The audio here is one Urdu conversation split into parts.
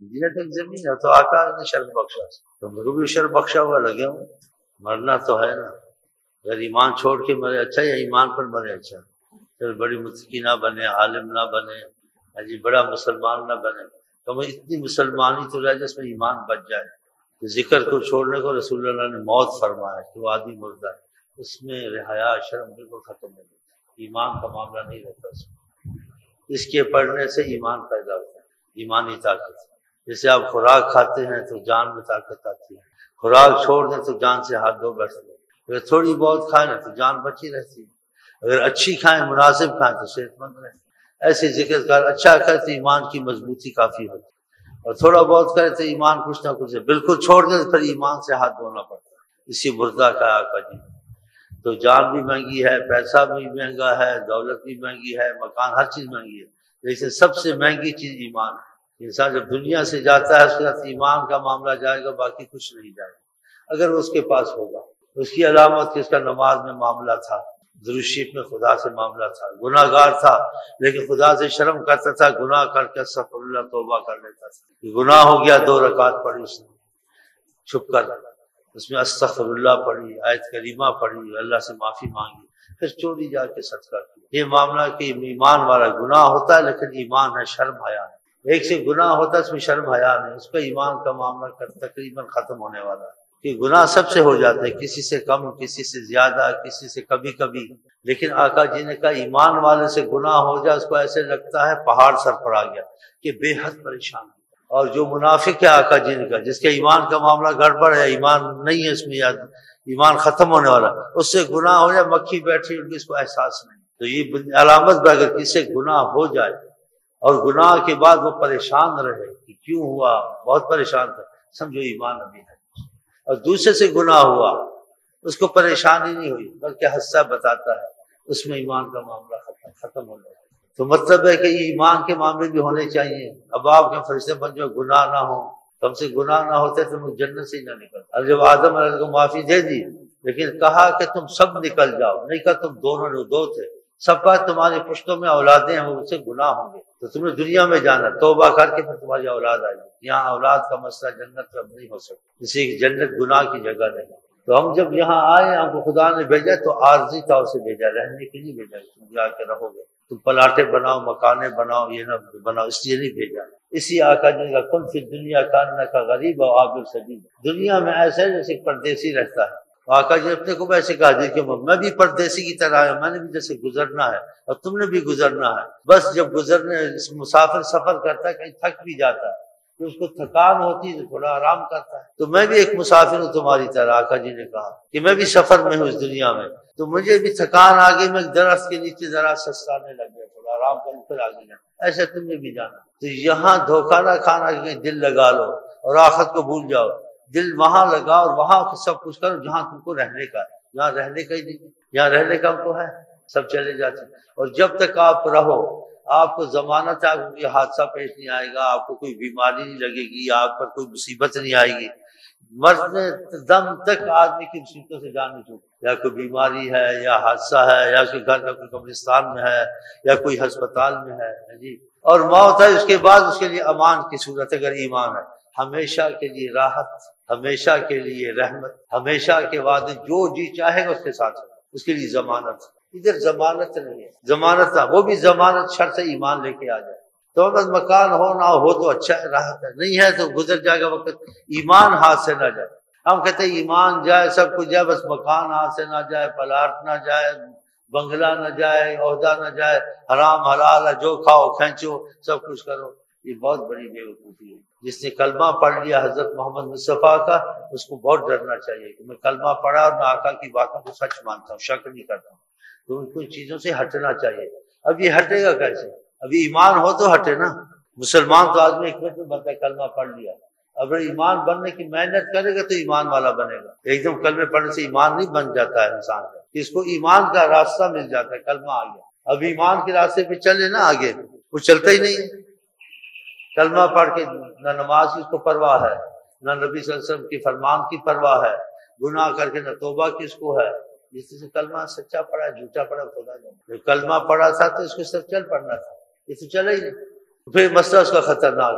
دیت ایک زمین ہے، تو آقا نے شرف بخشا، تو میرے بھی شرف بخشا ہوا لگے ہوں، مرنا تو ہے نا، اگر ایمان چھوڑ کے مرے اچھا یا ایمان پر مرے اچھا، پھر بڑی متقی نہ بنے، عالم نہ بنے، جی بڑا مسلمان نہ بنے، تو میں اتنی مسلمانی تو رہ جس میں ایمان بچ جائے۔ تو ذکر کو چھوڑنے کو رسول اللہ نے موت فرمایا کہ وہ آدمی مردہ ہے، اس میں حیا شرم بالکل ختم ہو گئی، ایمان کا معاملہ نہیں رہتا اس میں۔ اس کے پڑھنے سے ایمان پیدا ہوتا ہے، ایمانی طاقت۔ جیسے آپ خوراک کھاتے ہیں تو جان میں طاقت آتی ہے، خوراک چھوڑ دیں تو جان سے ہاتھ دھو بیٹھتے ہیں، اگر تھوڑی بہت کھائیں تو جان بچی رہتی ہے، اگر اچھی کھائیں مناسب کھائیں تو صحت مند رہتے۔ ایسے ذکر کر اچھا کرے تو ایمان کی مضبوطی کافی ہوتی ہے، اور تھوڑا بہت کرے تو ایمان کچھ نہ کچھ ہے، بالکل چھوڑ دیں تو پھر ایمان سے ہاتھ دھونا پڑتا ہے۔ اسی مردہ کا آقا جی، تو جان بھی مہنگی ہے، پیسہ بھی مہنگا ہے، دولت بھی مہنگی ہے، مکان ہر چیز مہنگی ہے، لیکن سب سے مہنگی چیز ایمان ہے۔ انسان جب دنیا سے جاتا ہے اس کے ساتھ ایمان کا معاملہ جائے گا، باقی کچھ نہیں جائے گا اگر اس کے پاس ہوگا۔ اس کی علامت کہ اس کا نماز میں معاملہ تھا، درود شریف میں خدا سے معاملہ تھا، گناہ گار تھا لیکن خدا سے شرم کرتا تھا، گناہ کر کے استغفر اللہ توبہ کر لیتا تھا، گناہ ہو گیا 2 رکعت پڑھی اس نے چھپ کر، اس میں استغفر اللہ پڑھی، آیت کریمہ پڑھی، اللہ سے معافی مانگی، پھر چوری جا کے صدقہ کیا۔ یہ معاملہ کہ ایمان والا گناہ ہوتا ہے لیکن ایمان ہے، شرم حیا ہے۔ ایک سے گناہ ہوتا ہے اس میں شرم حیا نہیں، اس کا ایمان کا معاملہ تقریباً ختم ہونے والا ہے، کہ گناہ سب سے ہو جاتے ہیں، کسی سے کم، کسی سے زیادہ، کسی سے کبھی کبھی، لیکن آقا جی نے کہا ایمان والے سے گناہ ہو جائے اس کو ایسے لگتا ہے پہاڑ سر پر آ گیا، کہ بے حد پریشان ہے۔ اور جو منافق ہے آقا جی نے کہا جس کے ایمان کا معاملہ گڑبڑ ہے، ایمان نہیں ہے اس میں، یاد ایمان ختم ہونے والا، اس سے گناہ ہو جائے مکھی بیٹھی ان کی اس کو احساس نہیں۔ تو یہ علامت ہے اگر کسی سے گناہ ہو جائے اور گناہ کے بعد وہ پریشان رہے کہ کیوں ہوا، بہت پریشان تھا، سمجھو ایمان ابھی ہے۔ اور دوسرے سے گناہ ہوا اس کو پریشانی نہیں ہوئی بلکہ حصہ بتاتا ہے، اس میں ایمان کا معاملہ ختم ہو جائے۔ تو مطلب ہے کہ ایمان کے معاملے بھی ہونے چاہیے۔ اب آپ کے فرشتے بن جو گناہ نہ ہو، تم سے گناہ نہ ہوتے تم جنت سے ہی نہ نکلتے۔ اور جب آدم علیہ السلام کو معافی دے دی لیکن کہا کہ تم سب نکل جاؤ، نہیں کہا تم دونوں دو تھے، سب کا تمہاری پشتوں میں اولادیں ہیں وہ ان سے گناہ ہوں گے، تو تم نے دنیا میں جانا توبہ کر کے پھر تمہاری اولاد آئے گی۔ یہاں اولاد کا مسئلہ جنت کا نہیں ہو سکتا، اسی کی جنت گناہ کی جگہ نہیں۔ تو ہم جب یہاں آئے ہم کو خدا نے بھیجا تو عارضی طور سے بھیجا، رہنے کے لیے بھیجا، تم جا کے رہو گے، تم پلاٹیں بناؤ، مکانیں بناؤ، یہ نہ بناؤ، اس لیے نہیں بھیجا۔ اسی آقا جی کا کن فی دنیا کانک غریب و عابر سبیل، دنیا میں ایسے جیسے پردیسی رہتا ہے۔ آقا جی اپنے کو ایسے کہا جی کہ میں بھی پردیسی کی طرح ہوں، میں نے بھی جیسے گزرنا ہے اور تم نے بھی گزرنا ہے، بس جب گزرنے مسافر سفر کرتا ہے کہیں تھک بھی جاتا ہے تو اس کو تھکان ہوتی ہے تو تھوڑا آرام کرتا ہے، تو میں بھی ایک مسافر ہوں تمہاری طرح۔ آقا جی نے کہا کہ میں بھی سفر میں ہوں اس دنیا میں، تو مجھے بھی تھکان آ گئی، میں درخت کے نیچے ذرا سستانے لگ گیا، تھوڑا آرام کروں پھر آگے جانا، ایسے تم نے بھی جانا۔ تو یہاں دھوکہ نہ کھانا کہ دل لگا لو اور آخرت کو بھول جاؤ، دل وہاں لگا اور وہاں سب کچھ کرو جہاں تم کو رہنے کا ہے، یہاں رہنے کا ہی نہیں، یہاں رہنے کا تو ہے، سب چلے جاتے ہیں۔ اور جب تک آپ رہو آپ کو ضمانت ہے آپ کو کوئی حادثہ پیش نہیں آئے گا، آپ کو کوئی بیماری نہیں لگے گی، آپ پر کوئی مصیبت نہیں آئے گی، مرنے دم تک آدمی کی مصیبتوں سے جان نہیں چھوٹتی، یا کوئی بیماری ہے یا حادثہ ہے یا کوئی گھر کا کوئی قبرستان میں ہے یا کوئی ہسپتال میں ہے جی، اور موت ہے اس کے بعد اس کے لیے امان کی صورت اگر ایمان ہے، ہمیشہ کے لیے راحت، ہمیشہ کے لیے رحمت، ہمیشہ کے وعدے، جو جی چاہے گا اس کے ساتھ ہوگا، اس کے لیے ضمانت۔ ادھر ضمانت نہیں ہے، ضمانت نہ، وہ بھی ضمانت شرط ہے ایمان لے کے آ جائے، تو بس مکان ہو نہ ہو تو اچھا ہے، راحت ہے، نہیں ہے تو گزر جائے گا وقت، ایمان ہاتھ سے نہ جائے۔ ہم کہتے ہیں ایمان جائے سب کچھ جائے، بس مکان ہاتھ سے نہ جائے، پلاٹ نہ جائے، بنگلہ نہ جائے، عہدہ نہ جائے، حرام حلال ہے جو کھاؤ کھینچو سب کچھ کرو، یہ بہت بڑی بے وقوفی ہے۔ جس نے کلمہ پڑھ لیا حضرت محمد مصطفیٰ کا اس کو بہت ڈرنا چاہیے کہ میں کلمہ پڑھا اور میں آقا کی باتوں کو سچ مانتا ہوں، شک نہیں کرتا ہوں، تو ان کو چیزوں سے ہٹنا چاہیے۔ اب یہ ہٹے گا کیسے؟ ابھی ایمان ہو تو ہٹے نا، مسلمان تو آدمی ایک منٹ میں بنتا ہے، کلمہ پڑھ لیا، اگر ایمان بننے کی محنت کرے گا تو ایمان والا بنے گا، ایک دم کلمے پڑھنے سے ایمان نہیں بن جاتا ہے انسان کا، اس کو ایمان کا راستہ مل جاتا ہے، کلمہ آ گیا، اب ایمان کے راستے پہ چلے نا آگے، وہ چلتا ہی نہیں ہے، کلمہ پڑھ کے نہ نماز کی اس کو پرواہ ہے، نہ نبی صلی اللہ علیہ وسلم کی فرمان کی پرواہ ہے، گناہ کر کے نہ توبہ کی اس کو ہے، جس سے کلمہ سچا پڑھا جھوٹا پڑھا خدا جانے، کلمہ پڑھا تھا تو اس کو سچل پڑھنا تھا، یہ تو چلا ہی نہیں، پھر مسئلہ اس کا خطرناک ہے،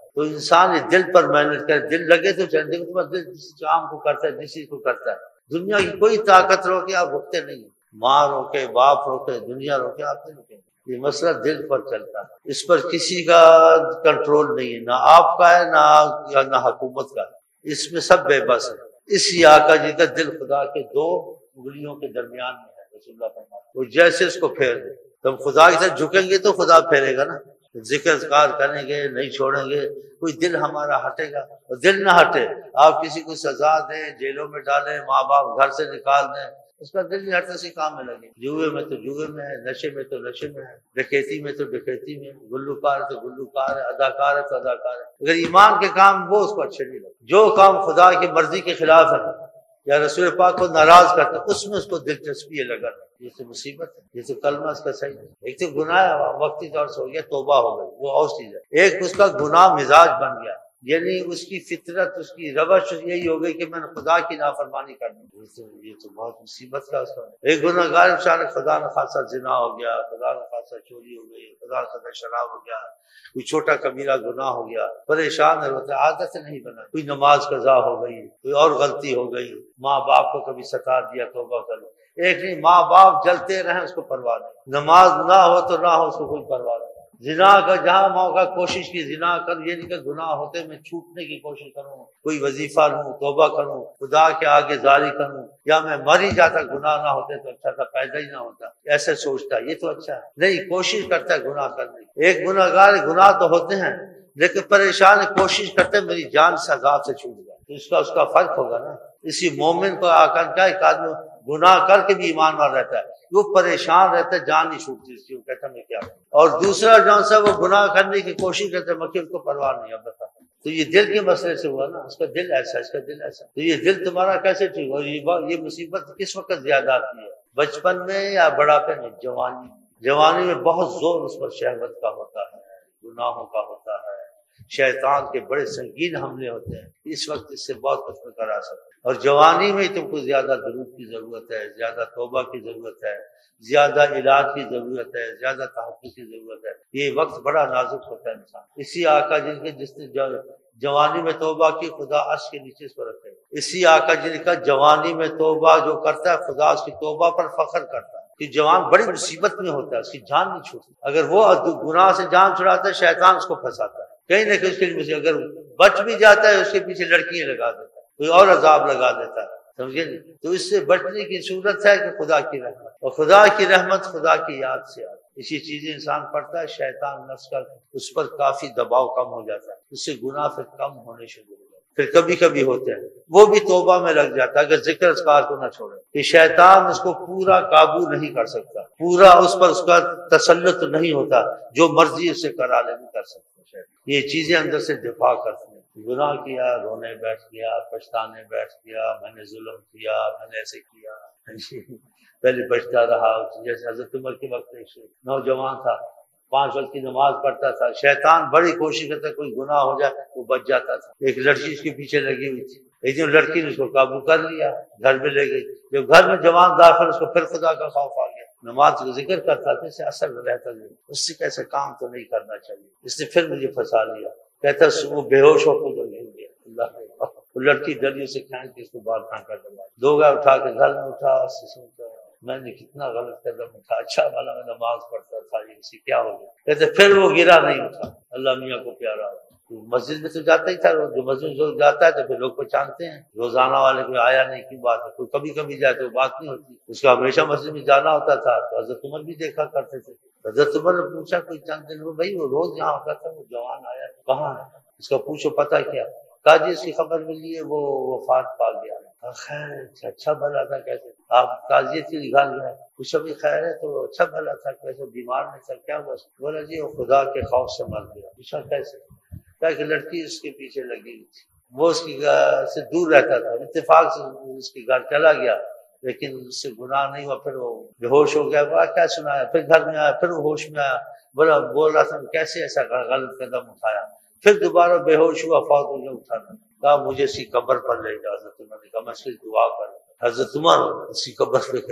تو انسان یہ دل پر محنت کرے، دل لگے تو چلے، دل جس کام کو کرتا ہے، جس چیز کو کرتا ہے، دنیا کی کوئی طاقت روکے آپ رکتے نہیں، ماں روکے، باپ روکے، دنیا روکے، آپ نہیں رکیں گے۔ یہ مسئلہ دل پر چلتا ہے، اس پر کسی کا کنٹرول نہیں ہے، نہ آپ کا ہے نہ حکومت کا ہے، اس میں سب بے بس ہے۔ اسی آقا جی کا دل خدا کے دو انگلیوں کے درمیان میں ہے، رسول اللہ فرماتے وہ جیسے اس کو پھیر دے، تم خدا کی طرف جھکیں گے تو خدا پھیرے گا نا، ذکر اذکار کریں گے، نہیں چھوڑیں گے، کوئی دل ہمارا ہٹے گا، اور دل نہ ہٹے، آپ کسی کو سزا دیں، جیلوں میں ڈالیں، ماں باپ گھر سے نکال دیں، اس کا دل نہیں ہٹتا، اسی کام میں لگے، جوئے میں تو جوئے میں ہے، نشے میں تو نشے میں ہے، ڈکیتی میں تو ڈکیتی میں، گلوکار ہے تو گلوکار ہے، اداکار ہے تو اداکار ہے۔ اگر ایمان کے کام وہ اس کو اچھے نہیں لگتے، جو کام خدا کی مرضی کے خلاف ہے یا رسول پاک کو ناراض کرتا ہے، اس میں اس کو دلچسپی ہے لگا، یہ تو مصیبت ہے، یہ تو کلمہ اس کا صحیح ہے۔ ایک تو گناہ وقتی طور سے ہو گیا، توبہ ہو گئی، وہ اور چیز ہے، ایک اس کا گناہ مزاج بن گیا، یعنی اس کی فطرت، اس کی روش یہی ہو گئی کہ میں نے خدا کی نافرمانی کرنی، یہ تو بہت مصیبت کا اثر ہے۔ ایک گناہ گار انسان خدا نہ خاصا زنا ہو گیا، خدا نہ خاصا چوری ہو گئی، خدا نہ خاصا شراب ہو گیا، کوئی چھوٹا کبیرہ گناہ ہو گیا، پریشان ہے، عادت سے نہیں بنا، کوئی نماز قضا ہو گئی، کوئی اور غلطی ہو گئی، ماں باپ کو کبھی ستا دیا، توبہ کر لو، ایک نہیں، ماں باپ جلتے رہیں اس کو پرواہ نہیں، نماز نہ ہو تو نہ ہو، اس کو کوئی پرواہ نہیں، زنا کا جہاں موقع کوشش کی زنا کر، یہ نہیں کہ گناہ ہوتے میں چھوٹنے کی کوشش کروں، کوئی وظیفہ لوں، توبہ کروں، خدا کے آگے زاری کروں، یا میں مر ہی جاتا گناہ نہ ہوتے تو اچھا تھا، پیدا ہی نہ ہوتا، ایسے سوچتا ہے، یہ تو اچھا ہے، نہیں، کوشش کرتا ہے گناہ کرنے کی۔ ایک گناہ گار گناہ تو ہوتے ہیں لیکن پریشان کوشش کرتے ہیں میری جان سے عذاب سے چھوٹ جائے، تو اس کا فرق ہوگا نا۔ اسی مومن کو آکر کیا ایک آدمی گناہ کر کے بھی ایمان وار رہتا ہے، وہ پریشان رہتا ہے، جان نہیں چھوٹتی اس کی، وہ کہتا ہے میں کیا کروں، اور دوسرا جون سا وہ گناہ کرنے کی کوشش کرتا ہے، مگر اس کو پرواہ نہیں ہے، بتا تو یہ دل کے مسئلے سے ہوا نا، اس کا دل ایسا، اس کا دل ایسا، تو یہ دل تمہارا کیسے ٹھیک ہو؟ یہ مصیبت کس وقت زیادہ آتی ہے، بچپن میں یا بڑھاپے میں؟ جوانی میں بہت زور اس پر شہوت کا ہوتا ہے، گناہوں کا ہوتا ہے، شیطان کے بڑے سنگین حملے ہوتے ہیں، اس وقت اس سے بہت کچھ میں کرا سکتے، اور جوانی میں تم کو زیادہ درود کی ضرورت ہے، زیادہ توبہ کی ضرورت ہے، زیادہ علاج کی ضرورت ہے، زیادہ تحفظ کی ضرورت ہے، یہ وقت بڑا نازک ہوتا ہے انسان۔ اسی آقا جس نے جوانی میں توبہ کی، خدا عرش کے نیچے اس کو رکھے، اسی آقا جن کا جوانی میں توبہ جو کرتا ہے، خدا اس کی توبہ پر فخر کرتا ہے، کہ جوان بڑی مصیبت میں ہوتا ہے، اس کی جان نہیں چھوٹتی، اگر وہ گناہ سے جان چھڑاتا ہے، شیطان اس کو پھنساتا ہے، کہیں نہ کہیں اس کے لیے، اگر بچ بھی جاتا ہے اس کے پیچھے لڑکیاں لگا دیتا ہے، کوئی اور عذاب لگا دیتا ہے، سمجھے نہیں؟ تو اس سے بچنے کی صورت ہے کہ خدا کی رحمت، اور خدا کی رحمت خدا کی یاد سے آتی، اسی چیزیں انسان پڑھتا ہے، شیطان نفس کا اس پر کافی دباؤ کم ہو جاتا ہے، اس سے گناہ پھر کم ہونے شروع ہو جاتے ہیں، پھر کبھی کبھی ہوتے ہیں وہ بھی توبہ میں لگ جاتا ہے، اگر ذکر اذکار کو نہ چھوڑے، کہ شیطان اس کو پورا قابو نہیں کر سکتا، پورا اس پر اس کا تسلط نہیں ہوتا، جو مرضی اس سے کرا لے نہیں کر سکتا، یہ چیزیں اندر سے دفاع کرتی ہیں، گناہ کیا، رونے بیٹھ گیا، پچھتانے بیٹھ گیا، میں نے ظلم کیا، میں نے ایسے کیا، پہلے بچتا رہا، جیسے حضرت عمر کے وقت ایک نوجوان تھا، 5 وقت کی نماز پڑھتا تھا، شیطان بڑی کوشش کرتا کوئی گناہ ہو جائے وہ بچ جاتا تھا، ایک لڑکی اس کے پیچھے لگی ہوئی تھی، ایک دن لڑکی نے اس کو قابو کر لیا، گھر میں لے گئی، جب گھر میں جوان داخل، اس کو پھر خدا کا خوف آ گیا، نماز کا ذکر کرتا تھا، اسے اثر رہتا نہیں، اس سے کیسے کام تو نہیں کرنا چاہیے، اس نے پھر مجھے پھنسا لیا، کہتا وہ بے ہوش ہو کے گر گیا، اللہ، وہ لڑکی ڈریوں سے کھینچ کے اس کو باہر پھینکا دیا، دو گا اٹھا کے گھر میں اٹھا، میں نے کتنا غلط قدم اٹھا، اچھا بھلا میں نماز پڑھتا تھا، یہ اسے کیا ہو گیا، کہتے پھر وہ گرا نہیں اٹھا، اللہ میاں کو پیارا، مسجد میں تو جاتا ہی تھا، جو مسجد میں جاتا ہے تو پھر لوگ پہچانتے ہیں، روزانہ والے کوئی آیا نہیں، کی بات ہے، کوئی کبھی کبھی جائے تو بات نہیں ہوتی، اس کا ہمیشہ مسجد میں جانا ہوتا تھا، تو حضرت عمر بھی دیکھا کرتے تھے، حضرت عمر نے پوچھا کوئی چند دن میں، بھائی وہ روز یہاں ہوتا تھا، وہ جوان آیا کہاں ہے، اس کا پوچھو پتہ کیا، کہا جی اس کی خبر ملی ہے، وہ وفات پا گیا، خیر اچھا بھلا تھا، کیسے آپ تعزیت کی نکال گیا، کچھ ابھی خیر ہے، تو اچھا بھلا تھا، کیسے بیمار میں تھا، کیا بس، بولا جی وہ خدا کے خوف سے مر گیا، پوچھا کیسے، کہا کہ لڑکی اس کے پیچھے لگی ہوئی تھی، وہ اس کی گھر سے دور رہتا تھا، اتفاق سے اس کی گھر چلا گیا، لیکن اس سے گناہ نہیں ہوا، پھر وہ بے ہوش ہو گیا، وہ کیا سنایا، پھر گھر میں آیا، پھر وہ ہوش میں آیا، بول رہا تھا کیسے ایسا غلط قدم اٹھایا، پھر دوبارہ بے ہوش ہوا، فوت ہو گیا، اٹھانا، کہا مجھے اسی قبر پر لے جا، حضرت عمر نے کہا میں اس کی دعا کروں، حضرت عمر اسی قبر پہ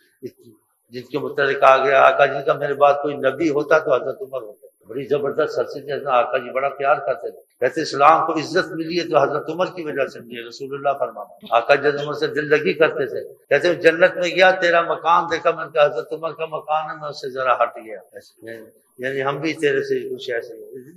جن کے متعلق آ گیا آقا جی کا میرے بعد کوئی نبی ہوتا تو حضرت عمر ہوتا، بڑی زبردست حیثیت ہے، آقا جی بڑا پیار کرتے تھے، کہتے اسلام کو عزت ملی ہے تو حضرت عمر کی وجہ سے ملی، رسول اللہ فرماتے آقا جب عمر سے دل لگی کرتے تھے، کہتے جنت میں گیا تیرا مکان دیکھا، میں نے کہا حضرت عمر کا مکان ہے، میں اس سے ذرا ہٹ گیا، یعنی ہم بھی تیرے سے کچھ ایسے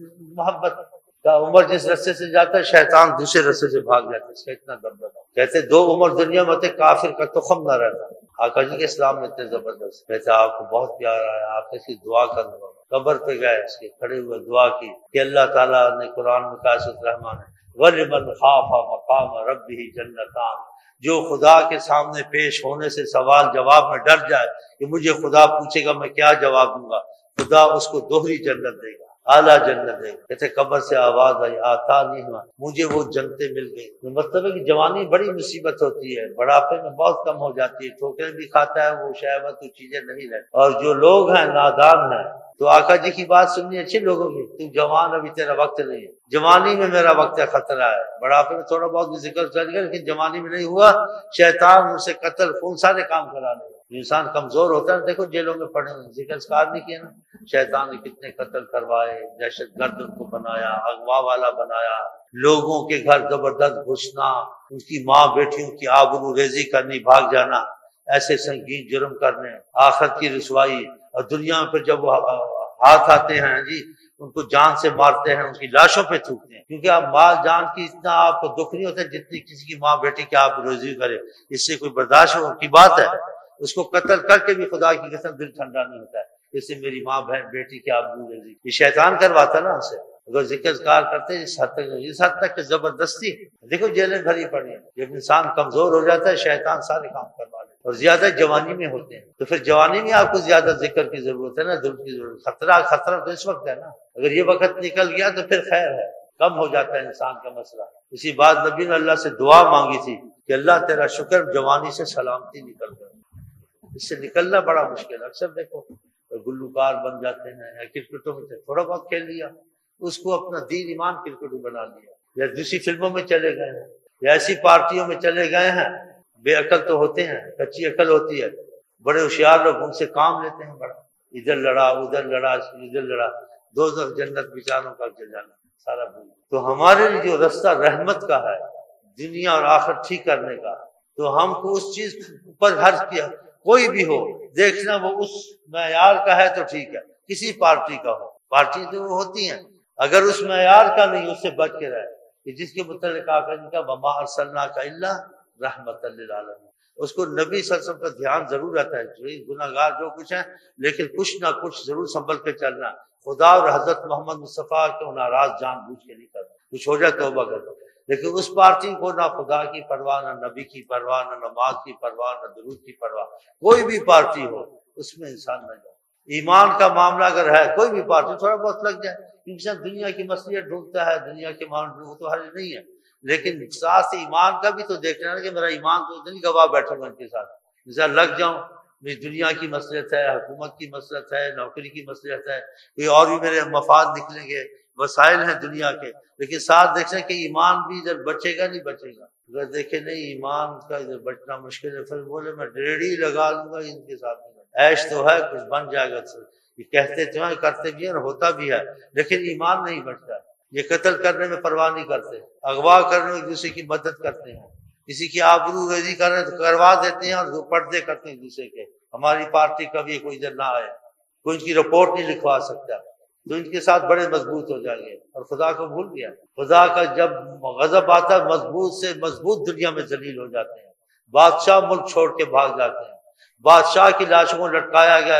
محبت کا۔ عمر جس رستے سے جاتا ہے شیطان دوسرے رستے سے بھاگ جاتا ہے، اس کا اتنا دبدبہ۔ کہتے دو عمر دنیا میں تھے، کافر کا تخم نہ رہتا، آقا جی کے اسلام میں اتنے زبردست۔ کہتے آپ کو بہت پیارا ہے، آپ اس کی دعا کروں گا۔ قبر پہ گئے، اس کے کھڑے ہوئے دعا کی کہ اللہ تعالیٰ نے قرآن میں کہا سورۃ الرحمن ہے وَلِمَنْ خَافَ مَقَامَ رَبِّهِ جَنَّتَانِ، جو خدا کے سامنے پیش ہونے سے سوال جواب میں ڈر جائے کہ مجھے خدا پوچھے گا میں کیا جواب دوں گا، خدا اس کو دوہری جنت دے گا، اعلیٰ جنت دے گا۔ کہتے قبر سے آواز آئی آتا نہیں ہوا، مجھے وہ جنتیں مل گئی۔ مطلب ہے کہ جوانی بڑی مصیبت ہوتی ہے، بڑھاپے میں بہت کم ہو جاتی ہے، ٹھوکریں بھی کھاتا ہے وہ شہوت تو چیزیں نہیں رہتی، اور جو لوگ ہیں نادان ہیں تو آقا جی کی بات سننی اچھی لوگوں کی، تو جوان ابھی تیرا وقت نہیں ہے، جوانی میں میرا وقت ہے، خطرہ ہے، بڑھاپے میں تھوڑا بہت بھی ذکر چل گیا لیکن جوانی میں نہیں ہوا، شیطان مجھ سے قتل خون سارے کام کرا لے گا۔ انسان کمزور ہوتا ہے، دیکھو جیلوں میں پڑے ہوئے ذکر اسکار نہیں کیا نا، شیطان نے کتنے قتل کروائے، دہشت گرد ان کو بنایا، اغوا والا بنایا، لوگوں کے گھر زبردست گھسنا، ان کی ماں بیٹیوں کی آبرو ریزی کرنی، بھاگ جانا، ایسے سنگین جرم کرنے، آخرت کی رسوائی، اور دنیا میں پھر جب وہ ہاتھ آتے ہیں جی ان کو جان سے مارتے ہیں، ان کی لاشوں پہ تھوکتے ہیں، کیونکہ آپ مال جان کی اتنا آپ کو دکھ نہیں ہوتا جتنی کسی کی ماں بیٹی کی آپ روزی کرے، اس سے کوئی برداشت کی بات ہے؟ اس کو قتل کر کے بھی خدا کی قسم دل ٹھنڈا نہیں ہوتا ہے، جس سے میری ماں بہن بیٹی کی آپ روزی، یہ شیطان کرواتا نا اسے۔ اگر ذکر اذکار کرتے اس حد تک کہ زبردستی، دیکھو جیلیں بھری پڑی ہیں، جب انسان کمزور ہو جاتا ہے شیطان سارے کام کروا لیتا ہے، اور زیادہ جوانی میں ہوتے ہیں، تو پھر جوانی میں آپ کو زیادہ ذکر کی ضرورت ہے نا، ذکر کی ضرورت، خطرہ تو اس وقت ہے نا، اگر یہ وقت نکل گیا تو پھر خیر ہے، کم ہو جاتا ہے انسان کا مسئلہ۔ اسی بات نبی نے اللہ سے دعا مانگی تھی کہ اللہ تیرا شکر جوانی سے سلامتی نکل گئی، اس سے نکلنا بڑا مشکل ہے۔ اکثر دیکھو گلوکار بن جاتے ہیں یا کرکٹوں میں تھوڑا بہت کھیل لیا، اس کو اپنا دین ایمان کرکٹ بنا لیا، یا دوسری فلموں میں چلے گئے ہیں یا ایسی پارٹیوں میں چلے گئے ہیں، بے عقل تو ہوتے ہیں، کچی عقل ہوتی ہے، بڑے ہوشیار لوگ ان سے کام لیتے ہیں، بڑا ادھر لڑا ادھر لڑا ادھر لڑا، دوزخ جنت بیچاروں کا چل جانا سارا بھول۔ تو ہمارے لیے جو رستہ رحمت کا ہے، دنیا اور آخرت ٹھیک کرنے کا، تو ہم کو اس چیز پر ہر کیا کوئی بھی ہو دیکھنا وہ اس معیار کا ہے تو ٹھیک ہے، کسی پارٹی کا ہو، پارٹی تو وہ ہوتی ہیں، اگر اس معیار کا نہیں اس سے بچ کے رہے، کہ جس کے متعلق آقا کا وما ارسلناک الا رحمۃ للعالمین، اس کو نبی صلی اللہ علیہ وسلم کا دھیان ضرور رہتا ہے، جو گناہ گار جو کچھ ہے لیکن کچھ نہ کچھ ضرور سنبھل کے چلنا، خدا اور حضرت محمد مصطفیٰ کو ناراض جان بوجھ کے نہیں کرنا، کچھ ہو جائے توبہ کر دو، لیکن اس پارٹی کو نہ خدا کی پرواہ، نہ نبی کی پرواہ، نہ نماز کی پرواہ، نہ درود کی پرواہ، کوئی بھی پارٹی ہو اس میں انسان نہ جائے۔ ایمان کا معاملہ اگر ہے کوئی بھی پارٹی تھوڑا بہت لگ جائے، انسان دنیا کی مصلحت ڈھونڈتا ہے، دنیا کے معاملے وہ تو حل نہیں ہے، لیکن ساتھ ایمان کا بھی تو دیکھنا ہے کہ میرا ایمان تو نہیں گواہ بیٹھوں گا ان کے ساتھ، انسان لگ جاؤں میری دنیا کی مصلحت ہے، حکومت کی مصلحت ہے، نوکری کی مصلحت ہے، کوئی اور بھی میرے مفاد نکلیں گے، وسائل ہیں دنیا کے، لیکن ساتھ دیکھیں کہ ایمان بھی ادھر بچے گا نہیں بچے گا، اگر دیکھیں نہیں ایمان کا ادھر بچنا مشکل ہے، پھر بولے میں ڈیڑھی لگا لوں گا ان کے ساتھ، عیش تو ہے کچھ بن جائے گا، یہ کہتے تو ہیں کرتے بھی ہیں اور ہوتا بھی ہے، لیکن ایمان نہیں بچتا، یہ قتل کرنے میں پرواہ نہیں کرتے، اغوا کرنے میں ایک دوسرے کی مدد کرتے ہیں، کسی کی آبرو ریزی کرنے تو کروا دیتے ہیں اور پردے کرتے ہیں ایک دوسرے کے، ہماری پارٹی کبھی کوئی ادھر نہ آئے، کوئی ان کی رپورٹ نہیں لکھوا سکتا، تو ان کے ساتھ بڑے مضبوط ہو جائیں گے، اور خدا کو بھول گیا، خدا کا جب غضب آتا ہے مضبوط سے مضبوط دنیا میں ذلیل ہو جاتے ہیں، بادشاہ ملک چھوڑ کے بھاگ جاتے ہیں، بادشاہ کی لاشوں کو لٹکایا گیا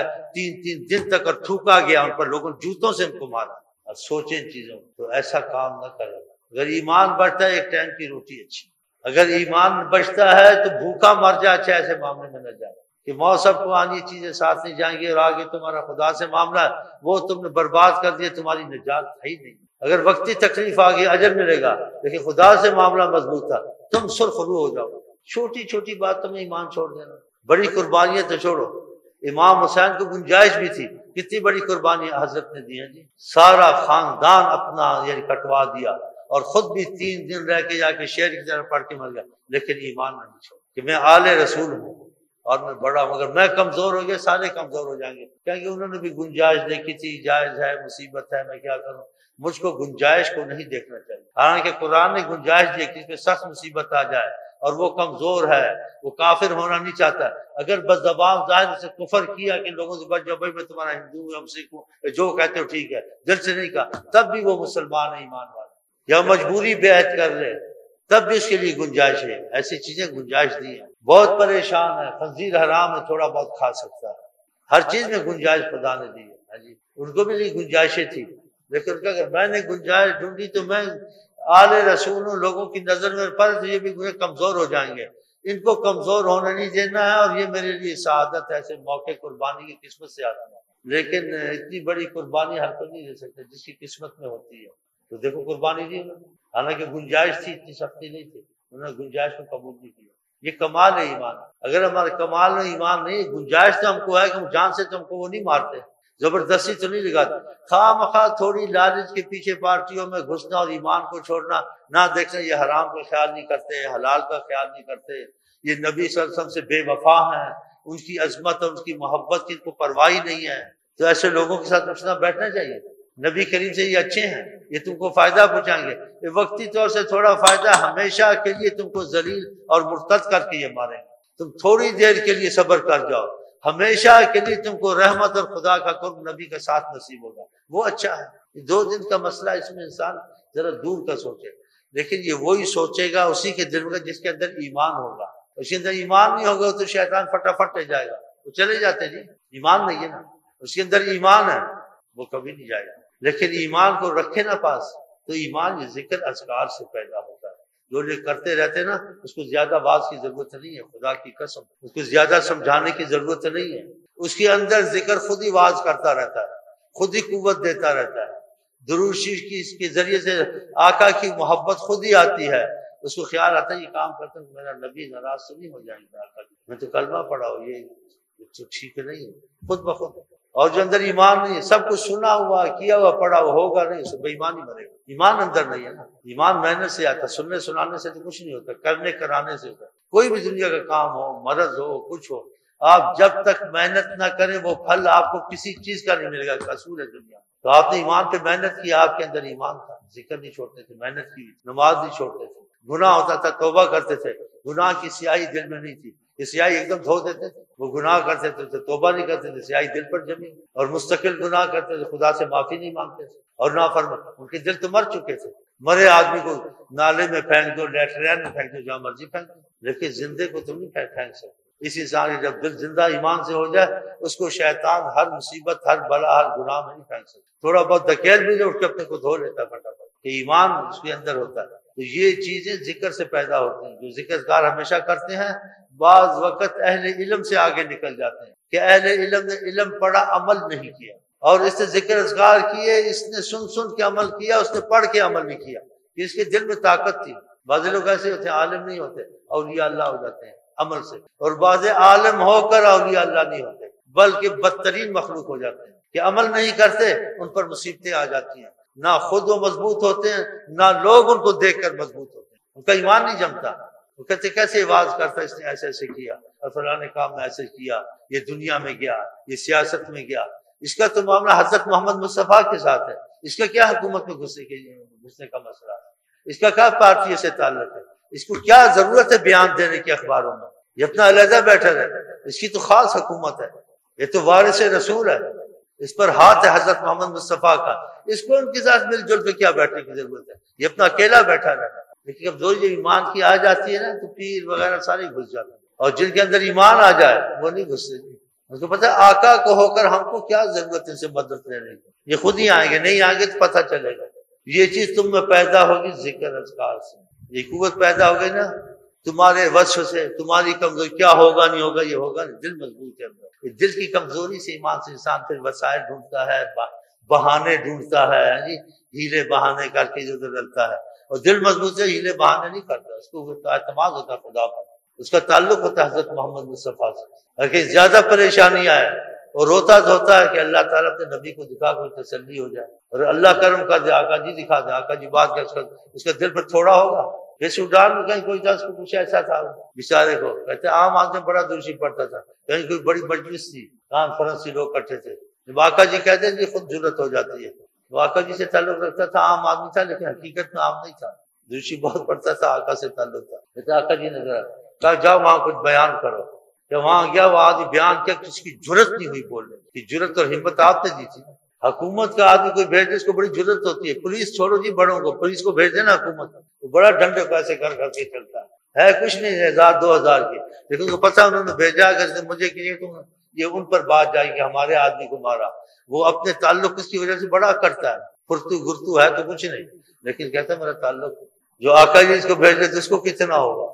3 دن تک اور تھوکا گیا ان پر، لوگوں جوتوں سے ان کو مارا، اور سوچیں چیزوں تو ایسا کام نہ کرے، اگر ایمان بڑھتا ہے ایک ٹائم کی روٹی اچھی، اگر ایمان بچتا ہے تو بھوکا مر جائے، اچھا ایسے معاملے میں نہ جائے کہ موسم کو آنی چیزیں ساتھ نہیں جائیں گی اور آگے تمہارا خدا سے معاملہ ہے وہ تم نے برباد کر دیا، تمہاری نجات ہے ہی نہیں، اگر وقتی تکلیف آ گئی اجر ملے گا، لیکن خدا سے معاملہ مضبوط تھا تم سرخ رو ہو جاؤ، چھوٹی چھوٹی بات تمہیں ایمان چھوڑ دینا، بڑی قربانیاں تو چھوڑو، امام حسین کو گنجائش بھی تھی، کتنی بڑی قربانیاں حضرت نے دی ہیں جی، سارا خاندان اپنا یعنی کٹوا دیا، اور خود بھی 3 دن رہ کے جا کے شعر کی طرح پڑھ کے مر گیا، لیکن ایمان نہیں چھوڑ کہ میں آل رسول ہوں اور میں بڑا ہوں، اگر میں کمزور ہو گیا سارے کمزور ہو جائیں گے، کیونکہ انہوں نے بھی گنجائش دیکھی تھی، جائز ہے مصیبت ہے میں کیا کروں، مجھ کو گنجائش کو نہیں دیکھنا چاہیے۔ حالانکہ قرآن نے گنجائش دی کہ اس پہ سخت مصیبت آ جائے اور وہ کمزور ہے، وہ کافر ہونا نہیں چاہتا، اگر بس زبان ظاہر سے کفر کیا کہ لوگوں سے بچ جاؤ، بھائی میں تمہارا ہندو ہوں، ہم سکھ ہوں، جو کہتے ہو ٹھیک ہے، دل سے نہیں کہا، تب بھی وہ مسلمان ہے، ایمان والا، یا مجبوری بیعت کر لے تب بھی اس کے لیے گنجائش ہے۔ ایسی چیزیں گنجائش دی ہیں۔ بہت پریشان ہے، خنزیر حرام ہے، تھوڑا بہت کھا سکتا ہے، ہر چیز میں گنجائش خدا نے دی ہے جی۔ ان کو بھی نہیں گنجائشیں تھی، لیکن اگر میں نے گنجائش ڈھونڈی تو میں آل رسول ہوں، لوگوں کی نظر میں فرض یہ بھی کمزور ہو جائیں گے، ان کو کمزور ہونے نہیں دینا ہے، اور یہ میرے لیے سعادت ہے۔ ایسے موقع قربانی کی قسمت سے آتا ہے، لیکن اتنی بڑی قربانی ہر کوئی نہیں دے سکتا جس کی قسمت میں ہوتی ہے۔ تو دیکھو قربانی دی انہوں نے، حالانکہ گنجائش تھی، اتنی سختی نہیں تھی، انہوں نے گنجائش کو قبول نہیں کیا۔ یہ کمال ہے ایمان۔ اگر ہمارے کمال میں ایمان نہیں، گنجائش تو ہم کو ہے کہ ہم جان سے تو ہم کو وہ نہیں مارتے، زبردستی تو نہیں لگاتے، خواہ مخواہ تھوڑی لالچ کے پیچھے پارٹیوں میں گھسنا اور ایمان کو چھوڑنا، نہ دیکھنا یہ حرام کا خیال نہیں کرتے، حلال کا خیال نہیں کرتے، یہ نبی صلی اللہ علیہ وسلم سے بے وفا ہیں، ان کی عظمت اور ان کی محبت کی ان کو پرواہ ہی نہیں ہے، تو ایسے لوگوں کے ساتھ اٹھنا بیٹھنا چاہیے۔ نبی کریم سے یہ اچھے ہیں، یہ تم کو فائدہ پہنچائیں گے، یہ وقتی طور سے تھوڑا فائدہ، ہمیشہ کے لیے تم کو ذلیل اور مرتد کر کے یہ ماریں گے، تم تھوڑی دیر کے لیے صبر کر جاؤ، ہمیشہ کے لیے تم کو رحمت اور خدا کا قرب نبی کا ساتھ نصیب ہوگا، وہ اچھا ہے۔ یہ 2 دن کا مسئلہ، اس میں انسان ذرا دور کا سوچے، لیکن یہ وہی سوچے گا اسی کے دل میں جس کے اندر ایمان ہوگا، اس کے اندر ایمان نہیں ہوگا تو شیطان فٹافٹ لے جائے گا، وہ چلے جاتے جی، ایمان نہیں ہے نا، اس کے اندر ایمان ہے وہ کبھی نہیں جائے گا۔ لیکن ایمان کو رکھے نا پاس، تو ایمان یہ ذکر اذکار سے پیدا ہوتا ہے، جو لوگ کرتے رہتے نا، اس کو زیادہ بات کی ضرورت نہیں ہے، خدا کی قسم اس کو زیادہ سمجھانے کی ضرورت نہیں ہے، اس کے اندر ذکر خود ہی واز کرتا رہتا ہے، خود ہی قوت دیتا رہتا ہے، درود شریف کی اس کے ذریعے سے آقا کی محبت خود ہی آتی ہے، اس کو خیال آتا ہے یہ کام کرتا ہوں میرا نبی ناراض تو نہیں ہو جائیں گے، آقا میں تو کلمہ پڑھا ہوں، یہ تو ٹھیک نہیں ہے، خود بخود۔ اور جو اندر ایمان نہیں ہے، سب کچھ سنا ہوا کیا ہوا پڑھا ہوا ہوگا نہیں، اسے بے ایمان ہی مرے گا، ایمان اندر نہیں ہے نا۔ ایمان محنت سے آتا، سننے سنانے سے تو کچھ نہیں ہوتا، کرنے کرانے سے ہوتا۔ کوئی بھی دنیا کا کام ہو، مرض ہو، کچھ ہو، آپ جب تک محنت نہ کریں وہ پھل آپ کو کسی چیز کا نہیں ملے گا، اصول ہے دنیا۔ تو آپ نے ایمان پہ محنت کی، آپ کے اندر ایمان تھا، ذکر نہیں چھوڑتے تھے، محنت کی، نماز نہیں چھوڑتے تھے، گناہ ہوتا تھا توبہ کرتے تھے، گناہ کی سیاہی دل میں نہیں تھی، یہ سیاہی ایک دم دھو دیتے تھے، وہ گناہ کرتے تھے توبہ نہیں کرتے تھے، سیاہی دل پر جمی، اور مستقل گناہ کرتے تھے، خدا سے معافی نہیں مانگتے تھے، اور نافرمان، ان کے دل تو مر چکے تھے، مرے آدمی کو نالے میں پھینک دو، لیٹرین میں پھینک دو، جہاں مرضی پھینک دو، لیکن زندے کو تم نہیں پھینک سکتے۔ اس انسان کی جب دل زندہ ایمان سے ہو جائے، اس کو شیطان ہر مصیبت، ہر بلا، ہر گناہ میں نہیں پھینک سکتا، تھوڑا بہت دھکیل بھی دے اٹھ کے اپنے کو دھو لیتا فٹافٹ، کہ ایمان اس کے اندر ہوتا ہے۔ تو یہ چیزیں ذکر سے پیدا ہوتی ہیں، جو ذکر کار ہمیشہ کرتے ہیں، بعض وقت اہل علم سے آگے نکل جاتے ہیں، کہ اہل علم نے علم پڑھا عمل نہیں کیا، اور اس نے ذکر اذکار کیے، اس نے سن کے عمل کیا، اس نے پڑھ کے عمل نہیں کیا، اس کے دل میں طاقت تھی۔ بعض لوگ ایسے ہوتے ہیں عالم نہیں ہوتے، اولیاء اللہ ہو جاتے ہیں عمل سے، اور بعض عالم ہو کر اولیاء اللہ نہیں ہوتے، بلکہ بدترین مخلوق ہو جاتے ہیں، کہ عمل نہیں کرتے، ان پر مصیبتیں آ جاتی ہیں، نہ خود وہ مضبوط ہوتے ہیں، نہ لوگ ان کو دیکھ کر مضبوط ہوتے ہیں، ان کا ایمان نہیں جمتا، وہ کہتے کیسے آواز کرتا ہے، اس نے ایسے ایسے کیا، اور فلاں کام میں ایسے کیا، یہ دنیا میں گیا، یہ سیاست میں گیا، اس کا تو معاملہ حضرت محمد مصطفیٰ کے ساتھ ہے، اس کا کیا حکومت میں گھسنے کا مسئلہ ہے، اس کا کیا پارٹی سے تعلق ہے، اس کو کیا ضرورت ہے بیان دینے کے اخباروں میں، یہ اپنا علیحدہ بیٹھا رہے، اس کی تو خاص حکومت ہے، یہ تو وارث رسول ہے، اس پر ہاتھ ہے حضرت محمد مصطفیٰ کا، اس کو ان کے ساتھ مل جل کے کیا بیٹھنے کی ضرورت ہے، یہ اپنا اکیلا بیٹھا رہتا ہے۔ لیکن اب جو ایمان کی آ جاتی ہے نا، تو پیر وغیرہ سارے گھس جاتے ہیں، اور جن کے اندر ایمان آ جائے وہ نہیں گھستے، ان کو پتہ ہے آقا کو ہو کر ہم کو کیا ضرورت ہے ان سے مدد لینے کی، یہ خود ہی آئیں گے، نہیں آئیں گے تو پتہ چلے گا۔ یہ چیز تم میں پیدا ہوگی ذکر اذکار سے، یہ قوت پیدا ہو گئی نا تمہارے وصف سے، تمہاری کمزوری کیا ہوگا نہیں ہوگا، یہ ہوگا نہیں، دل مضبوط ہے اندر، دل کی کمزوری سے ایمان سے انسان پھر وسائل ڈھونڈتا ہے، بہانے ڈھونڈتا ہے، جی ہیلے بہانے کر کے ادھر ڈلتا ہے، اور دل مضبوط ہے ہیلے بہانے نہیں کرتا، اس کو اعتماد ہوتا ہے خدا پر، اس کا تعلق ہوتا ہے حضرت محمد مصطفیٰ سے۔ اگر زیادہ پریشانی آئے اور روتا دھوتا ہے کہ اللہ تعالیٰ اپنے نبی کو دکھا کوئی تسلی ہو جائے، اور اللہ کرم کر دے، آقا جی دکھا دے، آقا جی بات کر، اس کا دل پر تھوڑا ہوگا۔ یہ سوڈان میں کہیں کوئی تھا، اس کو کچھ ایسا تھا بیچارے کو، کہتے عام آدمی بڑا دوشی پڑتا تھا، کہیں کوئی بڑی مجلس تھی، کانفرنس سے لوگ اکٹھے تھے، جب آقا جی کہتے ہیں جی خود جرت ہو جاتی ہے، وہ آقا جی سے تعلق رکھتا تھا، عام آدمی تھا لیکن حقیقت میں عام نہیں تھا، دروشی بہت پڑھتا تھا، آقا سے تعلق تھا. لیکن آقا جی نے کہا جاؤ وہاں کچھ بیان کرو. جب وہاں گیا وہ آدمی بیان کیا، کسی کی جرت نہیں ہوئی بولنے کی. جرت اور ہمت آپ نے دی تھی. حکومت کا آدمی کوئی بھیج دے اس کو بڑی جرت ہوتی ہے. پولیس چھوڑو جی بڑوں کو، پولیس کو بھیج دینا حکومت، وہ بڑا ڈنڈے پیسے کر کر کے چلتا ہے کچھ نہیں 1000 2000 کی، لیکن ان کو پتا انہوں نے بھیجا اگر مجھے کہ یہ ان پر بات جائے کہ ہمارے آدمی کو مارا. وہ اپنے تعلق اس کی وجہ سے بڑا کرتا ہے، پھرتو گرتو ہے تو کچھ نہیں، لیکن کہتا ہے میرا تعلق. جو آقا جی اس کو بھیج دیتے اس کو کتنا ہوگا.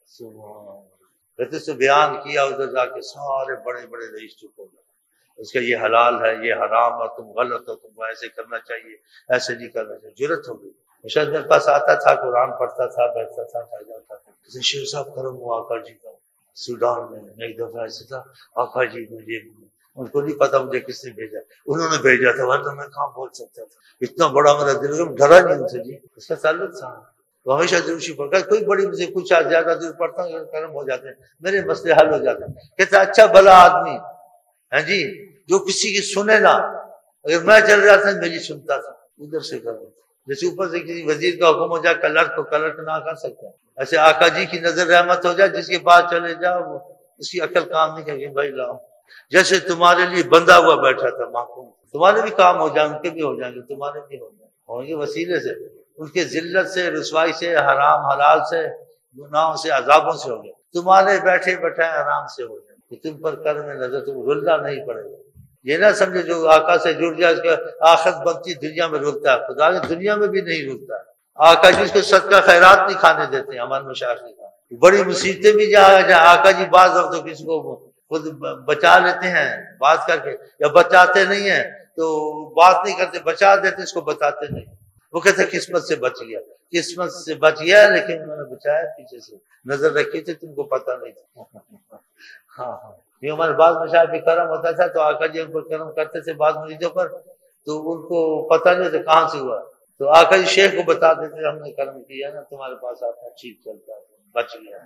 کہتے سے بیان کیا، ادھر جا کے سارے بڑے بڑے رئیس چپ ہو گئے. اس کا یہ حلال ہے، یہ حرام ہے، تم غلط ہو، تم کو ایسے کرنا چاہیے، ایسے نہیں کرنا چاہیے. جرت ہو گئی. شاید میرے پاس آتا تھا، قرآن پڑھتا تھا، بیٹھتا تھا، جاتا تھا. جیسے شیخ صاحب کرم ہوا آقا جی کا سوڈان میں ایک دفعہ ایسے تھا، آقا جی مجھے، ان کو نہیں پتا مجھے کس نے بھیجا، انہوں نے بھیجا تھا، ورنہ میں کہاں بول سکتا تھا. اتنا بڑا میرا دل ڈرا نہیں ان سے جی، اس کا تعلق تھا. تو ہمیشہ دروشی پڑھتا، کوئی بڑی مجھے کچھ زیادہ دور پڑھتا ہوں کرم ہو جاتے ہیں، میرے مسئلے حل ہو جاتے ہیں. کہتا اچھا بھلا آدمی ہے جی جو کسی کی سنے نہ، اگر میں چل رہا تھا میری سنتا تھا. ادھر سے کر جیسے اوپر سے کسی وزیر کا حکم ہو جائے کلرک کو کلرک نہ کر سکتا ہے، ایسے آقا جی کی نظر رحمت ہو جائے جس کے بعد چلے جاؤ اس کی عقل کام نہیں کرے گی. بھائی لاؤ، جیسے تمہارے لیے بندہ ہوا بیٹھا تھا محکوم، تمہارے بھی کام ہو جائیں، ان کے بھی ہو جائیں گے، تمہارے بھی ہوں گے وسیلے سے، ان کے ذلت سے، رسوائی سے، حرام حلال سے، گناہوں سے، عذابوں سے ہو گئے. تمہارے بیٹھے بیٹھے آرام سے ہو جائیں کہ تم پر کرم نظر تم رلنا نہیں پڑے گا. یہ نہ سمجھے جو آقا سے جڑ جائے اس کا آخرت بنتی دنیا میں رلتا ہے، خدا کی دنیا میں بھی نہیں رلتا ہے. آقا جی اس کو صدقہ خیرات نہیں کھانے دیتے ہیں. ہمارے مشائخ نے کہا بڑی مصیبتیں بھی جہاں آقا جی بعض وقت کسی کو خود بچا لیتے ہیں بات کر کے، یا بچاتے نہیں ہیں تو بات نہیں کرتے، بچا دیتے اس کو بتاتے نہیں. وہ کہتے قسمت سے بچ گیا، قسمت سے بچ گیا لیکن انہوں نے بچایا پیچھے سے، نظر رکھی تھی تم کو پتہ نہیں تھا. ہاں یہ ہمارے بعض مشائخ پہ کرم ہوتا تھا تو آقا جی ان پر کرم کرتے تھے بعض مریضوں پر، تو ان کو پتہ نہیں تھا کہاں سے ہوا، تو آقا جی شیخ کو بتا دیتے ہم نے کرم کیا نا تمہارے پاس آتا ٹھیک چلتا ہے بچ گیا.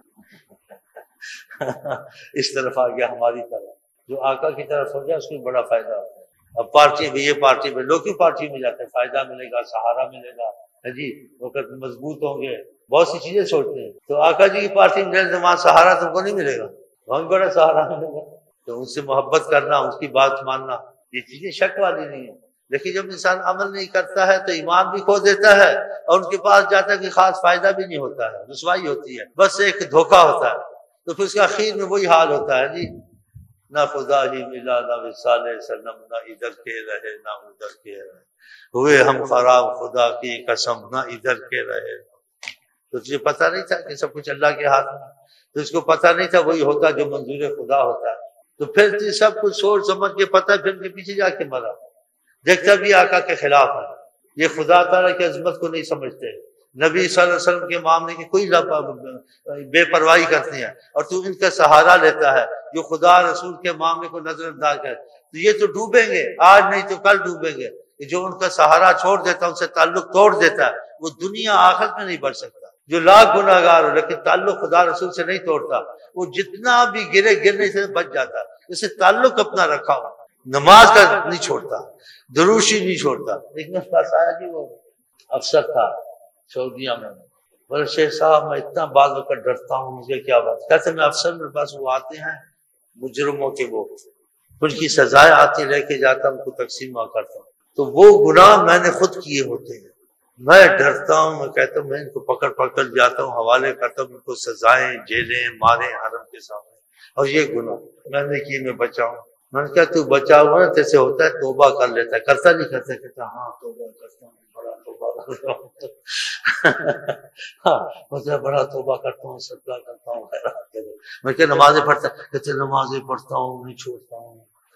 اس طرف آ گیا ہماری طرف. جو آقا کی طرف ہو جائے اس کو بڑا فائدہ ہوتا ہے. اب پارٹی بھی، یہ پارٹی میں لوگ کی پارٹی میں جاتے ہیں فائدہ ملے گا، سہارا ملے گا جی، وقت مضبوط ہوں گے، بہت سی چیزیں سوچتے ہیں. تو آقا جی کی پارٹی میں جانے وہاں سہارا تم کو نہیں ملے گا، وہاں بڑا سہارا ملے گا. تو ان سے محبت کرنا، اس کی بات ماننا، یہ چیزیں شک والی نہیں ہیں. لیکن جب انسان عمل نہیں کرتا ہے تو ایمان بھی کھو دیتا ہے اور ان کے پاس جاتا ہے کہ خاص فائدہ بھی نہیں ہوتا ہے، رسوائی ہوتی ہے، بس ایک دھوکہ ہوتا ہے. تو پھر اس کا آخر میں وہی حال ہوتا ہے جی، نہ خدا ہی ملا نہ وصال صنم، نہ ادھر کے رہے نہ ادھر کے رہے، ہوئے ہم خراب خدا کی قسم، نہ ادھر کے رہے. تو تجھے پتہ نہیں تھا کہ سب کچھ اللہ کے ہاتھ میں، تو اس کو پتہ نہیں تھا وہی ہوتا جو منظور خدا ہوتا ہے. تو پھر سب کچھ سوچ سمجھ کے پتہ، پھر کے پیچھے جا کے مرا. دیکھتا بھی آقا کے خلاف ہے، یہ خدا تعالیٰ کی عظمت کو نہیں سمجھتے، نبی صلی اللہ علیہ وسلم کے معاملے کی کوئی بے پرواہی کرتے ہیں، اور تو ان کا سہارا لیتا ہے جو خدا رسول کے معاملے کو نظر انداز کرے. تو یہ تو ڈوبیں گے، آج نہیں تو کل ڈوبیں گے. جو ان کا سہارا چھوڑ دیتا ہے، ان سے تعلق توڑ دیتا ہے، وہ دنیا آخرت میں نہیں بڑھ سکتا. جو لاکھ گناہ گار ہو لیکن تعلق خدا رسول سے نہیں توڑتا، وہ جتنا بھی گرنے سے بچ جاتا. اسے تعلق اپنا رکھا ہو، نماز کا نہیں چھوڑتا، دروشی نہیں چھوڑتا. لیکن اس پاس آیا جی وہ افسر تھا سعودیہ میں، بولے شیخ صاحب میں اتنا بعض وقت ڈرتا ہوں، مجھے کیا بات. کہتے میں افسر میرے پاس وہ آتے ہیں مجرموں کے، وہ ان کی سزائیں آتی لے کے جاتا ہوں، ان کو تقسیم کرتا ہوں، تو وہ گناہ میں نے خود کیے ہوتے ہیں. میں ڈرتا ہوں، میں کہتا ہوں میں ان کو پکڑ جاتا ہوں، حوالے کرتا ہوں، ان کو سزائیں، جیلیں، ماریں حرم کے سامنے، اور یہ گناہ میں نے کیے میں بچاؤں. میں نے کہا تو بچا ہوا نا تیسے ہوتا ہے توبہ کر لیتا ہے، کرتا نہیں کرتا. کہتا ہاں توبہ کرتا ہوں، بڑا توبہ کرتا ہوں. ہاں بڑا توبہ کرتا ہوں، صدقہ کرتا ہوں، خیرات کرتا ہوں. میں کہ نمازیں پڑھتا، کہتے نمازیں پڑھتا ہوں نہیں چھوڑتا ہوں.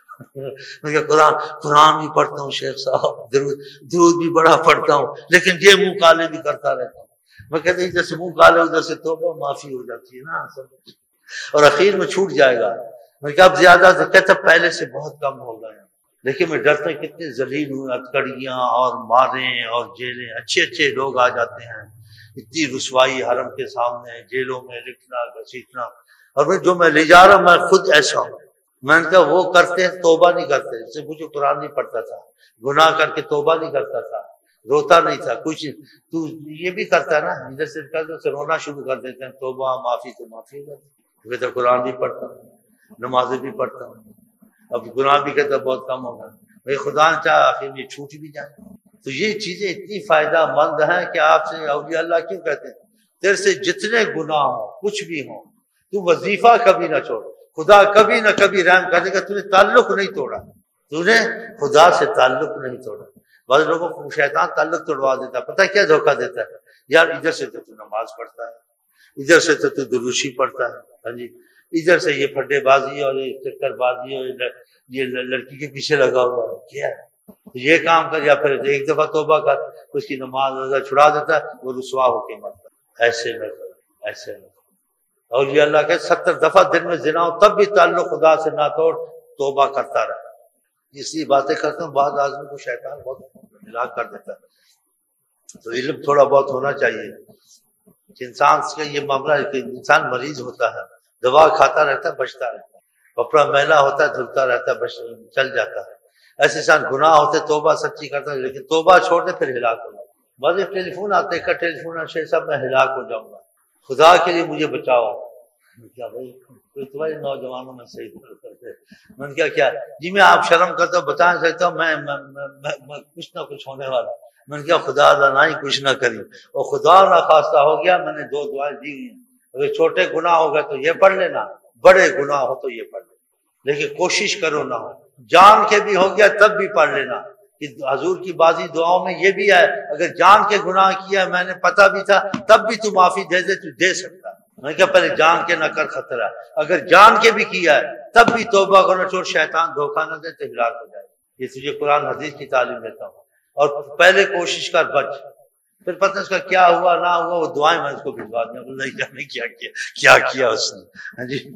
میں کہ قرآن بھی پڑھتا ہوں شیخ صاحب، درود بھی بڑا پڑھتا ہوں، لیکن یہ منہ کالے بھی کرتا رہتا ہوں. میں کہتے ادھر سے منہ کالے ادھر سے توبہ معافی ہو جاتی ہے نا سب، اور اخیر میں چھوٹ جائے گا. میں کہ اب زیادہ سے کہتا پہلے سے بہت کم ہو گئے، لیکن میں ڈرتا کتنے ذلیل ہوں، ہتکڑیاں اور ماریں اور جیلیں، اچھے لوگ آ جاتے ہیں، اتنی رسوائی حرم کے سامنے، جیلوں میں لکھنا گھسیٹنا. اور میں جو میں لے جا رہا ہوں میں خود ایسا ہوں، میں نے کہا وہ کرتے ہیں توبہ نہیں کرتے، جیسے مجھے قرآن نہیں پڑھتا تھا، گناہ کر کے توبہ نہیں کرتا تھا، روتا نہیں تھا کچھ، تو یہ بھی کرتا ہے نا، ادھر سے کرتے تو رونا شروع کر دیتے ہیں، توبہ معافی تو معافی میں تو قرآن بھی پڑھتا ہوں، نمازیں بھی پڑھتا ہوں، اب گناہ بھی کہتا بہت کم ہوگا، بھائی خدا نے چاہا آخر میں چھوٹ بھی جائے۔ تو یہ چیزیں اتنی فائدہ مند ہیں کہ آپ سے اولیاء اللہ کیوں کہتے ہیں تیرے سے جتنے گناہ ہوں کچھ بھی ہوں تو وظیفہ کبھی نہ چھوڑ، خدا کبھی نہ کبھی رحم کر دے گا، تو نے تعلق نہیں توڑا، تو نے خدا سے تعلق نہیں توڑا۔ بعض لوگوں کو شیطان تعلق توڑوا دیتا ہے، پتہ کیا دھوکہ دیتا ہے، یار ادھر سے تو نماز پڑھتا ہے، ادھر سے تو دروشی پڑھتا ہے، ہاں جی، ادھر سے یہ پھڈے بازی اور یہ چکر بازی اور یہ لڑکی کے پیچھے لگا ہوا ہے، کیا ہے یہ کام کر، یا پھر ایک دفعہ توبہ کر اس کی نماز روزہ چھڑا دیتا ہے، وہ رسوا ہو کے مرتا ہے۔ ایسے نہ کرو، ایسے نہ کرو۔ اور یہ اللہ کے 70 دفعہ دن میں زنا ہو تب بھی تعلق خدا سے نہ توڑ، توبہ کرتا رہے۔ اسی باتیں کرتا ہوں، بعض آدمی کو شیطان بہت ہلاک کر دیتا ہے، تو علم تھوڑا بہت ہونا چاہیے کہ انسان سے یہ معاملہ ہے کہ انسان مریض ہوتا ہے، دوا کھاتا رہتا ہے بچتا رہتا ہے، کپڑا میلا ہوتا ہے دھلتا رہتا ہے چل جاتا ہے، ایسے انسان گناہ ہوتے توبہ سچی کرتا ہے لیکن توبہ چھوڑ دے پھر ہلاک ہو جاتا ہے۔ بعض ٹیلی فون آتے کا ٹیلی فون شیخ صاحب میں ہلاک ہو جاؤں گا، خدا کے لیے مجھے بچاؤ۔ کیا بھائی تمہارے نوجوانوں میں صحیح کرتے، میں نے کیا جی میں آپ شرم کرتا ہوں بتا نہیں سکتا ہوں، میں کچھ نہ کچھ ہونے والا، میں نے کیا خدا نہ ہی کچھ نہ کری، اور خدا نہ خواستہ ہو گیا، میں نے 2 دعائیں دی ہوئی ہیں، اگر چھوٹے گناہ ہو گئے تو یہ پڑھ لینا، بڑے گناہ ہو تو یہ پڑھ لینا، لیکن کوشش کرو نہ ہو، جان کے بھی ہو گیا تب بھی پڑھ لینا، کہ حضور کی بازی دعاؤں میں یہ بھی ہے، اگر جان کے گناہ کیا میں نے پتہ بھی تھا تب بھی تو معافی دے دے، تو دے سکتا۔ میں کہا پہلے جان کے نہ کر خطرہ، اگر جان کے بھی کیا ہے تب بھی توبہ کرنا چھوڑ، شیطان دھوکہ نہ دے تو ہلاک ہو جائے۔ یہ تجھے قرآن حدیث کی تعلیم دیتا ہوں، اور پہلے کوشش کر بچ، پھر پتہ اس کا کیا ہوا نہ ہوا وہ دعائیں میں اس کو بھجوا دیا، اللہ جانے کیا کیا اس نے، ہاں جی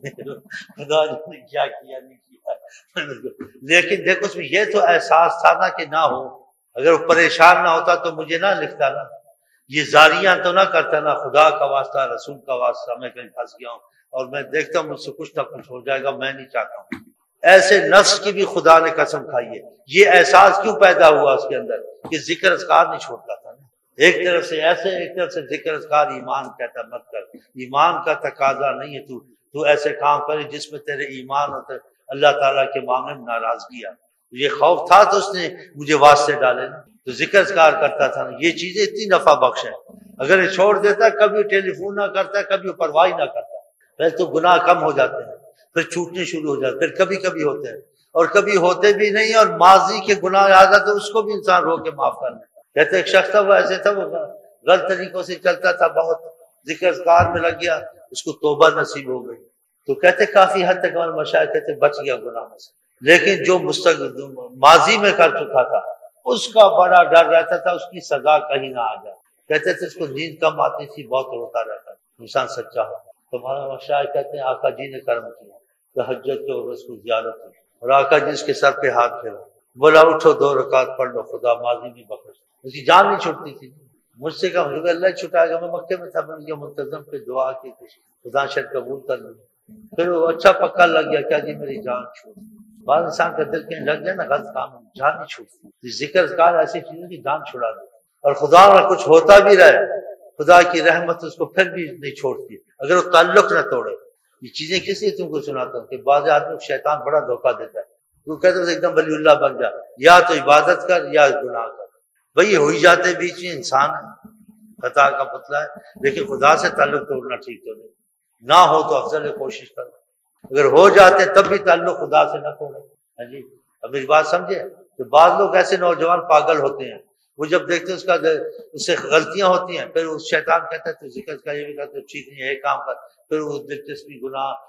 خدا نے کیا کیا نہیں کیا، لیکن دیکھو اس میں یہ تو احساس تھا نا کہ نہ ہو، اگر وہ پریشان نہ ہوتا تو مجھے نہ لکھتا نا، یہ زاریاں تو نہ کرتا نا، خدا کا واسطہ رسول کا واسطہ میں کہیں پھنس گیا ہوں اور میں دیکھتا ہوں مجھ سے کچھ نہ کچھ ہو جائے گا، میں نہیں چاہتا ہوں۔ ایسے نفس کی بھی خدا نے قسم کھائی ہے، یہ احساس کیوں پیدا ہوا اس کے اندر کہ ذکر اذکار نہیں چھوڑتا تھا نا، ایک طرف سے ایسے ایک طرف سے ذکر اذکار، ایمان کہتا مت کر، ایمان کا تقاضا نہیں ہے تو ایسے کام کرے جس میں تیرے ایمان ہوتا ہے، اللہ تعالیٰ کے معاملے میں ناراضگی آ، یہ خوف تھا تو اس نے مجھے واسطے ڈالے نا، تو ذکر اذکار کرتا تھا نا، یہ چیزیں اتنی نفع بخش ہیں، اگر یہ چھوڑ دیتا کبھی ٹیلی فون نہ کرتا کبھی پرواہ نہ کرتا، پھر تو گناہ کم ہو جاتے ہیں، پھر چھوٹنے شروع ہو جاتے، پھر کبھی کبھی ہوتے ہیں اور کبھی ہوتے بھی نہیں، اور ماضی کے گناہ یاد آتے اس کو بھی انسان رو کے معاف کر لیتا۔ کہتے ایک شخص تھا وہ ایسے تھا، وہ غلط طریقوں سے چلتا تھا، بہت ذکر اذکار میں لگ گیا، اس کو توبہ نصیب ہو گئی، تو کہتے کافی حد تک ہمارے مشائخ کہتے بچ گیا گناہوں سے، لیکن جو ماضی میں کر چکا تھا اس کا بڑا ڈر رہتا تھا اس کی سزا کہیں نہ آ جائے، کہتے تھے اس کو نیند کم آتی تھی، بہت روتا رہتا تھا، انسان سچا ہوتا۔ تو ہمارا مشائخ کہتے ہیں آقا جی نے کرم کیا، تہجد کے اور اس کو زیارت کی، اور آقا جی اس کے سر پہ ہاتھ پھیرا، بولا اٹھو 2 رکعت پڑھ لو، خدا ماضی میں بخش، اس کی جان نہیں چھوٹتی تھی۔ مجھ سے کہا مجھے اللہ چھٹائے گا، میں مکے میں تھا، میں نے منتظم پہ دعا کی خدا شاید قبول کر لوں، پھر وہ اچھا پکا لگ گیا کیا جی میری جان چھوٹ، بعض انسان کا دل کہیں لگ جائے نا غلط کام میں جان نہیں چھوٹتی، ذکر اذکار ایسی چیز ہے کہ جان چھڑا دے، اور خدا میں کچھ ہوتا بھی رہے خدا کی رحمت اس کو پھر بھی نہیں چھوڑتی اگر وہ تعلق نہ توڑے۔ یہ چیزیں کس لیے تم کو سناتا ہوں کہ بعض آدمی کو شیطان بڑا دھوکہ دیتا ہے، وہ کہتا ہے ایک دم ولی اللہ بن جا، یا تو عبادت کر یا گناہ کر، بھئی ہو ہی جاتے بیچ میں، انسان ہے، خطا کا پتلا ہے، لیکن خدا سے تعلق توڑنا ٹھیک تو نہیں، نہ ہو تو افضل ہے کوشش کرو، اگر ہو جاتے تب بھی تعلق خدا سے نہ توڑے۔ ہاں جی اب میری بات سمجھے، تو بعض لوگ ایسے نوجوان پاگل ہوتے ہیں، وہ جب دیکھتے اس کا اس سے غلطیاں ہوتی ہیں، پھر اس شیطان کہتا ہے تو ذکر کا یہ بھی کہتا ہے ٹھیک نہیں ہے یہ کام کر، پھر وہ دلچسپی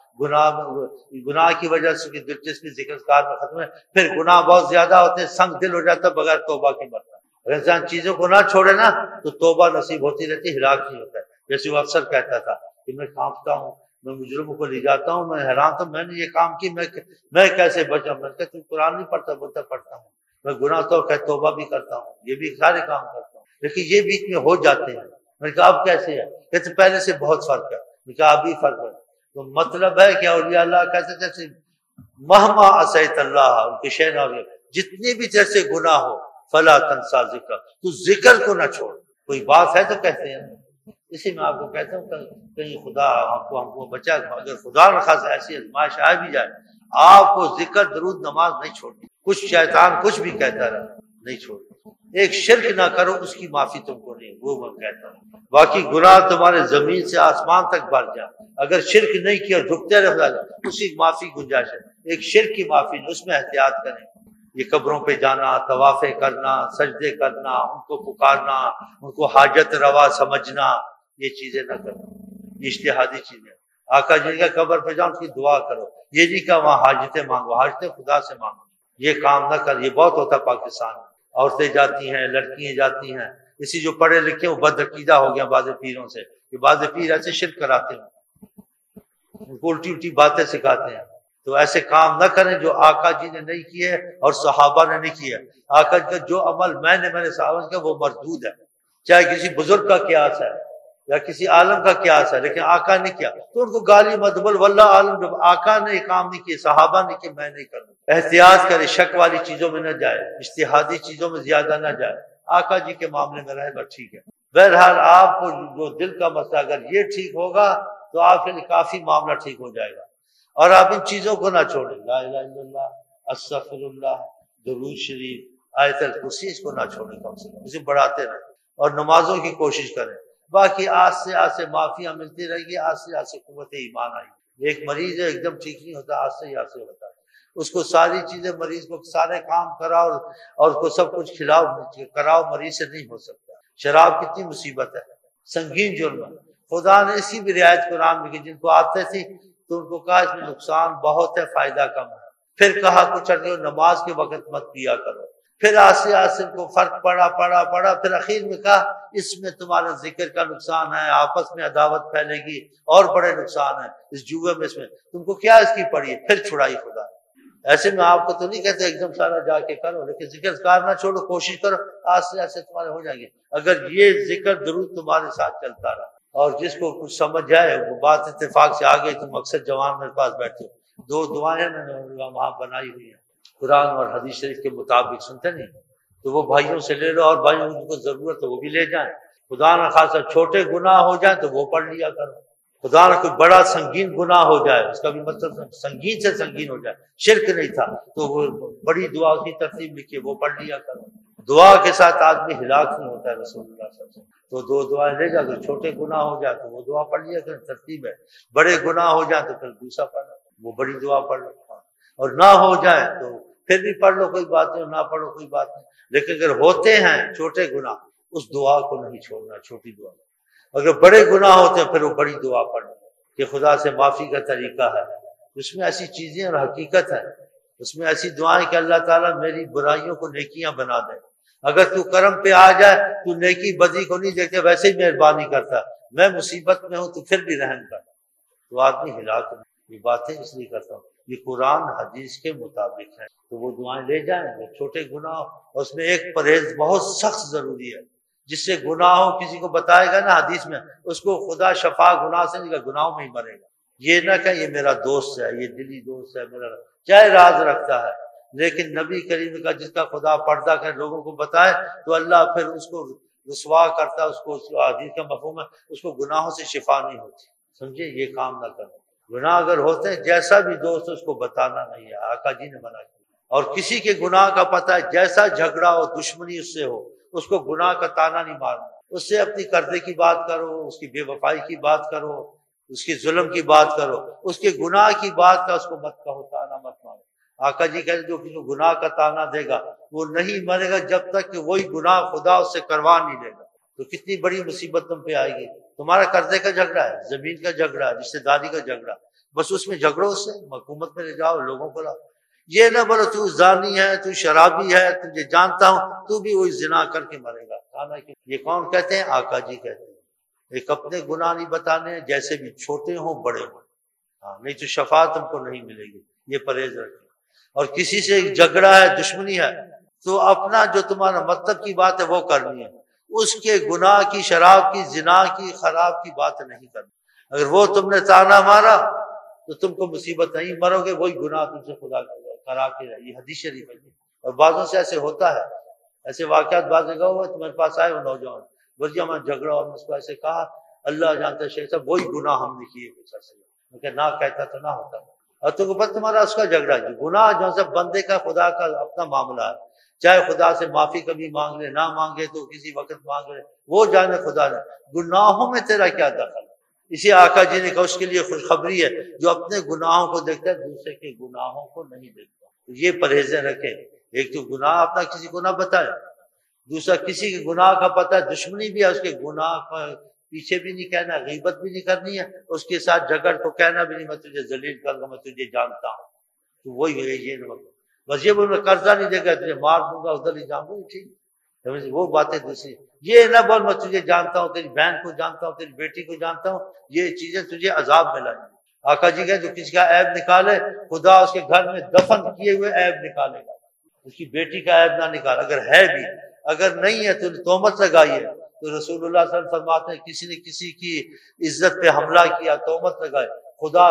گناہ کی وجہ سے دلچسپی ذکر کار میں ختم ہے، پھر گناہ بہت زیادہ ہوتے ہیں، سنگ دل ہو جاتا ہے، بغیر توبہ کے مرتا ہے۔ اگر انسان چیزوں کو نہ چھوڑے نا تو توبہ نصیب ہوتی رہتی، ہلاک نہیں ہوتا ہے۔ جیسے وہ اکثر کہتا تھا کہ میں کانپتا ہوں، میں مجرموں کو لے جاتا ہوں، میں حیران تھا میں نے یہ کام کی، میں کیسے بچا، میں کہتا ہوں قرآن نہیں پڑھتا، بولتا پڑھتا ہوں، میں گناہ تو توبہ بھی کرتا ہوں، یہ بھی سارے کام کرتا ہوں، لیکن یہ بیچ میں ہو جاتے ہیں۔ میں نے کہا اب کیسے ہے، کہتے پہلے سے بہت فرق ہے، میں نے کہا ابھی فرق ہے، تو مطلب ہے کہ اولیاء اللہ کہتے جیسے مہما عصیت اللہ، ان کے شہنا، جتنی بھی تیرے سے گناہ ہو، فلا تنسا ذکر، تو ذکر کو نہ چھوڑ۔ کوئی بات ہے تو کہتے ہیں، اسی میں آپ کو کہتا ہوں کہیں خدا ہم کو بچا، اگر خدا نہ خاص ایسی آزمائش آ بھی جائے، آپ کو ذکر درود نماز نہیں چھوڑنی، کچھ شیطان کچھ بھی کہتا رہا نہیں چھوڑنی، ایک شرک نہ کرو اس کی معافی تم کو نہیں، وہ میں کہتا ہوں۔ باقی گناہ تمہارے زمین سے آسمان تک بڑھ جائے، اگر شرک نہیں کیا جھکتے رہے اسی کی معافی گنجائش ہے، ایک شرک کی معافی نہیں، اس میں احتیاط کریں۔ یہ قبروں پہ جانا، طوافیں کرنا، سجدے کرنا، ان کو پکارنا، ان کو حاجت روا سمجھنا، یہ چیزیں نہ کرو، یہ اجتہادی چیزیں۔ آقا جی کا قبر پہ جاؤ، ان کی دعا کرو، یہ نہیں کہ وہاں حاجتیں مانگو، حاجتیں خدا سے مانگو، یہ کام نہ کر، یہ بہت ہوتا پاکستان میں، عورتیں جاتی ہیں، لڑکیاں جاتی ہیں، اسی جو پڑھے لکھے وہ بدعقیدہ ہو گیا بعض پیروں سے، کہ بعض پیر ایسے شرک کراتے ہیں، ان کو الٹی الٹی باتیں سکھاتے ہیں، تو ایسے کام نہ کریں جو آقا جی نے نہیں کیے اور صحابہ نے نہیں کیا۔ آقا جی کا جو عمل میں نے صحابہ کیا وہ مردود ہے، چاہے کسی بزرگ کا قیاس ہے یا کسی عالم کا قیاس ہے، لیکن آقا نے کیا تو ان کو گالی مت بول، واللہ عالم، جب آقا نے یہ کام نہیں کیے، صحابہ نے کیے، میں نہیں کروں۔ احتیاط کرے، شک والی چیزوں میں نہ جائے، اجتہادی چیزوں میں زیادہ نہ جائے، آقا جی کے معاملے میں رہے گا ٹھیک ہے۔ بہرحال آپ کو جو دل کا مسئلہ اگر یہ ٹھیک ہوگا تو آپ کے لیے کافی معاملہ ٹھیک ہو جائے گا، اور آپ ان چیزوں کو نہ چھوڑیں، لا الہ الا اللہ، استغفر اللہ، درود شریف، آیت الکرسی، اس کو نہ چھوڑیں، کم سے کم اسے بڑھاتے رہیں، اور نمازوں کی کوشش کریں۔ باقی آج سے معافیاں ملتی رہے گی، آج سے قوت ایمان آئی گی۔ ایک مریض ہے ایک دم ٹھیک نہیں ہوتا، آج سے ہوتا ہے، اس کو ساری چیزیں، مریض کو سارے کام کراؤ اور اس کو سب کچھ کھلاؤ کراؤ، مریض سے نہیں ہو سکتا۔ شراب کتنی مصیبت ہے، سنگین جرم ہے، خدا نے اسی بھی رعایت قرآن میں کی، جن کو عادتیں تھی تو ان کو کہا اس میں نقصان بہت ہے، فائدہ کم ہے، پھر کہا کچھ نماز کے وقت مت پیا کرو، پھر آستے کو فرق پڑا، پھر اخیر میں کہا اس میں تمہارے ذکر کا نقصان ہے، آپس میں عداوت پھیلے گی، اور بڑے نقصان ہیں اس جوئے میں، اس میں تم کو کیا اس کی پڑی ہے، پھر چھڑائی خدا۔ ایسے میں آپ کو تو نہیں کہتے ایک دم سارا جا کے کرو، لیکن ذکر کار نہ چھوڑو، کوشش کرو، آستے تمہارے ہو جائیں گے، اگر یہ ذکر درود تمہارے ساتھ چلتا رہا۔ اور جس کو کچھ سمجھ جائے وہ بات اتفاق سے آگے، تم اکثر جوان میرے پاس بیٹھے ہو، دو دعائیں میں نے وہاں بنائی ہوئی ہیں قرآن اور حدیث شریف کے مطابق، سنتے نہیں تو وہ بھائیوں سے لے لو، اور بھائیوں کو ضرورت ہے وہ بھی لے جائیں، خدا نہ خاصا چھوٹے گناہ ہو جائیں تو وہ پڑھ لیا کرو، خدا نہ کوئی بڑا سنگین گناہ ہو جائے، اس کا بھی مطلب سنگین سے سنگین ہو جائے، شرک نہیں تھا تو وہ بڑی دعا کی ترتیب لکھی وہ پڑھ لیا کرو۔ دعا کے ساتھ آدمی ہلاک نہیں ہوتا ہے، رسول اللہ صلی اللہ علیہ وسلم، تو دو دعائیں لے جا، اگر چھوٹے گناہ ہو جائے تو وہ دعا پڑھ لیا کریں، ترتیب ہے، بڑے گناہ ہو جائیں تو پھر دوسرا پڑھ لو، وہ بڑی دعا پڑھ لو، اور نہ ہو جائیں تو پھر بھی پڑھ لو، کوئی بات نہیں، نہ پڑھو کوئی بات نہیں، لیکن اگر ہوتے ہیں چھوٹے گناہ اس دعا کو نہیں چھوڑنا، چھوٹی دعا، اگر بڑے گناہ ہوتے ہیں پھر وہ بڑی دعا پڑھو کہ خدا سے معافی کا طریقہ ہے، اس میں ایسی چیزیں اور حقیقت ہے، اس میں ایسی دعائیں کہ اللہ تعالیٰ میری برائیوں کو نیکیاں بنا دے، اگر تو کرم پہ آ جائے تو نیکی بدی کو نہیں دیکھتے، ویسے ہی مہربانی کرتا، میں مصیبت میں ہوں تو پھر بھی رحم کر، تو آدمی ہلاک نہیں۔ یہ باتیں اس لیے کرتا ہوں، یہ قرآن حدیث کے مطابق ہے، تو وہ دعائیں لے جائیں گے، چھوٹے گناہ، اور اس میں ایک پرہیز بہت سخت ضروری ہے، جس سے گناہ ہو کسی کو بتائے گا نا حدیث میں، اس کو خدا شفا گناہ سے نہیں، گناہوں میں ہی مرے گا، یہ نہ کہ یہ میرا دوست ہے، یہ دلی دوست ہے میرا، چاہے راز رکھتا ہے، لیکن نبی کریم کا جس کا خدا پردہ کر لوگوں کو بتائے تو اللہ پھر اس کو رسوا کرتا، اس کو حدیث کا مفہوم ہے اس کو گناہوں سے شفا نہیں ہوتی، سمجھے، یہ کام نہ کرو، گناہ اگر ہوتے ہیں جیسا بھی دوست اس کو بتانا نہیں ہے، آقا جی نے منع کیا، اور کسی کے گناہ کا پتہ ہے، جیسا جھگڑا ہو، دشمنی اس سے ہو، اس کو گناہ کا تانا نہیں مارنا، اس سے اپنی قرضے کی بات کرو، اس کی بے وفائی کی بات کرو، اس کی ظلم کی بات کرو، اس کے گناہ کی بات کا اس کو مت کہو، تانا مت مارو۔ آقا جی کہتے جو کسی گناہ کا تانا دے گا وہ نہیں مرے گا جب تک کہ وہی گناہ خدا اس سے کروا نہیں لے گا، تو کتنی بڑی مصیبت تم پہ آئے گی، تمہارا قرضے کا جھگڑا ہے، زمین کا جھگڑا ہے، رشتہ داری کا جھگڑا، بس اس میں جھگڑو، اس سے حکومت میں لے جاؤ، لوگوں کو لاؤ، یہ نہ بولو تو زانی ہے، تو شرابی ہے، تجھے جانتا ہوں، تو بھی وہی زنا کر کے مرے گا، یہ کون کہتے ہیں؟ آقا جی کہتے ہیں، ایک اپنے گناہ نہیں بتانے، جیسے بھی چھوٹے ہوں بڑے ہوں، ہاں، نہیں تو شفاعت تم کو نہیں ملے گی، یہ پرہیز رکھیں، اور کسی سے جھگڑا ہے، دشمنی ہے، تو اپنا جو تمہارا مطلب کی بات ہے وہ کرنی ہے، اس کے گناہ کی، شراب کی، زنا کی، خراب کی بات نہیں کرنی، اگر وہ تم نے تانا مارا تو تم کو مصیبت نہیں، مرو گے وہی گناہ تم سے خدا کرا کے رہے. یہ حدیث شریف ہے. اور بعضوں سے ایسے ہوتا ہے، ایسے واقعات بعض جگہ ہوئے. تمہارے پاس آئے وہ نوجوان، بولیا میں جھگڑا اور اس کو ایسے کہا، اللہ جانتا ہے شیخ صاحب وہی گناہ ہم نے کیے کچھ ایسے. میں کہ نہ کہتا تو نہ ہوتا. اور تم کو پتہ تمہارا اس کا جھگڑا ہے گناہ جو سب بندے کا خدا کا اپنا معاملہ ہے. چاہے خدا سے معافی کبھی مانگ لے، نہ مانگے تو کسی وقت مانگ لے، وہ جانے خدا نے. گناہوں میں تیرا کیا دخل؟ اسی آقا جی نے کہا اس کے لیے خوشخبری ہے جو اپنے گناہوں کو دیکھتا ہے دوسرے کے گناہوں کو نہیں دیکھتا. یہ پرہیزیں رکھے. ایک تو گناہ اپنا کسی کو نہ بتائے، دوسرا کسی کے گناہ کا پتہ ہے، دشمنی بھی ہے اس کے گناہ کا پیچھے بھی نہیں کہنا، غیبت بھی نہیں کرنی ہے، اس کے ساتھ جھگڑ تو کہنا بھی نہیں میں تجھے ذلیل کر گا، میں تجھے جانتا ہوں. تو وہی ہے یہ بس یہ میں قرضہ نہیں دے گا تجھے مار دوں گا ادھر ہی جاؤں گا. ٹھیک وہ باتیں دوسری. یہ نہ بول میں تجھے جانتا ہوں، تیری بہن کو جانتا ہوں، تیری بیٹی کو جانتا ہوں. یہ چیزیں تجھے عذاب میں لائیں گی. آقا جی کہتے جو کسی کا عیب نکالے خدا اس کے گھر میں دفن کیے ہوئے عیب نکالے گا. اس کی بیٹی کا عیب نہ نکال، اگر ہے بھی، اگر نہیں ہے تو تہمت لگائی ہے. تو رسول اللہ صلی اللہ علیہ وسلم فرماتے ہیں کسی نے کسی کی عزت پہ حملہ کیا، تہمت لگائے، خدا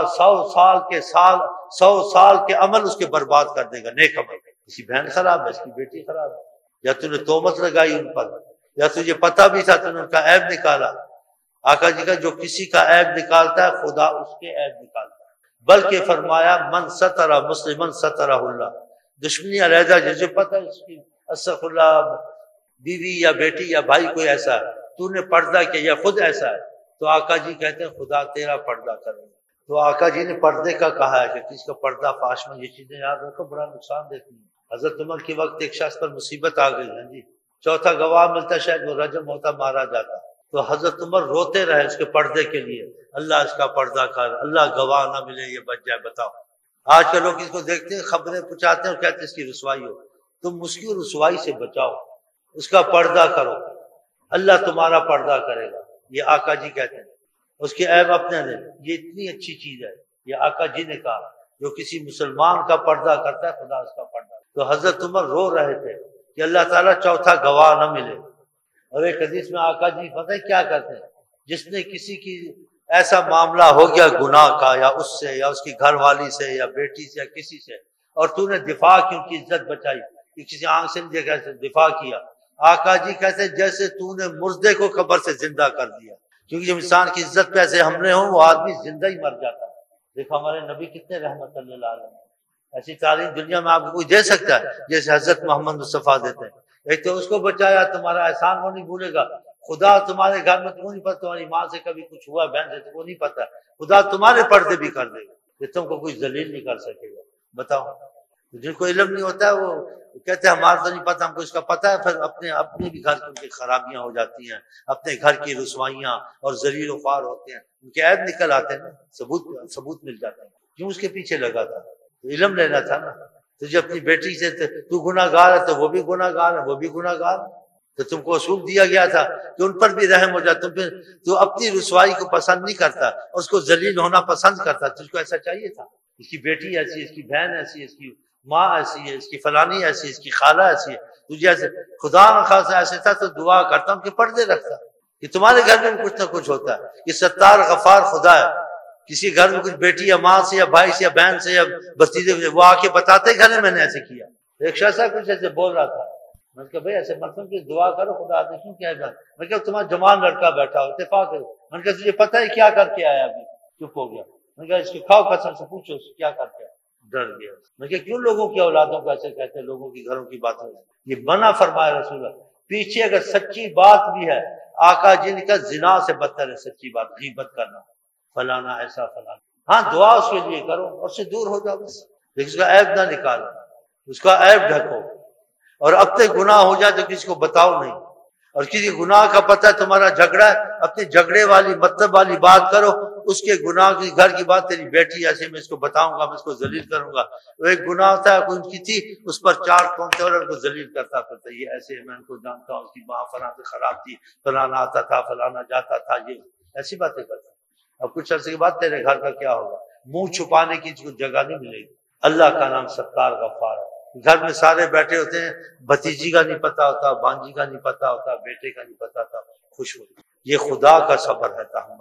100 سال کے عمل اس کے برباد کر دے گا، نیک عمل. کسی بہن خراب ہے، اس کی بیٹی خراب ہے، یا تو نے تہمت لگائی ان پر، یا تجھے پتہ بھی تھا تو نے ان کا عیب نکالا. آقا جی کا جو کسی کا عیب نکالتا ہے خدا اس کے عیب نکالتا ہے. بلکہ فرمایا من ستر مسلمن سترہ اللہ. دشمنی علیحدہ جسے پتہ ہے اس کی استغفر اللہ بیوی یا بیٹی یا بھائی کوئی ایسا ہے، تو نے پردہ کیا یا خود ایسا ہے، تو آقا جی کہتے ہیں خدا تیرا پردہ کرے گا. تو آقا جی نے پردے کا کہا ہے کہ کس کا پردہ فاش میں. یہ چیزیں یاد رکھو، بڑا نقصان دیتی ہیں. حضرت عمر کے وقت ایک شخص پر مصیبت آ گئی ہے جی، چوتھا گواہ ملتا شاید وہ رجم ہوتا، مارا جاتا. تو حضرت عمر روتے رہے اس کے پردے کے لیے، اللہ اس کا پردہ کر، اللہ گواہ نہ ملے یہ بچ جائے. بتاؤ آج کے لوگ اس کو دیکھتے ہیں، خبریں پہنچاتے ہیں اور کہتے ہیں اس کی رسوائی ہو. تم اس کی رسوائی سے بچاؤ، اس کا پردہ کرو، اللہ تمہارا پردہ کرے گا. یہ آقا جی کہتے ہیں اس کے عیب اپنے نے. یہ اتنی اچھی چیز ہے، یہ آقا جی نے کہا جو کسی مسلمان کا پردہ کرتا ہے خدا اس کا پردہ. تو حضرت عمر رو رہے تھے کہ اللہ تعالیٰ چوتھا گواہ نہ ملے. اور ایک حدیث میں آقا جی پتہ ہے کیا کرتے ہیں، جس نے کسی کی ایسا معاملہ ہو گیا گناہ کا، یا اس سے یا اس کی گھر والی سے یا بیٹی سے یا کسی سے، اور تو نے دفاع کی، ان کی عزت بچائی، کہ کسی آنکھ سے نہیں دیکھا، دفاع کیا. آقا جی کہتے ہیں جیسے تو نے مردے کو قبر سے زندہ کر دیا. کیونکہ جب انسان کی عزت پہ ایسے حملے ہوں وہ آدمی زندہ ہی مر جاتا ہے. دیکھو ہمارے نبی کتنے رحمت اللہ علیہ، ایسی تعلیم دنیا میں آپ کو کوئی دے سکتا ہے جیسے حضرت محمد مصطفیٰ دیتے ہیں. ایک تو اس کو بچایا، تمہارا احسان وہ نہیں بھولے گا. خدا تمہارے گھر میں تمہیں نہیں پتا، تمہاری ماں سے کبھی کچھ ہوا، بہن سے تمہیں نہیں پتا، خدا تمہارے پردے بھی کر دے گا کہ تم کو کوئی ذلیل نہیں کر سکے گا. بتاؤ جن کو علم نہیں ہوتا ہے وہ کہتے ہیں ہمارا تو نہیں پتا، ہم کو اس کا پتا ہے. پھر اپنے بھی گھر کی خرابیاں ہو جاتی ہیں، اپنے گھر کی رسوائیاں اور ذلیل و خوار ہوتے ہیں، ان کے عیب نکل آتے ہیں، ثبوت مل جاتا ہے. کیوں اس کے پیچھے لگا تھا؟ علم لینا تھا نا. تجھے اپنی بیٹی سے تو گناہ گار ہے تو وہ بھی گناہ گار ہے، وہ بھی گناہ گار ہے. تو تم کو اصول دیا گیا تھا کہ ان پر بھی رحم ہو جائے. تو اپنی رسوائی کو پسند نہیں کرتا، اس کو ذلیل ہونا پسند کرتا. تجھ کو ایسا چاہیے تھا. اس کی بیٹی ایسی، اس کی بہن ایسی، اس کی ماں ایسی ہے، اس کی فلانی ایسی، اس کی خالہ ایسی ہے. تجھے ایسے خدا نخواستہ ایسے تھا تو دعا کرتا ہوں کہ پردے رکھتا کہ تمہارے گھر میں کچھ نہ کچھ ہوتا ہے. یہ ستار غفار خدا ہے. کسی گھر میں کچھ بیٹی یا ماں سے یا بھائی سے یا بہن سے یا بھتیجے سے وہ آ کے بتاتے گھر میں نے ایسے کیا. ایک شخص کچھ ایسے بول رہا تھا، میں نے کہا بھائی ایسے مطلب کہ دعا کرو خدا دیکھوں کیا ہے. میں کہا تمہارا جوان لڑکا بیٹھا ہو، اتفاق ہے. میں نے کہا تجھے پتہ ہے کیا کر کے آیا؟ ابھی چپ ہو گیا. میں نے کہا اس کی کھاؤ قسم سے پوچھو اس کیا کر کے آیا. ڈر گیا. میں کہا کیوں لوگوں کی اولادوں کو ایسے کہتے ہیں، لوگوں کی گھروں کی باتیں؟ یہ منع فرمایا رسول اللہ. پیچھے اگر سچی بات بھی ہے، آقا جن کا زنا سے بدتر ہے سچی بات، غیبت کرنا، فلانا ایسا فلانا. ہاں دعا اس کے لیے کرو اور اس سے دور ہو جاؤ بس، لیکن اس کا عیب نہ نکالو، اس کا عیب ڈھکو. اور اپنے گناہ ہو جائے تو کسی کو بتاؤ نہیں. اور کسی گناہ کا پتہ ہے تمہارا جھگڑا ہے، اپنے جھگڑے والی مطلب والی بات کرو. اس کے گناہ کی گھر کی بات تیری بیٹی ایسے میں اس کو بتاؤں گا، میں اس کو ذلیل کروں گا. وہ ایک گناہ ہوتا ہے، کوئی ان کی تھی اس پر 4 قومیں اور ان کو ذلیل کرتا پھرتا. یہ ایسے میں ان کو جانتا ہوں، اس کی ماں فلاں سے خراب تھی، فلانا آتا تھا، فلانا جاتا تھا، یہ ایسی باتیں کرتا. اب کچھ عرصے کے بعد تیرے گھر کا کیا ہوگا؟ منہ چھپانے کی جگہ نہیں ملے گی. اللہ کا نام ستار غفار ہے. گھر میں سارے بیٹھے ہوتے ہیں، بھتیجی کا نہیں پتا ہوتا، بانجی کا نہیں پتا ہوتا، بیٹے کا نہیں پتا تھا، خوش ہوتے. یہ خدا کا صبر ہے، تحمل ہے.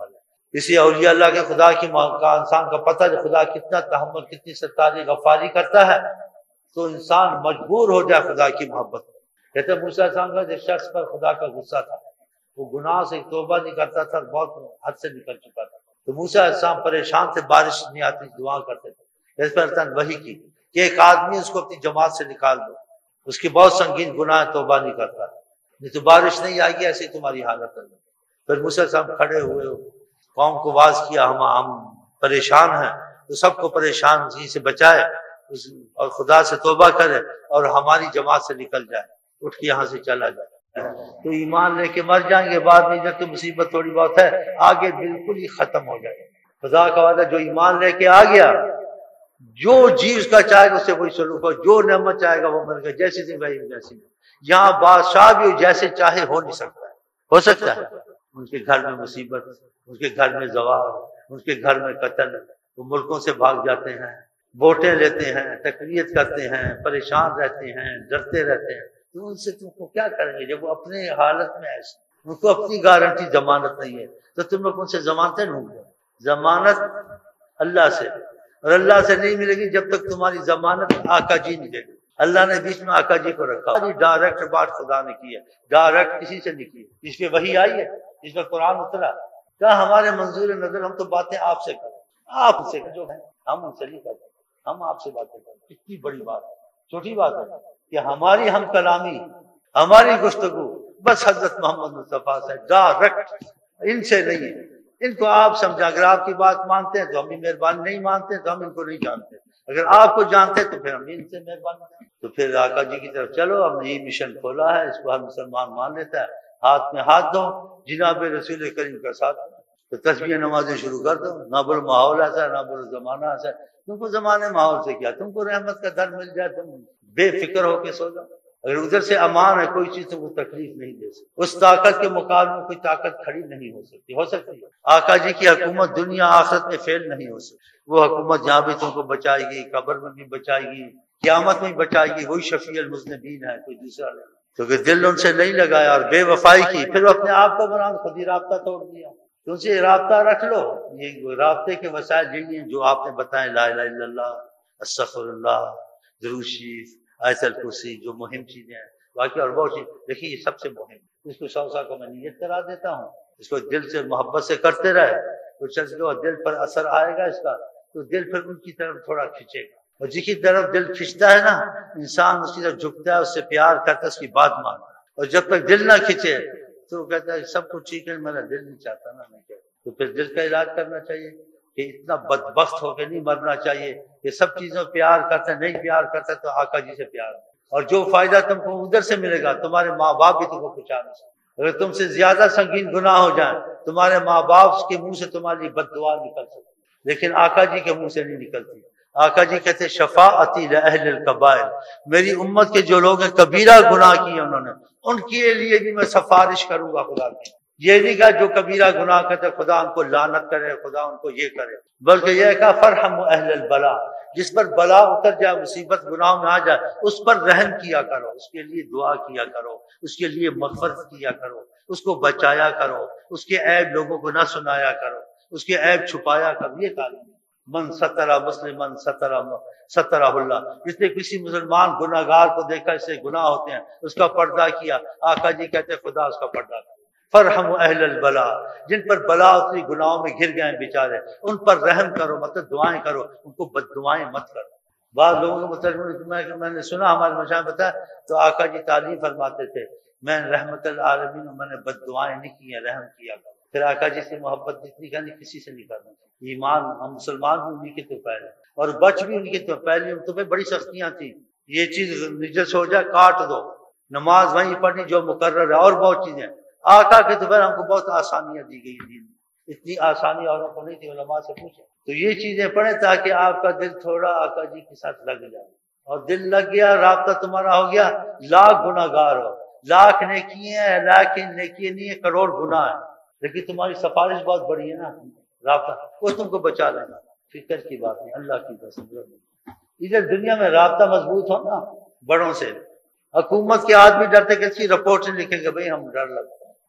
اسی اولیاء اللہ کے خدا کی کا انسان کا پتہ ہے خدا کتنا تحمل، کتنی ستاری غفاری کرتا ہے، تو انسان مجبور ہو جائے خدا کی محبت میں۔ کہتے ہیں موسیٰ علیہ السلام کا جس شخص پر خدا کا غصہ تھا، وہ گناہ سے توبہ نہیں کرتا تھا، بہت حد سے نکل چکا تھا، تو موسیٰ علیہ السلام پریشان تھے، بارش نہیں آتی، دعا کرتے تھے، اس پر اللہ وحی کی کہ ایک آدمی اس کو اپنی جماعت سے نکال دو، اس کی بہت سنگین گناہ ہے، توبہ نہیں کرتا، نہیں تو بارش نہیں آئے گی، ایسی تمہاری حالت ہے۔ پھر موسیٰ علیہ السلام کھڑے ہوئے، قوم کو واعظ کیا، ہم پریشان ہیں، تو سب کو پریشانی سے بچائے اور خدا سے توبہ کرے اور ہماری جماعت سے نکل جائے، اٹھ کے یہاں سے چلا جائے۔ تو ایمان لے کے مر جائیں گے، بعد میں جب تو مصیبت تھوڑی بہت ہے، آگے بالکل ہی ختم ہو جائے گا۔ خدا کا وعدہ جو ایمان لے کے آ گیا، جو جی اس کا چاہے گا اس سے وہی سلوک ہو، جو نعمت چاہے گا وہ مل گا، جیسی تھی وہی ویسی۔ یہاں بادشاہ بھی جیسے چاہے ہو نہیں سکتا ہے، ہو سکتا ہے ان کے گھر میں مصیبت، ان کے گھر میں زوال، ان کے گھر میں قتل، وہ ملکوں سے بھاگ جاتے ہیں، ووٹیں لیتے ہیں، تقویت کرتے ہیں، پریشان رہتے ہیں، ڈرتے رہتے ہیں، تو ان سے تم کو کیا کریں گے جب وہ اپنے حالت میں ایسے، ان کو اپنی گارنٹی ضمانت نہیں ہے، تو تم لوگ ان سے ضمانتیں ڈھونڈ لو۔ ضمانت اللہ سے، اور اللہ سے نہیں ملے گی جب تک تمہاری ضمانت آقا جی نہیں دے گی۔ اللہ نے بیچ میں آقا جی کو رکھا، ڈائریکٹ بات خدا نے کی ہے، ڈائریکٹ کسی سے نہیں کی ہے۔ اس پہ وحی آئی ہے، اس پہ قرآن اترا، کیا ہمارے منظور نظر ہم تو باتیں آپ سے کریں، آپ سے جو ہیں ہم ان سے نہیں کرتے، ہم آپ سے باتیں کرتے۔ اتنی بڑی بات ہے، چھوٹی بات ہے کہ ہماری ہم کلامی، ہماری گفتگو بس حضرت محمد مصطفیٰ سے ڈائریکٹ، ان سے نہیں ہے۔ ان کو آپ سمجھا، اگر آپ کی بات مانتے ہیں تو ہم بھی مہربانی، نہیں مانتے ہیں تو ہم ان کو نہیں جانتے، اگر آپ کو جانتے تو پھر ہم بھی ان سے مہربانی کریں۔ تو پھر آقا جی کی طرف چلو، ہم نے یہ مشن کھولا ہے، اس کو ہر مسلمان مان لیتا ہے، ہاتھ میں ہاتھ دو، جناب رسول کریم کا ساتھ دو، تو تسبیح نمازیں شروع کر دو۔ نہ بولو ماحول ایسا ہے، نہ بولو زمانہ ایسا ہے، تم کو زمانے ماحول سے کیا، تم کو رحمت کا در مل جائے، تم بے فکر ہو کے سو جاؤ، اگر ادھر سے امان ہے، کوئی چیز تم کو تکلیف نہیں دے سکتی، اس طاقت کے مقابلے میں کوئی طاقت کھڑی نہیں ہو سکتی، ہو سکتی ہے آقا جی کی حکومت دنیا آخرت میں فیل نہیں ہو سکتی، وہ حکومت جہاں بھی تم کو بچائے گی، قبر میں بھی بچائے گی، قیامت میں بھی بچائے گی، وہی شفیع المذنبین ہے، کوئی دوسرا نہیں، کیونکہ دل ان سے نہیں لگایا اور بے وفائی کی، پھر وہ اپنے آپ کو بنا خود ہی رابطہ توڑ دیا۔ تو ان سے رابطہ رکھ لو، یہ رابطے کے وسائل یہی ہیں جو آپ نے بتائے، لا الہ الا اللہ، استغفر اللہ، درود شریف، آیت الکرسی، جو مہم چیزیں ہیں، باقی اور بہت چیز، دیکھیے یہ سب سے مہم، اس کو 100 کو میں نیت کرا دیتا ہوں، اس کو دل سے محبت سے کرتے رہے، تو چل کے دل پر اثر آئے گا اس کا، تو دل پھر ان کی طرف تھوڑا کھینچے گا، اور جس کی طرف دل کھینچتا ہے نا انسان، اس کی طرف جھکتا ہے، اس سے پیار کرتا ہے، اس کی بات مانتا ہے، اور جب تک دل نہ کھینچے تو کہتا ہے سب کچھ ٹھیک ہے، میرا دل نہیں چاہتا نا میں کیا، تو پھر دل کا علاج کرنا چاہیے کہ اتنا بدبخت ہو کے نہیں مرنا چاہیے کہ سب چیزوں پیار کرتا ہے، نہیں پیار کرتا تو آقا جی سے پیار، اور جو فائدہ تم کو ادھر سے ملے گا، تمہارے ماں باپ بھی تم کو پہنچا نہیں سکتے، اگر تم سے زیادہ سنگین گناہ ہو جائیں، تمہارے ماں باپ کے منہ سے تمہاری بد دعا نکل سکتی، لیکن آقا جی کے منہ سے نہیں نکلتی۔ آقا جی کہتے ہیں شفاعتی لأہل الکبائر، میری امت کے جو لوگ ہیں کبیرہ گناہ کیے انہوں نے، ان کے لیے بھی میں سفارش کروں گا خدا کی۔ یہ نہیں کہا جو کبیرہ گناہ کرتے خدا ان کو لعنت کرے، خدا ان کو یہ کرے، بلکہ یہ کہا فرحم اہل البلا، جس پر بلا اتر جائے، مصیبت گناہ میں آ جائے، اس پر رحم کیا کرو، اس کے لیے دعا کیا کرو، اس کے لیے مغفرت کیا کرو، اس کو بچایا کرو، اس کے عیب لوگوں کو نہ سنایا کرو، اس کے عیب چھپایا کرو، یہ تعلیم۔ من سترہ مسلمن سترہ اللہ، جس نے کسی مسلمان گناہگار کو دیکھا اس سے گناہ ہوتے ہیں، اس کا پردہ کیا، آقا جی کہتے ہیں خدا اس کا پردہ کرے۔ فرحم اہل البلا، جن پر بلا اتری گناہوں میں گر گئے بیچارے، ان پر رحم کرو، مطلب دعائیں کرو، ان کو بد دعائیں مت کرو۔ بعض لوگوں کو مطلب میں نے سنا ہمارے مشاہد بتایا تو آقا جی تعلیم فرماتے تھے میں رحمت العالمین ہوں، میں نے بد دعائیں نہیں کی ہیں، رحم کیا کرو۔ پھر آقا جی سے محبت جتنی کرنی کسی سے نہیں کرنا، ایمان ہم مسلمان بھی انہیں کے تو پہلے اور بچ بھی انہیں کے تو پہلے، ان تمہیں بڑی سختیاں تھیں، یہ چیز نجس ہو جائے کاٹ دو، نماز وہیں پڑھنی جو مقرر ہے، اور بہت چیزیں۔ آقا کے دوپہر ہم کو بہت آسانیاں دی گئی دین میں، اتنی آسانی اوروں کو نہیں تھی، علماء سے پوچھیں تو یہ چیزیں پڑھیں تاکہ آپ کا دل تھوڑا آقا جی کے ساتھ لگ جائے، اور دل لگ گیا، رابطہ تمہارا ہو گیا، لاکھ گناہ گار ہو، لاکھ نیکی ہیں، لیکن نیکی نہیں ہے، کروڑ گناہ ہے، لیکن تمہاری سفارش بہت بڑی ہے نا، رابطہ وہ تم کو بچا لینا، فکر کی بات نہیں، اللہ کی قسم۔ ادھر دنیا میں رابطہ مضبوط ہو نا بڑوں سے، حکومت کے آدمی ڈرتے کہ اس کی رپورٹ سے لکھیں گے بھئی ہم ڈر لگتا ہے،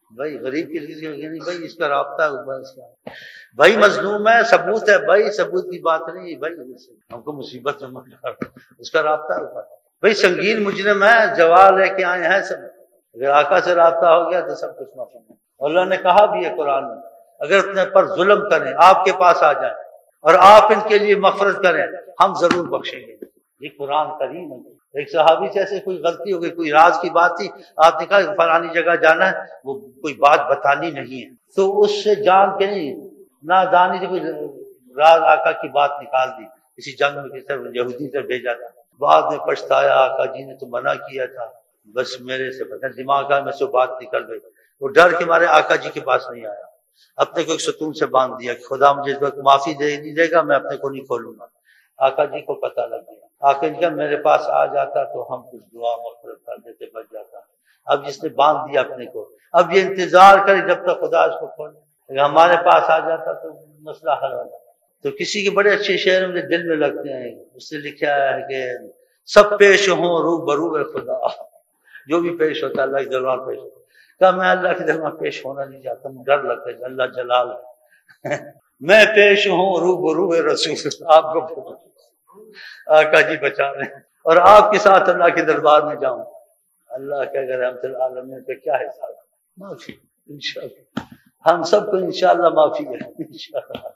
بھائی غریب کی کسی نہیں بھائی اس کا رابطہ ہے اس کا بھائی مظلوم ہے ثبوت ہے بھائی ثبوت کی بات نہیں بھائی ہم کو مصیبت میں مت ڈال اس کا رابطہ ہے بھائی سنگین مجرم ہے جواب لے کے آئے ہیں سب اگر آقا سے رابطہ ہو گیا تو سب کچھ معاف ہے اللہ نے کہا بھی ہے قرآن میں اگر اپنے پر ظلم کریں آپ کے پاس آ جائیں اور آپ ان کے لیے مغفرت کریں ہم ضرور بخشیں گے یہ قرآن کریم ہے ایک صحابی سے ایسے کوئی غلطی ہو گئی کوئی راز کی بات تھی آپ نے کہا فلانی جگہ جانا ہے وہ کوئی بات بتانی نہیں ہے تو اس سے جان کے نہیں نادانی سے کوئی راز آقا کی بات نکال دی کسی جنگ میں کسی طرح یہودی سے بھیجا تھا بعد میں پچھتایا آقا جی نے تو منع کیا تھا بس میرے سے پتہ دماغ میں سے بات نکل گئی وہ ڈر کے مارے آقا جی کے پاس نہیں آیا اپنے کو ایک ستون سے باندھ دیا کہ خدا مجھے اس وقت معافی نہیں دے گا میں اپنے کو نہیں کھولوں گا آقا جی کو پتہ لگ گیا آقا جی کا میرے پاس آ جاتا تو ہم کچھ دعا مغفرت کر دیتے بچ جاتا اب جس نے باندھ دیا اپنے کو اب یہ انتظار کرے جب تک خدا اس کو کھولے اگر ہمارے پاس آ جاتا تو مسئلہ حل ہو جاتا تو کسی کے بڑے اچھے شعر مجھے دل میں لگتے ہیں اس نے لکھا ہے کہ سب پیش ہوں رو برو خدا جو بھی پیش ہوتا ہے اللہ کے دربار پیش ہوتا کہ میں اللہ کے دربار پیش ہونا نہیں چاہتا مجھے ڈر لگتا ہے اللہ جلال ہے میں پیش ہوں رو برو رسول آپ کو آقا جی بچا رہے ہیں اور آپ کے ساتھ اللہ کے دربار میں جاؤں اللہ کے اگر رحمت العالمین پہ کیا حساب معافی انشاءاللہ ہم سب کو انشاءاللہ معافی ہے انشاءاللہ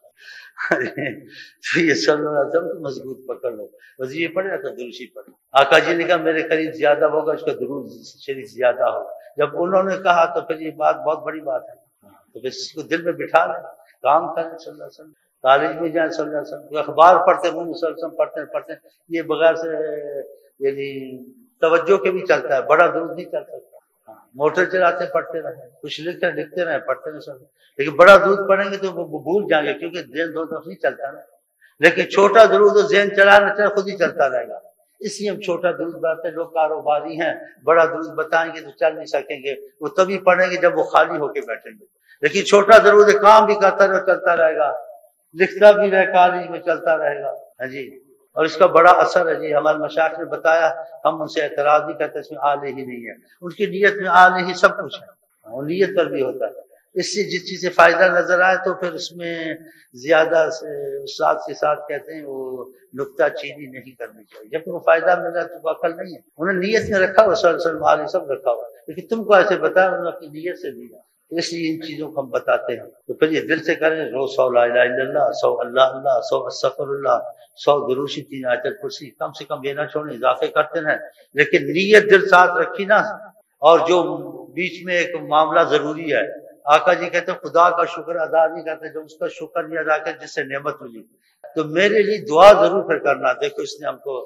تو یہ صلی اللہ علیہ وسلم کو مضبوط پکڑ لو وظیفے پڑھے تو دروشی پڑھے آقا جی نے کہا میرے قریب زیادہ ہوگا اس کا درود شریف زیادہ ہوگا جب انہوں نے کہا تو پھر یہ بات بہت بڑی بات ہے تو پھر اس کو دل میں بٹھا لیں کام کریں صلی اللہ علیہ وسلم کالج میں جائیں صلی اللہ علیہ وسلم اخبار پڑھتے ہیں صلی اللہ علیہ وسلم پڑھتے یہ بغیر سے یعنی توجہ کے بھی چلتا ہے بڑا درود نہیں چل سکتا موٹر چلاتے پڑھتے رہے کچھ لکھتے رہے پڑھتے رہے سب لیکن بڑا درود پڑھیں گے تو وہ بھول جائیں گے کیونکہ ذہن دو طرف نہیں چلتا نا لیکن چھوٹا درود تو ذہن چلانا چاہے خود ہی چلتا رہے گا اس لیے ہم چھوٹا درود بتاتے ہیں لوگ کاروباری ہیں بڑا درود بتائیں گے تو چل نہیں سکیں گے وہ تبھی پڑھیں گے جب وہ خالی ہو کے بیٹھیں گے لیکن چھوٹا درود کام بھی کرتا رہے چلتا رہے گا لکھتا بھی رہے کالج میں چلتا رہے گا ہاں جی اور اس کا بڑا اثر ہے جی ہمارے مشائخ نے بتایا ہم ان سے اعتراض نہیں کرتے اس میں آلے ہی نہیں ہے ان کی نیت میں آلے ہی سب کچھ ہے اور نیت پر بھی ہوتا ہے اس سے جس چیز سے فائدہ نظر آئے تو پھر اس میں زیادہ استاد کے ساتھ کہتے ہیں وہ نکتہ چینی نہیں کرنی چاہیے جب وہ فائدہ مل رہا ہے تو عقل نہیں ہے انہوں نے نیت میں رکھا ہوا صلی اللہ علیہ وسلم علیہ سب رکھا ہوا لیکن تم کو ایسے بتایا انہوں نے اپنی نیت سے دیا اس لیے ان چیزوں کو ہم بتاتے ہیں تو پھر یہ دل سے کریں روز 100 لا الہ الا اللہ 100 اللہ اللہ 100 استغفر اللہ 100 دروشی 3 آیت الکرسی کم سے کم یہ نہ چھوڑیں اضافے کرتے ہیں لیکن نیت دل ساتھ رکھی نا اور جو بیچ میں ایک معاملہ ضروری ہے آقا جی کہتے ہیں خدا کا شکر ادا نہیں کرتے جو اس کا شکر نہیں ادا کرتے جس سے نعمت ملی تو میرے لیے دعا ضرور پھر کرنا دیکھو اس نے ہم کو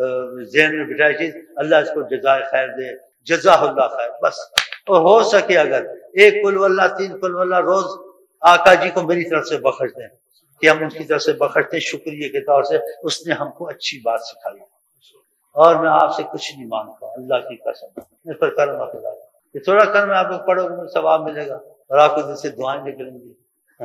ذہن میں بٹھائی چیز اللہ اس کو جزائے خیر دے جزاہ اللہ خیر بس اور ہو سکے اگر 1 قل واللہ 3 قل واللہ روز آقا جی کو میری طرف سے بخش دیں کہ ہم ان کی طرف سے بخشتے ہیں شکریہ کے طور سے اس نے ہم کو اچھی بات سکھائی اور میں آپ سے کچھ نہیں مانگتا اللہ کی قسم میں پر کرم خدا یہ تھوڑا کرم آپ لوگ پڑھو گے ثواب ملے گا اور آپ کو دل سے دعائیں نکلیں گی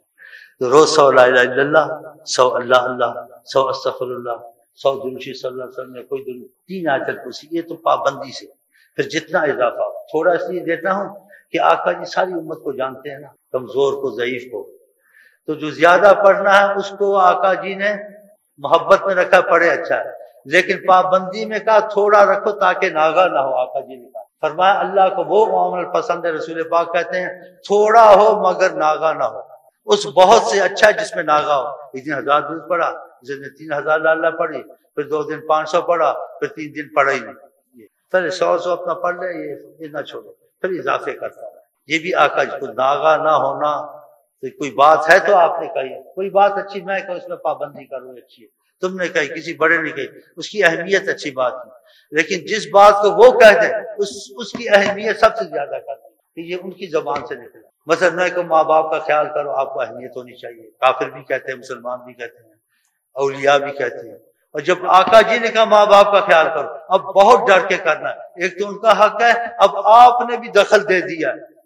تو روز 100 لا الہ الا اللہ 100 اللہ اللہ 100 استغفر اللہ 100 دروشی صلی اللہ علیہ وسلم میں کوئی درود 3 آیت الکرسی یہ تو پابندی سے پھر جتنا اضافہ تھوڑا اس لیے دیتا ہوں کہ آقا جی ساری امت کو جانتے ہیں نا کمزور کو ضعیف کو تو جو زیادہ پڑھنا ہے اس کو آقا جی نے محبت میں رکھا پڑھے اچھا ہے لیکن پابندی میں کہا تھوڑا رکھو تاکہ ناغا نہ ہو آقا جی نے کہا فرمایا اللہ کو وہ معامل پسند ہے رسول پاک کہتے ہیں تھوڑا ہو مگر ناغا نہ ہو اس بہت سے اچھا ہے جس میں ناغا ہو ایک دن 1000 درود پڑھا جس نے 3000 لا اللہ پڑھی پھر 2 دن 500 پڑھا پھر 3 دن پڑھا ہی نہیں پھر 100 اپنا پڑھ لے یہ نہ چھوڑو پھر اضافے کرتا ہے یہ بھی آقا جی کو ناغا نہ ہونا تو کوئی بات ہے تو آپ نے کہی کوئی بات اچھی میں کہ اس میں پابندی کروں اچھی ہے تم نے کہی کسی بڑے نے کہی اس کی اہمیت اچھی بات ہے لیکن جس بات کو وہ کہہ دیں اس کی اہمیت سب سے زیادہ کر دیں کہ یہ ان کی زبان سے نکلا مثلا میں کہ ماں باپ کا خیال کرو آپ کو اہمیت ہونی چاہیے کافر بھی کہتے ہیں مسلمان بھی کہتے ہیں اولیاء بھی کہتے ہیں اور جب آقا جی نے کہا ماں باپ کا خیال کرو اب بہت ڈر کے کرنا ہے ایک تو ان کا حق ہے اب آپ نے بھی دخل دے دیا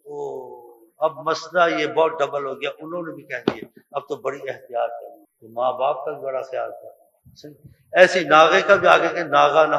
اب مسئلہ یہ بہت ڈبل ہو گیا انہوں نے بھی کہہ دیا اب تو بڑی احتیاط کرنی تو ماں باپ کا بھی بڑا خیال کرنا ایسی ناغے کا بھی آگے کہ ناغا نہ ہو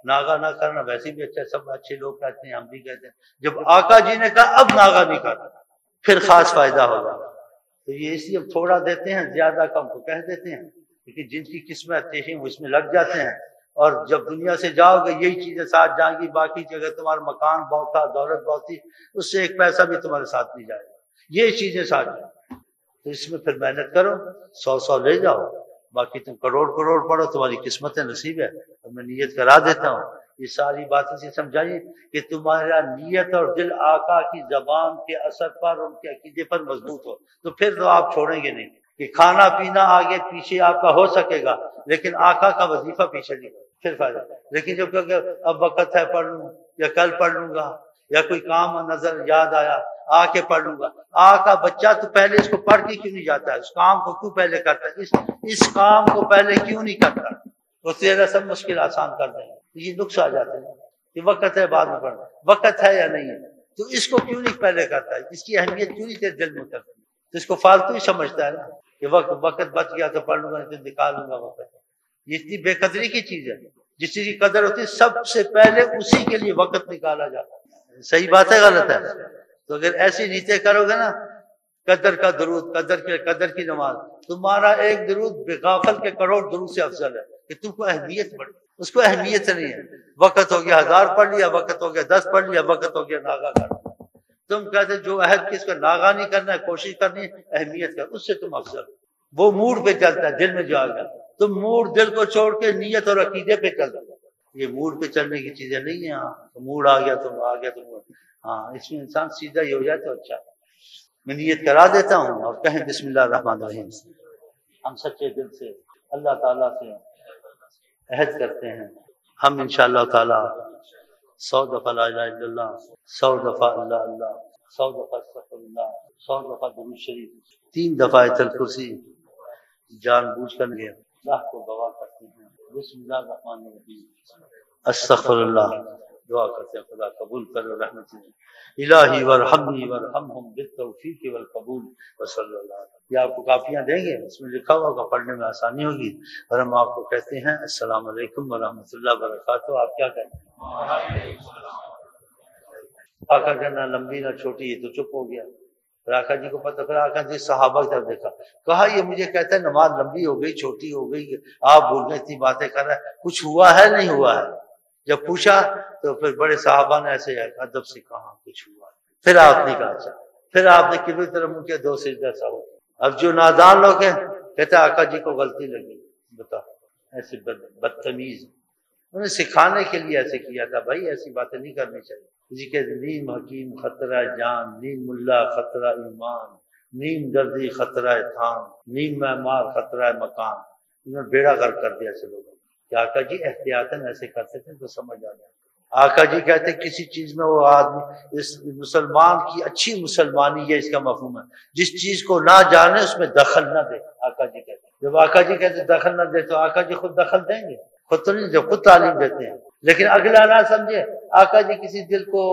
ناغا نہ کرنا ویسے بھی اچھا ہے، سب اچھے لوگ کہتے ہیں، ہم بھی کہتے ہیں۔ جب آقا جی نے کہا اب ناغا نہیں کرنا پھر خاص فائدہ ہوگا، تو یہ اس لیے تھوڑا دیتے ہیں، زیادہ کم کو کہہ دیتے ہیں، لیکن جن کی قسمت ہیں وہ اس میں لگ جاتے ہیں، اور جب دنیا سے جاؤ گے یہی چیزیں ساتھ جائیں گی، باقی جگہ تمہارا مکان بہت تھا، دولت بہت تھی، اس سے ایک پیسہ بھی تمہارے ساتھ نہیں جائے گا، یہ چیزیں ساتھ جائیں گی۔ تو اس میں پھر محنت کرو، 100 لے جاؤ، باقی تم کروڑ پڑھو، تمہاری قسمت نصیب ہے، اور میں نیت کرا دیتا ہوں۔ یہ ساری باتیں سے سمجھائیے کہ تمہارا نیت اور دل آقا کی زبان کے اثر پر، ان کے عقیدے پر مضبوط ہو، تو پھر تو آپ چھوڑیں گے نہیں، کہ کھانا پینا آگے پیچھے آپ کا ہو سکے گا، لیکن آقا کا وظیفہ پیچھے نہیں، پھر فائدہ۔ لیکن جب کہ اب وقت ہے پڑھ لوں، یا کل پڑھ لوں گا، یا کوئی کام نظر یاد آیا آ کے پڑھ لوں گا، کا بچہ تو پہلے اس کو پڑھ کے کیوں نہیں جاتا ہے، اس کام کو کیوں پہلے کرتا ہے، اس کام کو پہلے کیوں نہیں کرتا، وہ تیرا سب مشکل آسان کر دیں گے۔ یہ نقص آ جاتے ہیں کہ وقت ہے بعد میں پڑھنا، وقت ہے یا نہیں ہے، تو اس کو کیوں نہیں پہلے کرتا ہے، اس کی اہمیت کیوں نہیں تیرے دل میں کرتا، تو اس کو فالتو ہی سمجھتا ہے نا، کہ وقت بچ گیا تو پڑھ لوں گا، نہیں تو نکال لوں گا وقت۔ یہ اتنی بے قدری کی چیز ہے، جس چیز کی قدر ہوتی ہے سب سے پہلے اسی کے لیے وقت نکالا جاتا ہے۔ صحیح بات ہے غلط ہے؟ تو اگر ایسی نیتیں کرو گے نا، قدر کا درود، قدر کی نماز، تمہارا ایک درود بغافل کے کروڑ درود سے افضل ہے، کہ تم کو اہمیت پڑی، اس کو اہمیت نہیں ہے۔ وقت ہو گیا 1000 پڑھ لیا، وقت ہو گیا 10 پڑھ لیا، وقت ہو گیا ناغا کر لیا۔ تم کہتے جو عہد کس کو ناغا نہیں کرنا ہے، کوشش کرنی ہے اہمیت کر، اس سے تم افضل۔ وہ موڈ پہ چلتا ہے، دل میں جو آ گیا، تم موڈ دل کو چھوڑ کے نیت اور عقیدے پہ چل رہے، یہ موڈ پہ چلنے کی چیزیں نہیں ہیں۔ ہاں موڈ آ گیا تو آ گیا تو، ہاں اس میں انسان سیدھا ہی ہو جائے تو اچھا۔ میں نیت کرا دیتا ہوں، اور کہیں بسم اللہ الرحمن الرحیم، ہم سچے دل سے اللہ تعالیٰ سے عہد کرتے ہیں، ہم انشاءاللہ تعالیٰ 100 دفعہ لا الہ الا اللہ، 100 دفعہ اللہ اللہ، 100 دفعہ استغفر اللہ، 100 دفعہ درود شریف، 3 دفعہ آیت الکرسی جان بوجھ کر گئے اللہ کو گواہ کرتے ہیں۔ بسم اللہ الرحمن الرحیم، استغفر اللہ، دعا کرتے ہیں خدا قبول کرو رحمت الہی ورحمنی ورحمہم بالتوفیق والقبول وصلی اللہ علیہ۔ یہ آپ کو کافیاں دیں گے، اس میں لکھا ہوگا، پڑھنے میں آسانی ہوگی، اور ہم آپ کو کہتے ہیں السلام علیکم ورحمۃ اللہ وبرکاتہ۔ آپ کیا کہتے ہیں؟ آقا کہنا لمبی نہ چھوٹی، یہ تو چپ ہو گیا۔ پھر آقا جی کو پتہ، پھر آقا جی صحابہ کی طرف دیکھا، کہا یہ مجھے کہتا ہے نماز لمبی ہو گئی، چھوٹی ہو گئی، آپ بول گئے اتنی باتیں کر رہے ہیں، کچھ ہوا ہے نہیں ہوا ہے؟ جب پوچھا تو پھر بڑے صحابہ نے ایسے ادب سے کہا کچھ ہوا، پھر آپ نے کہا اچھا، پھر آپ نے قبلے کی طرف منہ کیا، 2 سجدہ سہو۔ اب جو نادان لوگ ہیں کہتے ہیں آقا جی کو غلطی لگی، بتا ایسے بدتمیز، انہیں سکھانے کے لیے ایسے کیا تھا، بھائی ایسی باتیں نہیں کرنی چاہیے۔ کسی کے نیم حکیم خطرہ جان، نیم ملا خطرہ ایمان، نیم دردی خطرہ تھان، نیم معمار خطرہ مکان، انہوں نے بیڑا غرق کر دیا ایسے لوگوں کہ آقا جی احتیاطاً ایسے کرتے تھے تو سمجھ آ جائے۔ آقا جی کہتے کسی چیز میں وہ آدمی، اس مسلمان کی اچھی مسلمانی یہ اس کا مفہوم ہے، جس چیز کو نہ جانے اس میں دخل نہ دے۔ آقا جی کہتے جب آقا جی کہتے دخل نہ دے تو آقا جی خود دخل دیں گے؟ خود تو نہیں، جو خود تعلیم دیتے ہیں، لیکن اگلا نہ سمجھے آقا جی کسی دل کو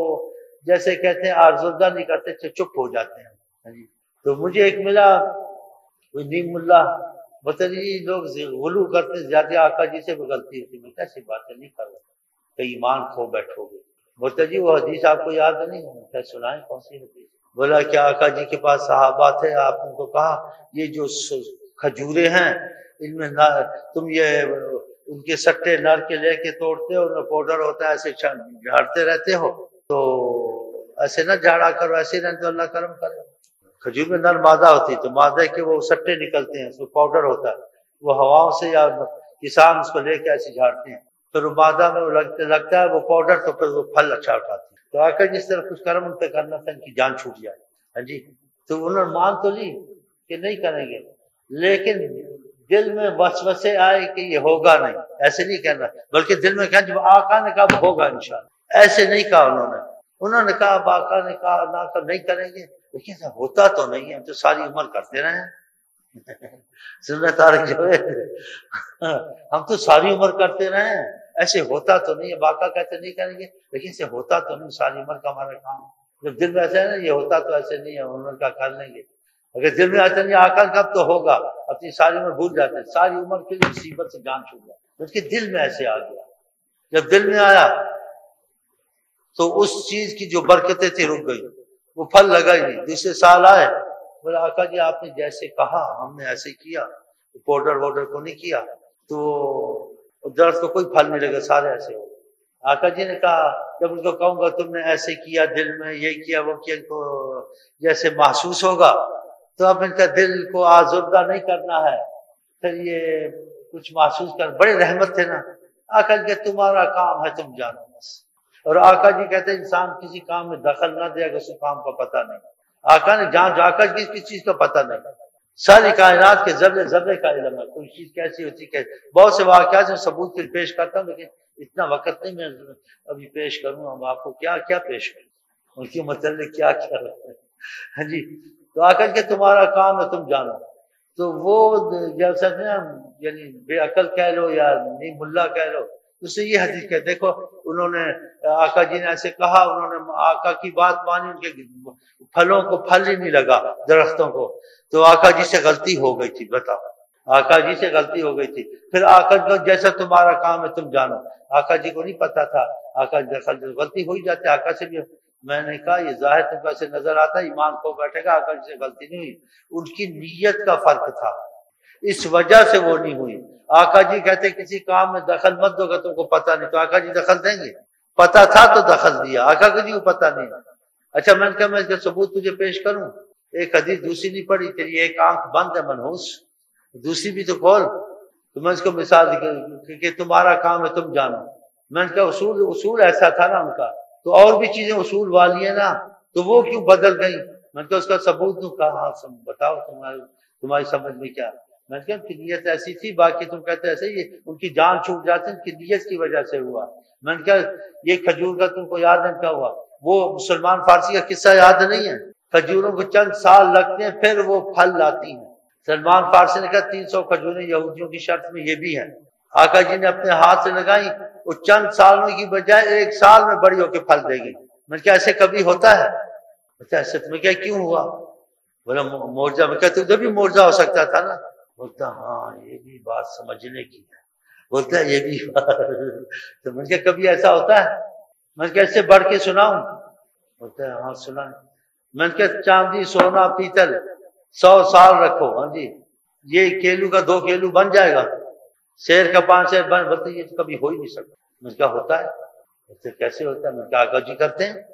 جیسے کہتے ہیں آرزودہ نہیں کرتے، چپ ہو جاتے ہیں۔ تو مجھے ایک ملا کوئی نیم اللہ، بتائیے لوگ غلو کرتے زیادہ، آقا جی سے بھی غلطی ہوتی، میں کیسی باتیں نہیں کر رہا کہ ایمان کھو بیٹھو گے۔ بولتا جی وہ حدیث آپ کو یاد نہیں؟ کیا سنائیں کون سی حدیث؟ بولا کہ آقا جی کے پاس صحابہ تھے، آپ ان کو کہا یہ جو کھجورے ہیں ان میں تم یہ ان کے سٹے نر کے لے کے توڑتے ہو، ان میں پاؤڈر ہوتا ہے، ایسے جھاڑتے رہتے ہو، تو ایسے نہ جھاڑا کرو، ایسے رہتے تو اللہ کرم کرے۔ کھجور میں نر مادہ ہوتی ہے، تو مادہ کے وہ سٹے نکلتے ہیں، اس میں پاؤڈر ہوتا ہے، وہ ہواؤں سے یا کسان اس کو لے کے ایسے جھاڑتے ہیں، پھر وہ مادہ میں وہ لگتا ہے وہ پاؤڈر، تو پھر وہ پھل اچھا اٹھاتے ہیں۔ تو آقا جس طرح کچھ کرم ان پہ کرنا تھا، ان کی جان چھوٹ جائے۔ ہاں جی، تو انہوں نے مان تو لی کہ نہیں کریں گے، لیکن دل میں وسوسے آئے کہ یہ ہوگا نہیں، ایسے نہیں کہنا، بلکہ دل میں کہا جب آقا نے کہا ہوگا انشاءاللہ، ایسے نہیں کہا انہوں نے کہا اب آقا نے کہا نہ نہیں کریں گے، لیکن ہوتا تو نہیں ہے، ہم تو ساری عمر کرتے رہے ہیں۔ سنت تارک جو ہے ہم تو ساری عمر کرتے رہے ہیں، ایسے ہوتا تو نہیں ہے، آقا کہتے نہیں کریں گے، لیکن اسے ہوتا تو نہیں، ساری عمر کا ہمارا کام ہے۔ جب دل میں ایسا ہے نا یہ ہوتا تو ایسے نہیں ہے، عمر کا کر لیں گے، اگر دل میں ایسا نہیں آقا کب تو ہوگا، اپنی ساری عمر بھول جاتے ہیں، ساری عمر کے لیے مصیبت سے جان چھوٹ جاتی ہے، اس کے دل میں ایسے آ گیا جب دل میں آیا تو اس چیز کی جو برکتیں تھی رک گئی، وہ پھل لگا ہی نہیں۔ دوسرے سال آئے، بولے آقا جی آپ نے جیسے کہا ہم نے ایسے کیا، پاؤڈر ووڈر کو نہیں کیا، تو درخت کو کوئی پھل نہیں لگا، سارے ایسے ہو۔ آقا جی نے کہا جب ان کو کہوں گا تم نے ایسے کیا، دل میں یہ کیا وہ کیا، ان کو جیسے محسوس ہوگا، تو اب ان کا دل کو آزردہ نہیں کرنا ہے، پھر یہ کچھ محسوس کر۔ بڑے رحمت تھے نا آقا جی کہ تمہارا کام ہے تم جانو بس۔ اور آقا جی کہتے ہیں انسان کسی کام میں دخل نہ دے اگر اس کام کا پتہ نہیں۔ آقا نے جان آقا جی کس چیز کا پتہ نہیں، ساری کائنات کے ذرے ذرے کا علم ہے، کوئی چیز کیسی ہوتی ہے۔ بہت سے واقعات میں ثبوت کے پیش کرتا ہوں، لیکن اتنا وقت نہیں میں ابھی پیش کروں، ہم آپ کو کیا کیا پیش کروں، ان کے متعلق کیا کیا ہاں جی۔ تو آقا جی کہ تمہارا کام ہے تم جانو۔ تو وہ جیسا یعنی بے عقل کہہ لو یا نہیں ملا کہہ لو، اس سے یہ حدیث کہ دیکھو انہوں نے آقا جی نے ایسے کہا، انہوں نے آقا کی بات مانی، ان کے پھلوں کو پھل ہی نہیں لگا درختوں کو، تو آقا جی سے غلطی ہو گئی تھی۔ بتاؤ آقا جی سے غلطی ہو گئی تھی۔ پھر آقا جی جیسا تمہارا کام ہے تم جانو، آقا جی کو نہیں پتا تھا، آقا جی غلطی ہو ہی جاتی آقا سے بھی۔ میں نے کہا یہ ظاہر تم کو ایسے نظر آتا ہے ایمان کو بیٹھے گا، آقا جی سے غلطی نہیں ہوئی، ان کی نیت کا فرق تھا، اس وجہ سے وہ نہیں ہوئی۔ آقا جی کہتے کسی کام میں دخل مت دو گا تم کو پتہ نہیں، تو آقا جی دخل دیں گے؟ پتہ تھا تو دخل دیا، آقا کو جی کو پتہ نہیں۔ اچھا میں نے کہا میں اس کا ثبوت تجھے پیش کروں، ایک حدیث دوسری نہیں پڑھی، تیری ایک آنکھ بند ہے منحوس، دوسری بھی تو کھول۔ تو میں اس کو مثال دی کہ تمہارا کام ہے تم جانو۔ میں نے کہا اصول ایسا تھا نا ان کا، تو اور بھی چیزیں اصول والی ہیں نا، تو وہ کیوں بدل گئی؟ میں نے کہا اس کا ثبوت دوں، کہا ہاں بتاؤ تمہاری سمجھ میں کیا؟ میں نے کہا ان کی نیت ایسی تھی، باقی تم کہتے ایسے ہی ان کی جان چھوٹ جاتی، ان کی نیت کی وجہ سے ہوا۔ میں نے کہا یہ کھجور کا تم کو یاد نہیں کیا ہوا، وہ مسلمان فارسی کا قصہ یاد نہیں ہے، کھجوروں کو چند سال لگتے ہیں پھر وہ پھل لاتی ہیں۔ سلمان فارسی نے کہا 300 کھجوریں یہودیوں کی شرط میں یہ بھی ہیں، آقا جی نے اپنے ہاتھ سے لگائی، وہ چند سالوں کی بجائے 1 سال میں بڑی ہو کے پھل دے گی۔ میں نے کہا ایسے کبھی ہوتا ہے؟ اچھا ایسے تمہیں کیا کیوں ہوا؟ بولا معجزہ۔ میں کہا تجھے بھی معجزہ ہو سکتا تھا نا؟ بولتا ہاں یہ بھی بات سمجھنے کی ہے، بولتا ہے یہ بھی بات۔ تو میں نے کہا کبھی ایسا ہوتا ہے؟ میں نے کہا اس سے بڑھ کے سناؤں؟ بولتا ہے ہاں سنا۔ میں نے کہا چاندی سونا پیتل 100 سال رکھو، ہاں جی یہ کیلو کا 2 کیلو بن جائے گا، شیر کا 5 شیر بن، بولتے یہ تو کبھی ہو ہی نہیں سکتا۔ میں نے کہا ہوتا ہے؟ بولتے کیسے ہوتا ہے؟ میں نے کہا آقا جی کرتے ہیں،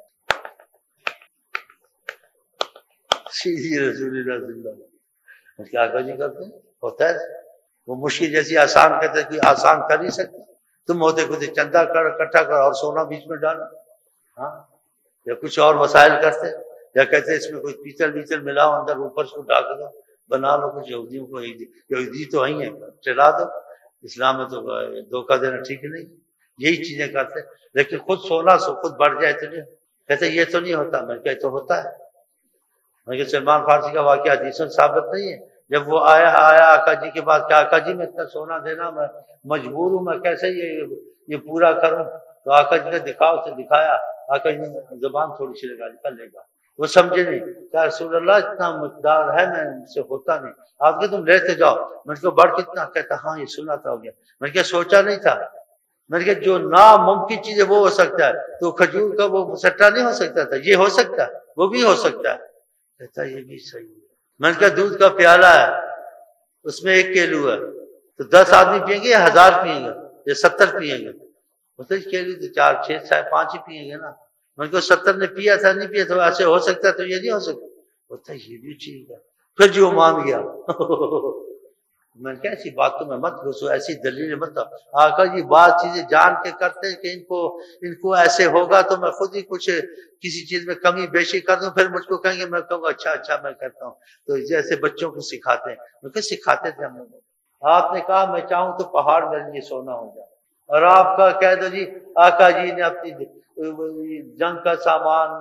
رسول اللہ صلی اللہ علیہ وسلم کیا آقا جی کرتے ہیں، ہوتا ہے۔ وہ مشکل جیسی آسان کہتے کوئی آسان کر نہیں سکتا، تم ہوتے کچھ چندہ کر اکٹھا کر اور سونا بیچ میں ڈالو، ہاں یا کچھ اور وسائل کرتے، یا کہتے اس میں کوئی پیتل ویتل ملاؤ اندر اوپر سے ڈال دو بنا لو کچھ، یہودیوں کو یہودی تو ہی ہیں چلا دو، اسلام میں تو دھوکہ دینا ٹھیک نہیں، یہی چیزیں کرتے، لیکن خود سونا سو خود بڑھ جائے تو نہیں کہتے یہ تو نہیں ہوتا۔ میں کہ تو ہوتا ہے۔ میں سلمان فارسی کا واقعہ حدیث ثابت نہیں ہے، جب وہ آیا آقا جی کے پاس کہ آقا جی میں اتنا سونا دینا میں مجبور ہوں، میں کیسے یہ پورا کروں؟ تو آقا جی نے دکھاؤ سے دکھایا، آقا جی نے زبان تھوڑی سی لگا کر لے گا، وہ سمجھے نہیں کہ رسول اللہ اتنا مقدار ہے میں سے ہوتا نہیں، آپ کے تم لیتے جاؤ۔ میں نے کہا بڑھ کتنا؟ کہتا ہاں یہ سنا تھا ہو گیا۔ میں نے کہا سوچا نہیں تھا؟ میں نے کہا جو ناممکن چیز ہے وہ ہو سکتا ہے، تو کھجور کا وہ سٹا نہیں ہو سکتا تھا، یہ ہو سکتا ہے، وہ بھی ہو سکتا ہے۔ کہتا یہ بھی صحیح ہے۔ میں نے کہا دودھ کا پیالہ ہے اس میں 1 کیلو ہے، تو 10 آدمی پئیں گے یا 1000 پئیں گے یا 70 پئیں گے؟ بولتے 1 کیلو تو 4 6 5 ہی پئیں گے نا۔ میں نے کہا 70 نے پیا تھا نہیں پیا تو ایسے ہو سکتا ہے تو یہ نہیں ہو سکتا؟ بولتا یہ بھی ٹھیک ہے۔ پھر جو مان گیا میں نے کہا ایسی باتوں میں مت گھسو، ایسی دلیل مت دو۔ آقا جی بعض چیزیں جان کے کرتے ہیں کہ ان کو ایسے ہوگا تو میں خود ہی کچھ کسی چیز میں کمی بیشی کر دوں، پھر مجھ کو کہیں گے، میں کہوں گا اچھا میں کرتا ہوں۔ تو جیسے بچوں کو سکھاتے ہیں، میں کہ سکھاتے تھے ہم لوگ۔ آپ نے کہا میں چاہوں تو پہاڑ میرے لیے سونا ہو جائے، اور آپ کا کہہ دو جی آقا جی نے اپنی جنگ کا سامان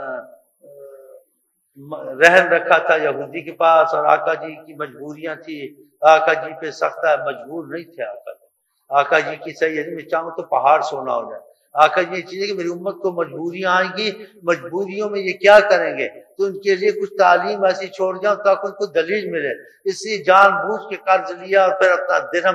رہن رکھا تھا یہودی کے پاس، اور آقا جی کی مجبوریاں تھی، آقا جی پہ سخت ہے، مجبور نہیں تھے آقا جی کی صحیح ہے میں چاہوں تو پہاڑ سونا ہو جائے۔ آقا جی یہ چیز ہے کہ میری امت کو مجبوریاں آئیں گی، مجبوریوں میں یہ کیا کریں گے، تو ان کے لیے کچھ تعلیم ایسی چھوڑ جاؤں تاکہ ان کو دلیل ملے، اس لیے جان بوجھ کے قرض لیا اور پھر اپنا درہم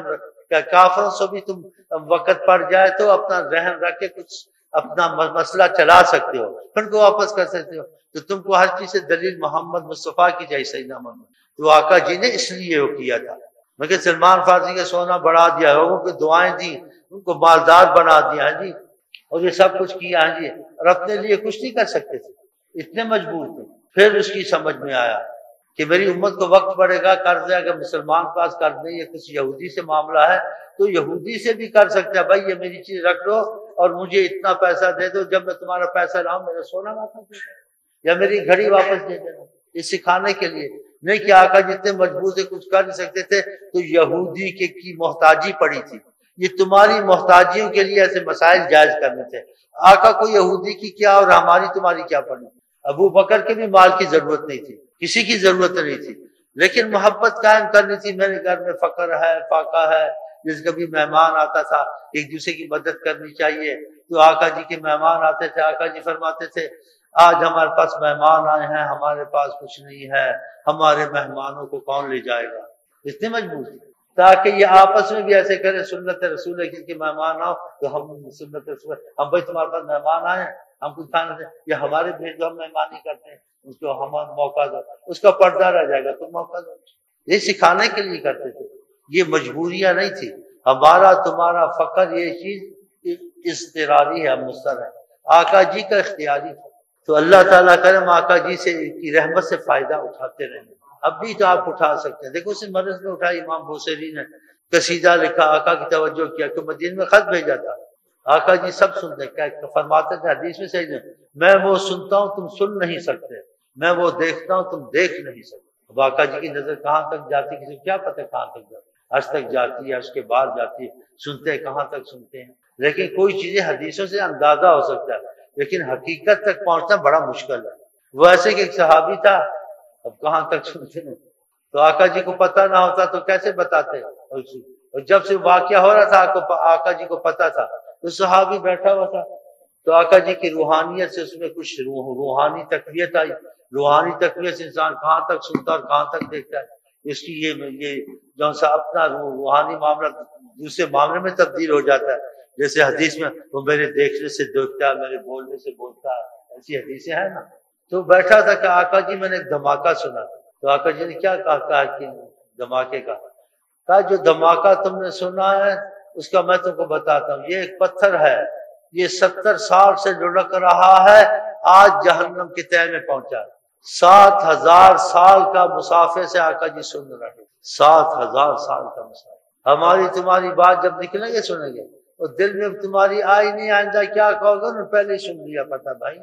کہ کافروں سے بھی تم وقت پڑ جائے تو اپنا ذہن رکھ کے کچھ اپنا مسئلہ چلا سکتے ہو، پھر کو واپس کر سکتے ہو. تو تم کو ہر چیز سے دلیل محمد مصطفیٰ کی جائے صحیح نہ مانو. تو آقا جی نے اس لیے وہ کیا تھا. مگر سلمان فارسی کا سونا بڑھا دیا، لوگوں کو دعائیں دی، ان کو مالدار بنا دیا جی، اور یہ سب کچھ کیا جی، اور اپنے لیے کچھ نہیں کر سکتے تھے، اتنے مجبور تھے. پھر اس کی سمجھ میں آیا کہ میری امت کو وقت پڑے گا، قرض ہے، اگر مسلمان پاس قرض نہیں ہے، کسی یہودی سے معاملہ ہے تو یہودی سے بھی کر سکتا ہے، بھائی یہ میری چیز رکھ لو اور مجھے اتنا پیسہ دے دو، جب میں تمہارا پیسہ لاؤں میرا سونا واپس دے دو یا میری گھڑی واپس دے دینا. یہ سکھانے کے لیے نہیں کہ آقا جتنے مجبور سے کچھ کر نہیں سکتے تھے تو یہودی کی محتاجی پڑی تھی، یہ تمہاری محتاجیوں کے لیے ایسے مسائل جائز کرنے تھے. آقا کو یہودی کی کیا اور ہماری تمہاری کیا پڑی. ابو بکر کے بھی مال کی ضرورت نہیں تھی، کسی کی ضرورت نہیں تھی، لیکن محبت قائم کرنی تھی. میرے گھر میں فقر ہے، فاقہ ہے، جس کبھی مہمان آتا تھا ایک دوسرے کی مدد کرنی چاہیے. تو آقا جی کے مہمان آتے تھے، آقا جی فرماتے تھے آج ہمارے پاس مہمان آئے ہیں، ہمارے پاس کچھ نہیں ہے، ہمارے مہمانوں کو کون لے جائے گا. اتنے مجبور تھے تاکہ یہ آپس میں بھی ایسے کرے. سنت رسول ہے کہ مہمان آؤ تو ہم سنت رسول ہم بھائی تمہارے پاس مہمان آئے ہیں ہم کچھ کھانا دیں، یا ہمارے بھیج دو ہم مہمانی کرتے ہیں، اس کو ہم موقع دو، اس کا پردہ رہ جائے گا تم موقع دو. یہ سکھانے کے لیے کرتے تھے، یہ مجبوریاں نہیں تھی. ہمارا تمہارا فقر یہ چیز اضطراری ہے، مستر ہے، آقا جی کا اختیاری تھا. تو اللہ تعالیٰ کرم آقا جی سے کی رحمت سے فائدہ اٹھاتے رہیں. اب بھی تو آپ اٹھا سکتے ہیں. دیکھو اس مرض میں اٹھا. امام بوصیری نے قصیدہ لکھا، آقا کی توجہ کیا کہ مدینے میں خط بھیجا تھا. آقا جی سب سنتے، کیا فرماتے تھے حدیث میں صحیح نہیں، میں وہ سنتا ہوں تم سن نہیں سکتے، میں وہ دیکھتا ہوں تم دیکھ نہیں سکتے. اب آقا جی کی نظر کہاں تک جاتی کسی کو کیا پتہ کہاں تک جاتی، عرش تک جاتی ہے، عرش کے بعد جاتی ہے. سنتے کہاں تک سنتے ہیں. لیکن کوئی چیزیں حدیثوں سے اندازہ ہو سکتا ہے لیکن حقیقت تک پہنچنا بڑا مشکل ہے. وہ ایسے کہ ایک صحابی تھا، اب کہاں تک سنتے ہیں. تو آقا جی کو پتہ نہ ہوتا تو کیسے بتاتے. اور جب سے واقعہ ہو رہا تھا آقا جی کو پتہ تھا تو صحابی بیٹھا ہوا تھا. تو آقا جی کی روحانیت سے اس میں کچھ روحانی تقویت آئی. روحانی تقویت سے انسان کہاں تک سنتا اور کہاں تک دیکھتا ہے. اس کی یہ جو سا اپنا روحانی معاملہ دوسرے معاملے میں تبدیل ہو جاتا ہے. جیسے حدیث میں وہ میرے دیکھنے سے دیکھتا ہے، میرے بولنے سے بولتا ہے، ایسی حدیثیں ہیں نا. تو بیٹھا تھا کہ آقا جی میں نے ایک دھماکہ سنا. تو آقا جی نے کیا کہا کہ دھماکے کا کہا جو دھماکہ تم نے سنا ہے اس کا میں تم کو بتاتا ہوں. یہ ایک پتھر ہے، یہ 70 سال سے لڑک رہا ہے، آج جہنم کے تہہ میں پہنچا. 7000 سال کا مسافر سے آقا جی سن رہے. 7000 سال کا مسافر. ہماری تمہاری بات جب نکلیں گے سنیں گے اور دل میں تمہاری آئی نہیں آئندہ کیا کہو گے انہوں نے پہلے ہی سن لیا. پتا بھائی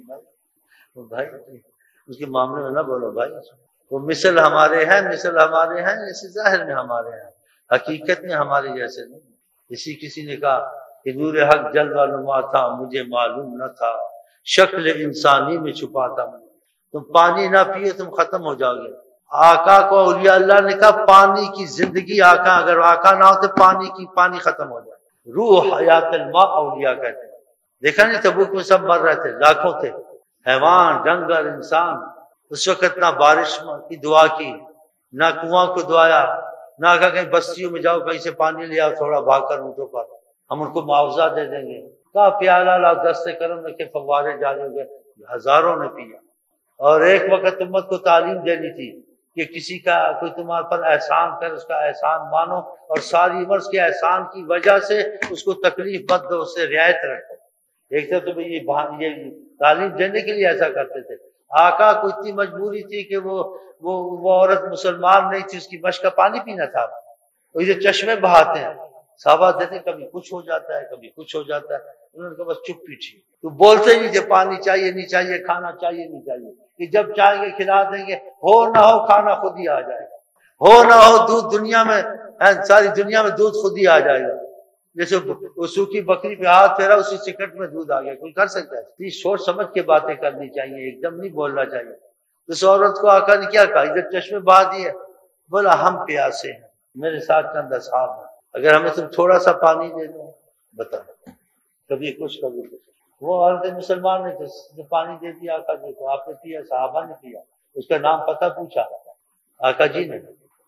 اس کے معاملے میں نہ بولو بھائی. وہ مثل ہمارے ہیں، مثل ہمارے ہیں، اسی ظاہر میں ہمارے ہیں، حقیقت میں ہمارے جیسے نہیں. کسی نے کہا کہ نور حق جلوہ نما تھا مجھے معلوم نہ تھا، شکل انسانی میں چھپا تھا. تم پانی نہ پیو تم ختم ہو جاؤ گے. آقا کو اولیاء اللہ نے کہا پانی کی زندگی آقا، اگر آقا نہ ہو تو پانی ختم ہو جائے. روح حیات الماء اولیاء کہتے ہیں. دیکھا نہیں تبوک میں سب مر رہے تھے، لاکھوں تھے، حیوان، جنگل، انسان. اس وقت نہ بارش کی دعا کی، نہ کنواں کو دعایا، نہ کہا کہیں بستیوں میں جاؤ کہیں سے پانی لے آؤ تھوڑا بھاگ کر اونٹوں پر، ہم ان کو معاوضہ دے دیں گے. کہا پیالہ لاؤ، دستے کرم رکھے، فوارے جاری ہو گئے، ہزاروں نے پیا. اور ایک وقت امت کو تعلیم دینی تھی کہ کسی کا کوئی تمہارے پر احسان کر اس کا احسان مانو اور ساری عمر اس کے احسان کی وجہ سے اس کو تکلیف مت دو، اس سے رعایت رکھو. ایک تو تمہیں یہ تعلیم دینے کے لیے ایسا کرتے تھے. آقا کو اتنی مجبوری تھی کہ وہ عورت مسلمان نہیں تھی، اس کی مشق کا پانی پینا تھا. وہ یہ چشمے بہاتے ہیں، صحابہ دیتے کبھی کچھ ہو جاتا ہے کبھی کچھ ہو جاتا ہے. انہوں نے کہا بس چپ پیچھے. تو بولتے نہیں تھے پانی چاہیے نہیں چاہیے، کھانا چاہیے نہیں چاہیے، کہ جب چاہیں گے کھلا دیں گے، ہو نہ ہو کھانا خود ہی آ جائے گا، ہو نہ ہو دودھ دنیا میں ساری دنیا میں دودھ خود ہی آ جائے گا. جیسے وہ سوکھی بکری پہ ہاتھ پھیرا اسی سکٹ میں دودھ آ گیا. کوئی کر سکتا ہے؟ سوچ سمجھ کے باتیں کرنی چاہیے، ایک دم نہیں بولنا چاہیے. اس عورت کو آقا نے کیا کہا؟ ادھر چشمے بہا دیے، بولا ہم پیاسے ہیں، میرے ساتھ چند اصحاب ہیں، اگر ہمیں تم تھوڑا سا پانی دے دو. بتا کبھی کچھ کبھی کچھ. وہ عورت مسلمان نے جس پانی دے دیا آقا جی کو، آپ نے پیا، صحابہ نے پیا. اس کا نام پتہ پوچھا آقا جی نے،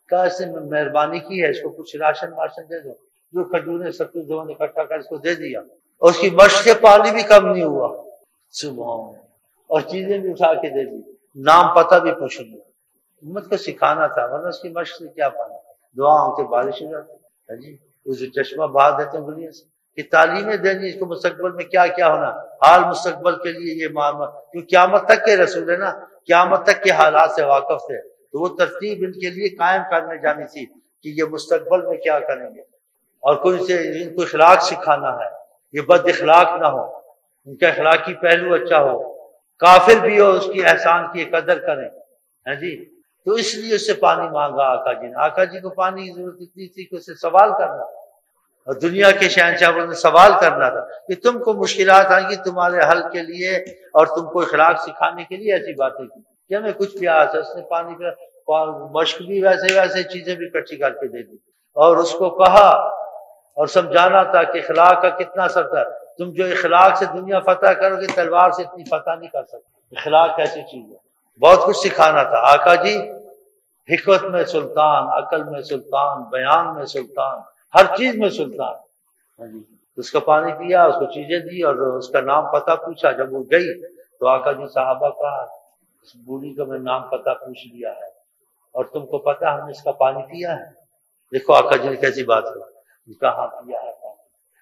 کہا اس نے مہربانی کی ہے، اس کو کچھ راشن واشن دے دو۔ جو کھجوریں سب کچھ اکٹھا کر اس کو دے دیا، اور اس کی مشق سے پانی بھی کم نہیں ہوا، سبحان، اور چیزیں بھی اٹھا کے دے دی، نام پتہ بھی پوچھ لیا۔ امت کو سکھانا تھا، ورنہ اس کی مشق سے کیا پانا، دعا ہوتی بارش ہو جاتی جی، اسے چشمہ بہا دیتے ہیں دنیا سے کہ تعلیمیں دینی اس کو مستقبل میں کیا کیا ہونا، حال مستقبل کے لیے یہ معاملہ، کیونکہ قیامت تک کے رسول ہے نا، قیامت تک کے حالات سے واقف تھے، تو وہ ترتیب ان کے لیے قائم کرنے جانی تھی کہ یہ مستقبل میں کیا کریں گے، اور کوئی سے ان کو اخلاق سکھانا ہے، یہ بد اخلاق نہ ہو، ان کا اخلاقی پہلو اچھا ہو، کافر بھی ہو اس کی احسان کی قدر کریں، ہیں جی۔ تو اس لیے اس سے پانی مانگا آقا جی نے، آقا جی کو پانی کی ضرورت اتنی تھی کہ اسے سوال کرنا تھا، اور دنیا کے شہنشاہ نے سوال کرنا تھا کہ تم کو مشکلات آئیں گی تمہارے حل کے لیے، اور تم کو اخلاق سکھانے کے لیے ایسی باتیں کی کہ ہمیں کچھ پیاس ہے، اس نے پانی پہ مشق بھی ویسے چیزیں بھی اکٹھی کر کے دے دی، اور اس کو کہا اور سمجھانا تھا کہ اخلاق کا کتنا اثر تھا، تم جو اخلاق سے دنیا فتح کرو گے تلوار سے اتنی فتح نہیں کر سکتے، اخلاق کیسی چیز ہے، بہت کچھ سکھانا تھا۔ آقا جی حکمت میں سلطان، عقل میں سلطان، بیان میں سلطان، ہر چیز میں سلطان، اس کا پانی پیا، اس کو چیزیں دی، اور اس کا نام پتہ پوچھا۔ جب وہ گئی تو آقا جی صحابہ کا اس بوڑھی کا میں نام پتہ پوچھ لیا ہے، اور تم کو پتہ ہم نے اس کا پانی پیا ہے؟ دیکھو آقا جی نے کیسی بات کی، کہاں پیا ہے پانی؟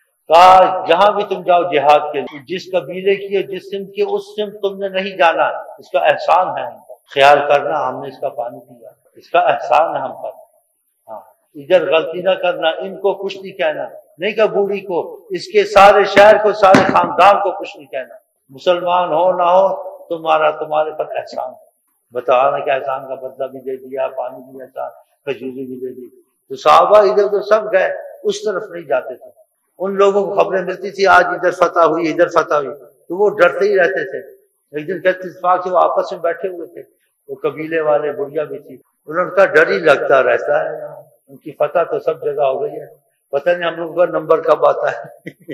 کہا جہاں بھی تم جاؤ جہاد کے لیے، جس قبیلے کی جس سمت کے اس سمت تم نے نہیں جانا، اس کا احسان ہے ہم پر، خیال کرنا ہم نے اس کا پانی پیا، اس کا احسان ہے ہم پر، ہاں ادھر غلطی نہ کرنا، ان کو کچھ نہیں کہنا، نہیں کہ بوڑھی کو، اس کے سارے شہر کو، سارے خاندان کو کچھ نہیں کہنا، مسلمان ہو نہ ہو تمہارے پر احسان ہے، بتانا کہ احسان کا بدلہ بھی دے دیا، پانی بھی احسان، کھجوری بھی دے دی۔ تو صحابہ ادھر ادھر سب گئے، اس طرف نہیں جاتے تھے، ان لوگوں کو خبریں ملتی تھی آج ادھر فتح ہوئی، ادھر فتح ہوئی، تو وہ ڈرتے ہی رہتے تھے۔ ایک دن کہتے اتفاق سے وہ آپس میں بیٹھے ہوئے تھے، وہ قبیلے والے، بڑھیا بھی تھی، انہوں نے کہا ڈر ہی لگتا رہتا ہے، ان کی فتح تو سب جگہ ہو گئی ہے، پتہ نہیں ہم لوگوں کا نمبر کب آتا ہے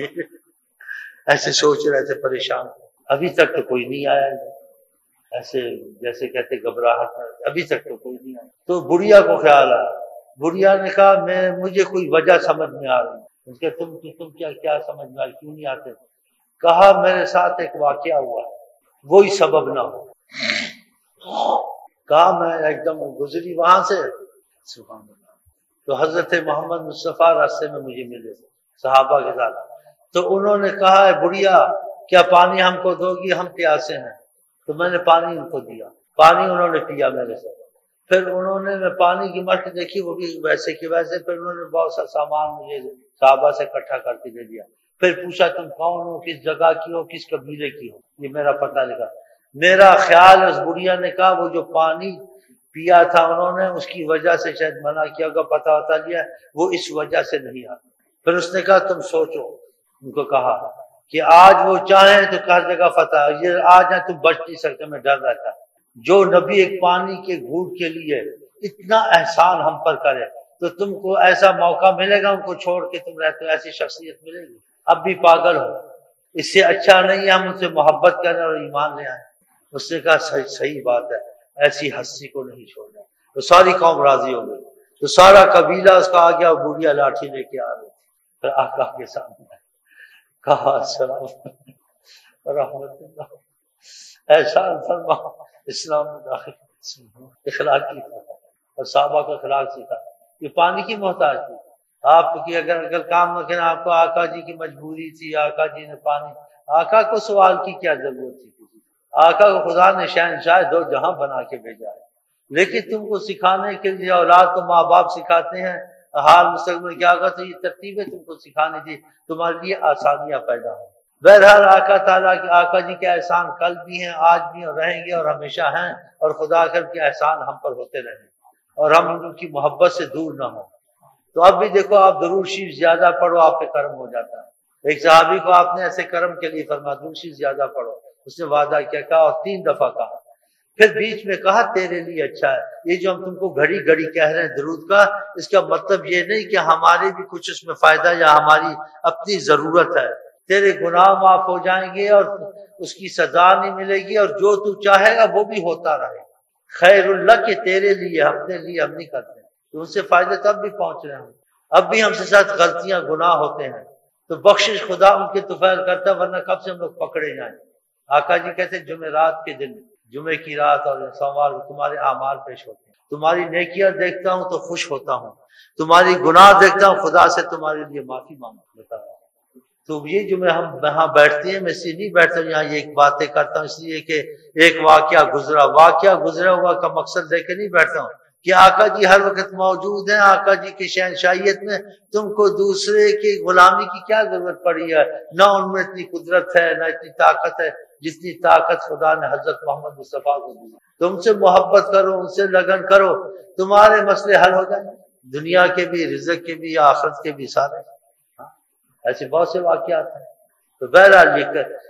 ایسے سوچ رہے تھے، پریشان، ابھی تک تو کوئی نہیں آیا، ایسے جیسے کہتے گھبراہٹ، ابھی تک تو کوئی نہیں آیا۔ تو بڑھیا کو خیال آیا، بڑھیا نے کہا مجھے کوئی وجہ سمجھ میں آ رہی، اس کے تم کیا سمجھ میں آئی، کیوں نہیں آتے؟ کہا میرے ساتھ ایک واقعہ ہوا ہے، وہی سبب نہ ہو۔ کہا میں ایک دم گزری وہاں سے، سبحان اللہ، تو حضرت محمد مصطفیٰ راستے میں مجھے ملے صحابہ کے ساتھ، تو انہوں نے کہا ہے بڑھیا کیا پانی ہم کو دو گی، ہم پیاسے ہیں، تو میں نے پانی ان کو دیا، پانی انہوں نے پیا میرے ساتھ، پھر انہوں نے میں پانی کی مٹک دیکھی وہ بھی ویسے کی ویسے، پھر انہوں نے بہت سا سامان مجھے صحابہ سے اکٹھا کر کے دے دیا، پھر پوچھا تم کون ہو، کس جگہ کی ہو، کس قبیلے کی ہو، یہ میرا پتہ لگا۔ میرا خیال اس بڑھیا نے کہا وہ جو پانی پیا تھا انہوں نے اس کی وجہ سے شاید منع کیا ہوگا، پتہ ہوتا لیا، وہ اس وجہ سے نہیں آتا۔ پھر اس نے کہا تم سوچو، ان کو کہا کہ آج وہ چاہیں تو ہر جگہ فتح، یہ آج ہیں تم بچ نہیں سکتے، میں ڈر رہتا جو نبی ایک پانی کے گھونٹ کے لیے اتنا احسان ہم پر کرے تو تم کو ایسا موقع ملے گا ان کو چھوڑ کے تم رہتے ہو، ایسی شخصیت ملے گی؟ اب بھی پاگل ہو، اس سے اچھا نہیں ہے ہم ان سے محبت کریں اور ایمان لے آئیں۔ اس نے کہا صحیح بات ہے، ایسی ہستی کو نہیں چھوڑنا۔ تو ساری قوم راضی ہو گئی، تو سارا قبیلہ اس کا آ گیا، اور بوڑھیا لاٹھی لے کے آ گئی، پھر آقا کے سامنے کہا السلام رحمت اللہ، احسان فرما، اسلام میں داخل، اخلاق کی اور صحابہ کا اخلاق سیکھا۔ یہ پانی کی محتاج تھی، آپ کی اگر کام نہ کریں، آپ کو آقا جی کی مجبوری تھی، آقا جی نے پانی، آقا کو سوال کی کیا ضرورت تھی؟ آقا کو خدا نے شہنشاہ دو جہاں بنا کے بھیجا ہے، لیکن تم کو سکھانے کے لیے، اولاد کو ماں باپ سکھاتے ہیں حال مستقبل کیا ہوگا، تو یہ ترتیبیں تم کو سکھانی تھی، تمہارے لیے آسانیاں پیدا ہوں۔ بہرحال آقا تعالیٰ کے، آقا جی کے احسان کل بھی ہیں، آج بھی اور رہیں گے اور ہمیشہ ہیں، اور خدا کے احسان ہم پر ہوتے رہیں اور ہم ان کی محبت سے دور نہ ہوں۔ تو اب بھی دیکھو آپ درود شریف زیادہ پڑھو، آپ پہ کرم ہو جاتا ہے۔ ایک صحابی کو آپ نے ایسے کرم کے لیے فرمایا درود شریف زیادہ پڑھو، اس نے وعدہ کیا، کہا اور 3 دفعہ کہا، پھر بیچ میں کہا تیرے لیے اچھا ہے، یہ جو ہم تم کو گھڑی گھڑی کہہ رہے ہیں درود کا، اس کا مطلب یہ نہیں کہ ہمارے بھی کچھ اس میں فائدہ یا ہماری اپنی ضرورت ہے، تیرے گناہ معاف ہو جائیں گے اور اس کی سزا نہیں ملے گی، اور جو تو چاہے گا وہ بھی ہوتا رہے گا، خیر اللہ کے تیرے لیے، اپنے لیے ہم نہیں کرتے۔ تو ان سے فائدے تب بھی پہنچ رہے ہیں. اب بھی ہم سے ساتھ غلطیاں گناہ ہوتے ہیں تو بخشش خدا ان کے طفیل کرتا ہے، ورنہ کب سے ہم لوگ پکڑے جائیں. آقا جی کہتے ہیں جمعرات کے دن، جمعے کی رات اور سوموار کو تمہارے اعمال پیش ہوتے ہیں، تمہاری نیکیاں دیکھتا ہوں تو خوش ہوتا ہوں، تمہاری گناہ دیکھتا ہوں خدا سے تمہارے لیے معافی مانگتا ہوں. تو یہ جو ہم یہاں بیٹھتے ہیں، میں اس لیے نہیں بیٹھتا ہوں یہاں یہ ایک باتیں کرتا ہوں اس لیے کہ ایک واقعہ گزرا ہوا کا مقصد لے کے نہیں بیٹھتا ہوں کہ آقا جی ہر وقت موجود ہیں، آقا جی کی شہنشاہیت میں تم کو دوسرے کی غلامی کی کیا ضرورت پڑی ہے. نہ ان میں اتنی قدرت ہے، نہ اتنی طاقت ہے جتنی طاقت خدا نے حضرت محمد مصطفیٰ کو دی. تم سے محبت کرو، ان سے لگن کرو، تمہارے مسئلے حل ہو جائیں، دنیا کے بھی، رزق کے بھی، آخرت کے بھی سارے. ایسے بہت سے واقعات ہیں. تو بہرحال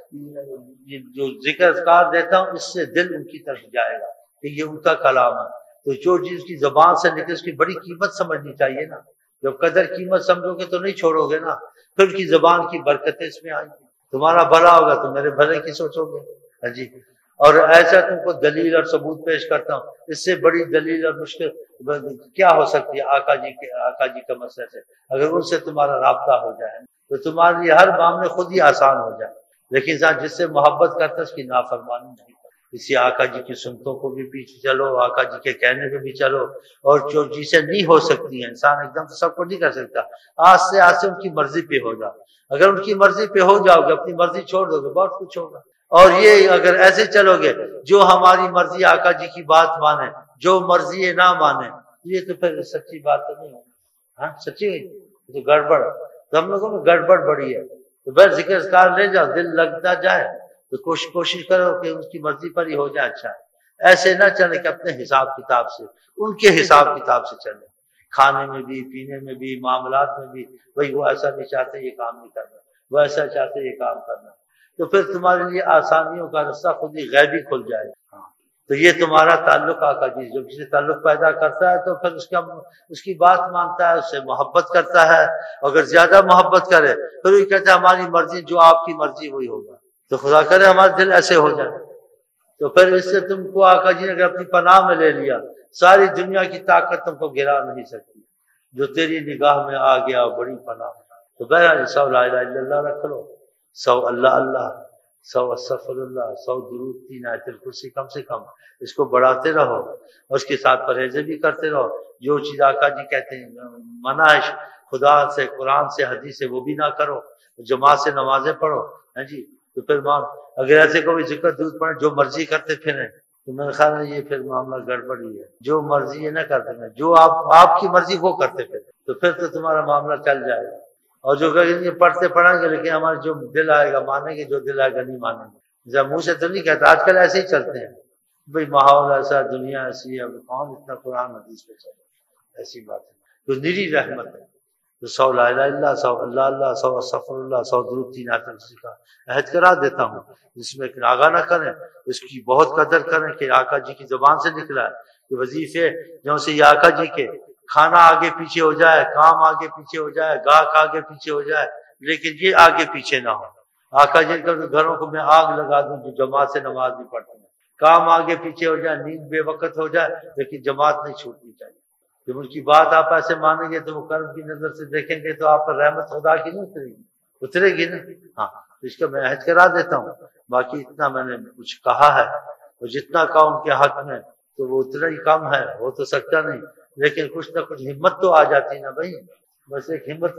یہ جو ذکر اذکار دیتا ہوں اس سے دل ان کی طرف جائے گا کہ یہ ان کا کلام ہے. تو جو چیز کی زبان سے نکلے اس کی بڑی قیمت سمجھنی چاہیے نا. جب قدر قیمت سمجھو گے تو نہیں چھوڑو گے نا، پھر ان کی زبان کی برکتیں اس میں آئیں گی. تمہارا بھلا ہوگا تو میرے بھلے کی سوچو گے. ہاں جی. اور ایسا تم کو دلیل اور ثبوت پیش کرتا ہوں، اس سے بڑی دلیل اور مشکل کیا ہو سکتی ہے آقا جی کا مسئلے سے. اگر ان سے تمہارا رابطہ ہو جائے تو تمہارے لیے ہر معاملے خود ہی آسان ہو جائے. لیکن جس سے محبت کرتا ہے اس کی نافرمانی نہیں. اسی آقا جی کی سنتوں کو بھی پیچھے چلو، آقا جی کے کہنے پہ بھی چلو، اور جو چیزیں نہیں ہو سکتی ہیں انسان ایک دم سے سب کو نہیں کر سکتا، آج سے ان کی مرضی پہ ہو جاؤ. اگر ان کی مرضی پہ ہو جاؤ گے، اپنی مرضی چھوڑ دو گے، بہت کچھ ہوگا. اور یہ اگر ایسے چلو گے جو ہماری مرضی آقا جی کی بات مانے، جو مرضی نہ مانے، یہ تو پھر سچی بات تو نہیں ہوگی. ہاں سچی تو گڑبڑ. تو ہم لوگوں میں گڑبڑ بڑی ہے. تو بس ذکر اذکار لے جاؤ، دل لگتا جائے تو کوشش کرو کہ اس کی مرضی پر ہی ہو جائے. اچھا ایسے نہ چلے کہ اپنے حساب کتاب سے، ان کے حساب کتاب سے چلے، کھانے میں بھی، پینے میں بھی، معاملات میں بھی. بھائی وہ ایسا نہیں چاہتے یہ کام نہیں کرنا، وہ ایسا چاہتے یہ کام کرنا، تو پھر تمہارے لیے آسانیوں کا رستہ خود ہی غیبی کھل جائے گا. تو یہ تمہارا تعلق آقا جی جو کسی تعلق پیدا کرتا ہے تو پھر اس کی بات مانتا ہے، اس سے محبت کرتا ہے. اگر زیادہ محبت کرے پھر وہ کہتا ہے ہماری مرضی، جو آپ کی مرضی وہی ہوگا. تو خدا کرے ہمارا دل ایسے ہو جائے. تو پھر اس سے تم کو آقا جی نے اگر اپنی پناہ میں لے لیا، ساری دنیا کی طاقت تم کو گرا نہیں سکتی. جو تیری نگاہ میں آ گیا بڑی پناہ. تو بہرحال 100 لا الہ الا اللہ رکھ لو، 100 اللہ اللہ، 100 استغفر اللہ، 100 درود، 3 آیت الکرسی کم سے کم. اس کو بڑھاتے رہو اور اس کے ساتھ پرہیزیں بھی کرتے رہو. جو چیز آقا جی کہتے ہیں منع ہے خدا سے، قرآن سے، حدیث سے، وہ بھی نہ کرو. جماعت سے نمازیں پڑھو. ہاں جی. تو پھر اگر ایسے کوئی ذکر درود پڑھیں جو مرضی کرتے پھریں تو میرے خیال ہے یہ پھر معاملہ گڑبڑ ہی ہے. جو مرضی یہ نہ کرتے ہیں، جو آپ کی مرضی وہ کرتے پھر تو تمہارا معاملہ چل جائے گا. اور جو کہیں گے پڑھتے پڑھیں گے لیکن ہمارے جو دل آئے گا مانیں گے، جو دل آئے گا نہیں مانیں گے. جب منہ سے تو نہیں کہتا، آج کل ایسے ہی چلتے ہیں. بھئی ماحول ایسا، دنیا ایسی ہے، کون اتنا قرآن حدیث پہ چلے. ایسی بات ہے. تو نیری رحمت ہے. تو 100 لا الہ الا اللہ، 100 اللہ اللہ، 100 استغفر اللہ، 100 درود، 3 آیت الکرسی کا عہد کرا دیتا ہوں. جس میں ناغہ نہ کریں، اس کی بہت قدر کریں کہ آقا جی کی زبان سے نکلا ہے. کہ وظیفے جو سے یہ آقا جی کے کھانا آگے پیچھے ہو جائے، کام آگے پیچھے ہو جائے، گاہک آگے پیچھے ہو جائے، لیکن یہ آگے پیچھے نہ ہو. آقا جی کے گھروں کو میں آگ لگا دوں جو جماعت سے نماز نہیں پڑھتے ہیں. کام آگے پیچھے ہو جائے، نیند بے وقت ہو جائے، لیکن جماعت نہیں چھوٹنی چاہیے. جب ان کی بات آپ ایسے مانیں گے تو وہ کرم کی نظر سے دیکھیں گے تو آپ پر رحمت خدا کی نہیں اترے گی نا. ہاں اس کا میں عہد کرا دیتا ہوں. باقی اتنا میں نے کچھ کہا ہے، اور جتنا کہا ان کے حق میں تو وہ اتنا ہی کم ہے، ہو تو سکتا نہیں، لیکن کچھ نہ کچھ ہمت تو آ جاتی نا بھائی. بس ایک ہمت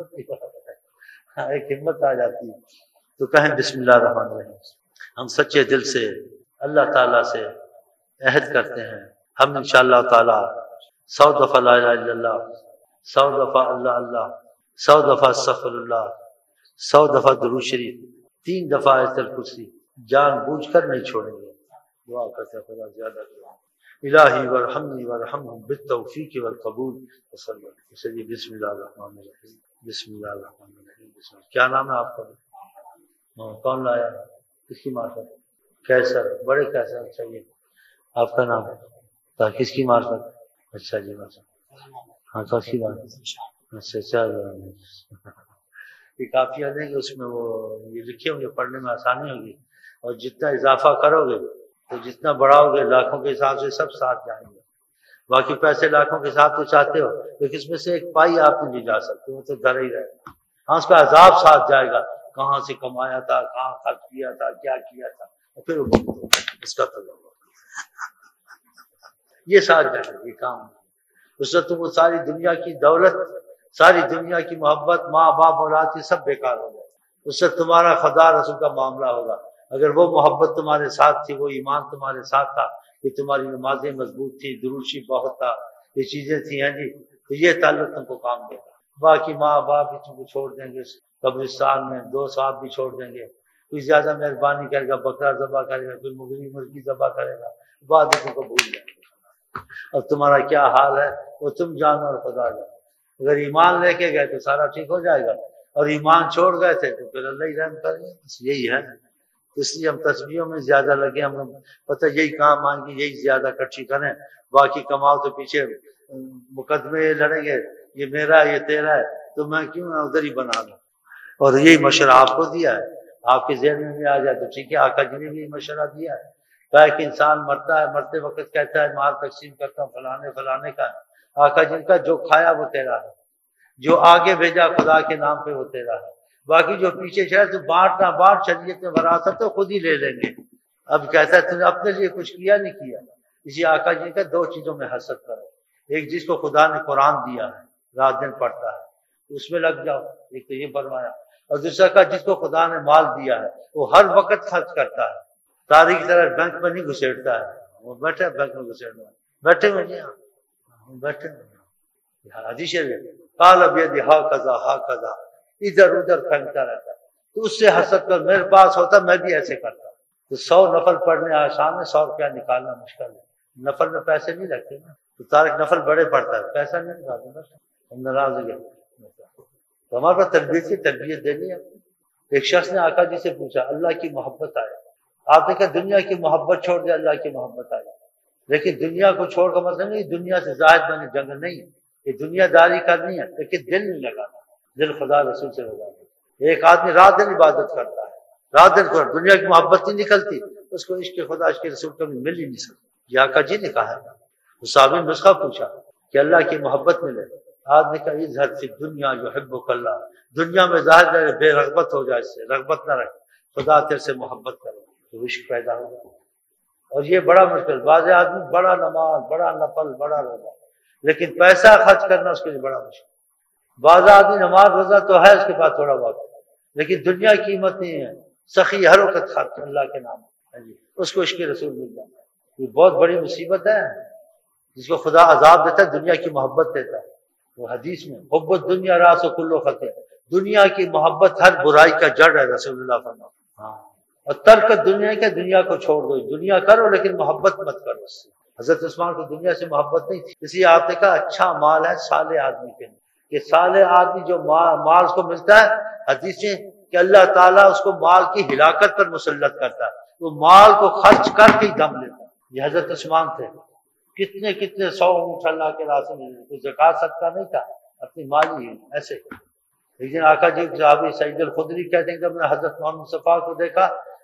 ایک ہمت آ جاتی ہے. تو کہیں بسم اللہ الرحمن الرحیم. ہم سچے دل سے اللہ تعالیٰ سے عہد کرتے ہیں ہم انشاءاللہ تعالیٰ 100 دفعہ لا الہ الا اللہ، 100 دفعہ اللہ اللہ، 100 دفعہ استغفر اللہ، 100 دفعہ درود شریف، 3 دفعہ آیت الکرسی جان بوجھ کر نہیں چھوڑیں گے. دعا کرتے ہیں خدا زیادہ دعا. الہی ورحمنی ورحمہم بالتوفیق والقبول. وصلی بسم اللہ الرحمن الرحیم. بسم اللہ الرحمن الرحیم. بسم اللہ. کیا نام ہے آپ کا؟ کون لایا؟ کس کی معرفت؟ کیسر، بڑے کیسر. اچھا یہ آپ کا نام ہے؟ کس کی معرفت؟ اچھا جی ماشاء ہاں کس کی بات؟ اچھا اچھا. یہ کافی دیں گے اس میں وہ یہ لکھے ہوں گے، پڑھنے میں آسانی ہوگی. اور جتنا اضافہ کرو گے تو جتنا بڑھاؤ گے لاکھوں کے حساب سے سب ساتھ جائیں گے. باقی پیسے لاکھوں کے ساتھ تو چاہتے ہو، لیکن اس میں سے ایک پائی آپ نہیں جا سکتے، وہ تو ڈر ہی رہے گا۔ ہاں اس کا عذاب ساتھ جائے گا، کہاں سے کمایا تھا، کہاں خرچ کیا تھا، کیا کیا تھا، اور پھر وہ اس کا تو یہ ساتھ جائے گا، یہ کام اس سے تم ساری دنیا کی دولت، ساری دنیا کی محبت، ماں باپ اولاد کی سب بیکار ہو جائے، اس سے تمہارا خدا رسول کا معاملہ ہوگا۔ اگر وہ محبت تمہارے ساتھ تھی، وہ ایمان تمہارے ساتھ تھا کہ تمہاری نمازیں مضبوط تھی، درود شریف بہت تھا، یہ چیزیں تھیں، ہیں جی، تو یہ تعلق تم کو کام دے گا۔ باقی ماں باپ بھی تم کو چھوڑ دیں گے قبرستان میں، دوست صاحب بھی چھوڑ دیں گے، کوئی زیادہ مہربانی کرے گا، بکرا ذبح کرے گا، کوئی مرغی مرغی ذبح کرے گا، بعد میں تم کو بھول جائیں گے۔ اب تمہارا کیا حال ہے وہ تم جانو اور خدا جانو۔ اگر ایمان لے کے گئے تو سارا ٹھیک ہو جائے گا، اور ایمان چھوڑ گئے تھے تو پھر اللہ ہی رحم کریں گے، بس یہی ہے۔ اس لیے ہم تسبیحوں میں زیادہ لگے، ہم پتہ یہی کام آئیں گے، یہی زیادہ کٹھی کریں، باقی کماؤ تو پیچھے مقدمے لڑیں گے، یہ میرا ہے، یہ تیرا ہے، تو میں کیوں نہ ادھر ہی بنا لوں۔ اور یہی مشورہ آپ کو دیا ہے، آپ کے ذہن میں بھی آ جائے تو ٹھیک ہے، آقا جی نے بھی یہ مشورہ دیا ہے۔ کہ انسان مرتا ہے، مرتے وقت کہتا ہے مال تقسیم کرتا ہوں فلانے فلانے کا، آقا جن کا جو کھایا وہ تیرا ہے، جو آگے بھیجا خدا کے نام پہ وہ تیرا ہے، باقی جو پیچھے چلا تو بانٹ نہ بانٹ، شریعت میں وراثت تو خود ہی لے لیں گے۔ اب کہتا ہے تم نے اپنے لیے کچھ کیا نہیں کیا۔ اسی آقا جی کا دو چیزوں میں حسد کرو، ایک جس کو خدا نے قرآن دیا ہے، رات دن پڑھتا ہے، اس میں لگ جاؤ، ایک تو یہ فرمایا، اور دوسرا کا جس کو خدا نے مال دیا ہے وہ ہر وقت خرچ کرتا ہے، تاریخ طرح بینک میں نہیں گھسیٹتا ہے، وہ بیٹھے بینک میں گھسیٹنا بیٹھے ہوئے نہیں، بیٹھے ہوئے حدیث شریف قال بیدی ہا کذا، ادھر ادھر پھینکتا رہتا ہے، تو اس سے حسد کر، میرے پاس ہوتا میں بھی ایسے کرتا۔ تو 100 نفل پڑھنے آسان ہے، 100 روپیہ نکالنا مشکل ہے، نفل میں پیسے نہیں لگتے نا، تو طارق نفل بڑے پڑتا ہے، پیسہ نہیں نکالتے، بس ہم ناراض ہو گئے۔ تو ہمارے پاس تربیت کی تربیت دینی ہے۔ ایک شخص نے آقا جی سے پوچھا اللہ کی محبت آئے، آپ نے کہا دنیا کی محبت چھوڑ دے اللہ کی محبت آئے، لیکن دنیا کو چھوڑ کا مطلب نہیں دنیا سے زاہد بنے جنگ نہیں، یہ دنیا داری کرنی ہے، لیکن دل نہیں لگانا، دل خدا رسول سے لگانا۔ ایک آدمی رات دن عبادت کرتا ہے، رات دن کو دنیا کی محبت نہیں نکلتی، اس کو عشق خدا عشق رسول کبھی مل ہی نہیں سکتی۔ یہ آقا جی نے کہا ہے۔ صحابی نے نسخہ پوچھا کہ اللہ کی محبت ملے، آدمی کا اظہر فی دنیا یحبک اللہ، دنیا میں ظاہر رہے، بے رغبت ہو جائے، اس سے رغبت نہ رہے، خدا تیرے سے محبت کرے تو عشق پیدا ہوگا۔ اور یہ بڑا مشکل، بعض آدمی بڑا نماز، بڑا نفل، بڑا روزہ، لیکن پیسہ خرچ کرنا اس کے لیے بڑا مشکل۔ بعض آدمی نماز روزہ تو ہے اس کے پاس تھوڑا بہت، لیکن دنیا کی قیمت نہیں ہے، سخی ہر وقت خرچ اللہ کے نام ہے جی، اس کو عشق رسول مل جاتا ہے۔ یہ بہت بڑی مصیبت ہے، جس کو خدا عذاب دیتا ہے دنیا کی محبت دیتا ہے۔ وہ حدیث میں حب الدنیا راس کل خطیئہ، دنیا کی محبت ہر برائی کا جڑ ہے، رسول اللہ فرماتے ہیں۔ ہاں، اور ترک دنیا کے، دنیا کو چھوڑ دو، دنیا کرو لیکن محبت مت کرو اس سے۔ حضرت عثمان کو دنیا سے محبت نہیں تھی، اس لیے آپ نے کہا اچھا مال ہے صالح آدمی کے لیے، کہ صالح آدمی جو مال اس کو ملتا ہے، حدیث میں کہ اللہ تعالیٰ اس کو مال کی ہلاکت پر مسلط کرتا ہے، وہ مال کو خرچ کر کے ہی دم لیتا ہے۔ یہ حضرت عثمان تھے، کتنے کتنے 100 اونٹ اللہ کے راستے میں، کوئی زکات صدقہ نہیں تھا، اپنی مالی ایسے۔ ایک دن آقا جی صحابی سعید الخدری کہتے ہیں کہ میں نے حضرت محمد مصطفیٰ کو دیکھا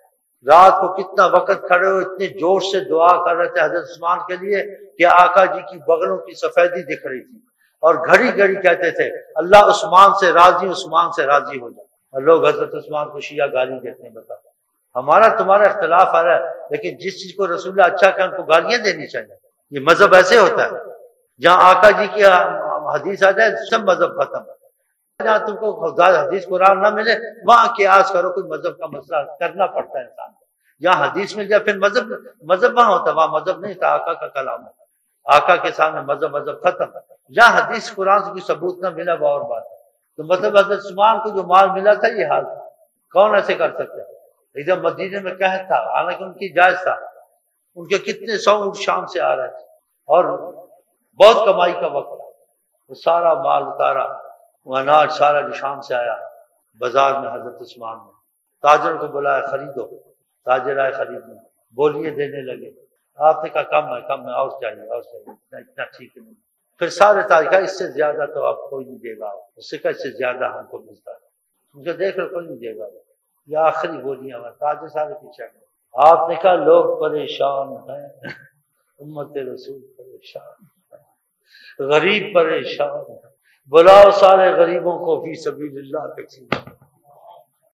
رات کو کتنا وقت کھڑے ہوئے، اتنے جوش سے دعا کر رہے تھے حضرت عثمان کے لیے کہ آقا جی کی بغلوں کی سفیدی دکھ رہی تھی، اور گھڑی گھڑی کہتے تھے اللہ عثمان سے راضی، عثمان سے راضی ہو جائے۔ اور لوگ حضرت عثمان کو شیعہ گالی دیتے ہیں۔ بتا ہمارا تمہارا اختلاف آ رہا ہے، لیکن جس چیز کو رسول اللہ اچھا کہ ان کو گالیاں دینی چاہیے۔ یہ مذہب ایسے ہوتا ہے، جہاں آقا جی کی حدیث آ جائے سب مذہب ختم، جہاں تم کو خدا حدیث قرآن نہ ملے وہاں قیاس کرو، کوئی مذہب کا مسئلہ کرنا پڑتا ہے انسان کو۔ جہاں حدیث مل جائے پھر مذہب وہاں ہوتا ہے، وہاں مذہب نہیں تھا، آقا کا کلام ہوتا، آقا کے سامنے مذہب ختم۔ جہاں حدیث قرآن سے کوئی ثبوت نہ ملا وہ اور بات ہے۔ تو مطلب حضرت عثمان کو جو مال ملا تھا یہ حال تھا، کون ایسے کر سکتا ہے؟ ایک دم مدینے میں قحط تھا، حالانکہ ان کی جائز تھا، ان کے کتنے 100 اونٹ شام سے آ رہے تھے اور بہت کمائی کا وقت تھا، وہ سارا مال اتارا، وہ اناج سارا جو شام سے آیا بازار میں حضرت عثمان نے تاجروں کو بلایا خریدو، تاجر آئے خریدنے، بولیے دینے لگے، آپ نے کہا کم ہے اور چاہیے اتنا ٹھیک نہیں۔ پھر سارے تاجر کہا اس سے زیادہ تو آپ کوئی نہیں دے گا، اس سے کہا اس سے زیادہ ہم کو ملتا ہے، ان کو دیکھ لو کوئی نہیں دے گا، یہ آخری بولیاں تاجر سارے پیچھے گئے۔ آپ نے کہا لوگ پریشان ہیں، امت رسول پریشان ہے، غریب پریشان ہے، بلاؤ سارے غریبوں کو فی سبیل اللہ تقسیم۔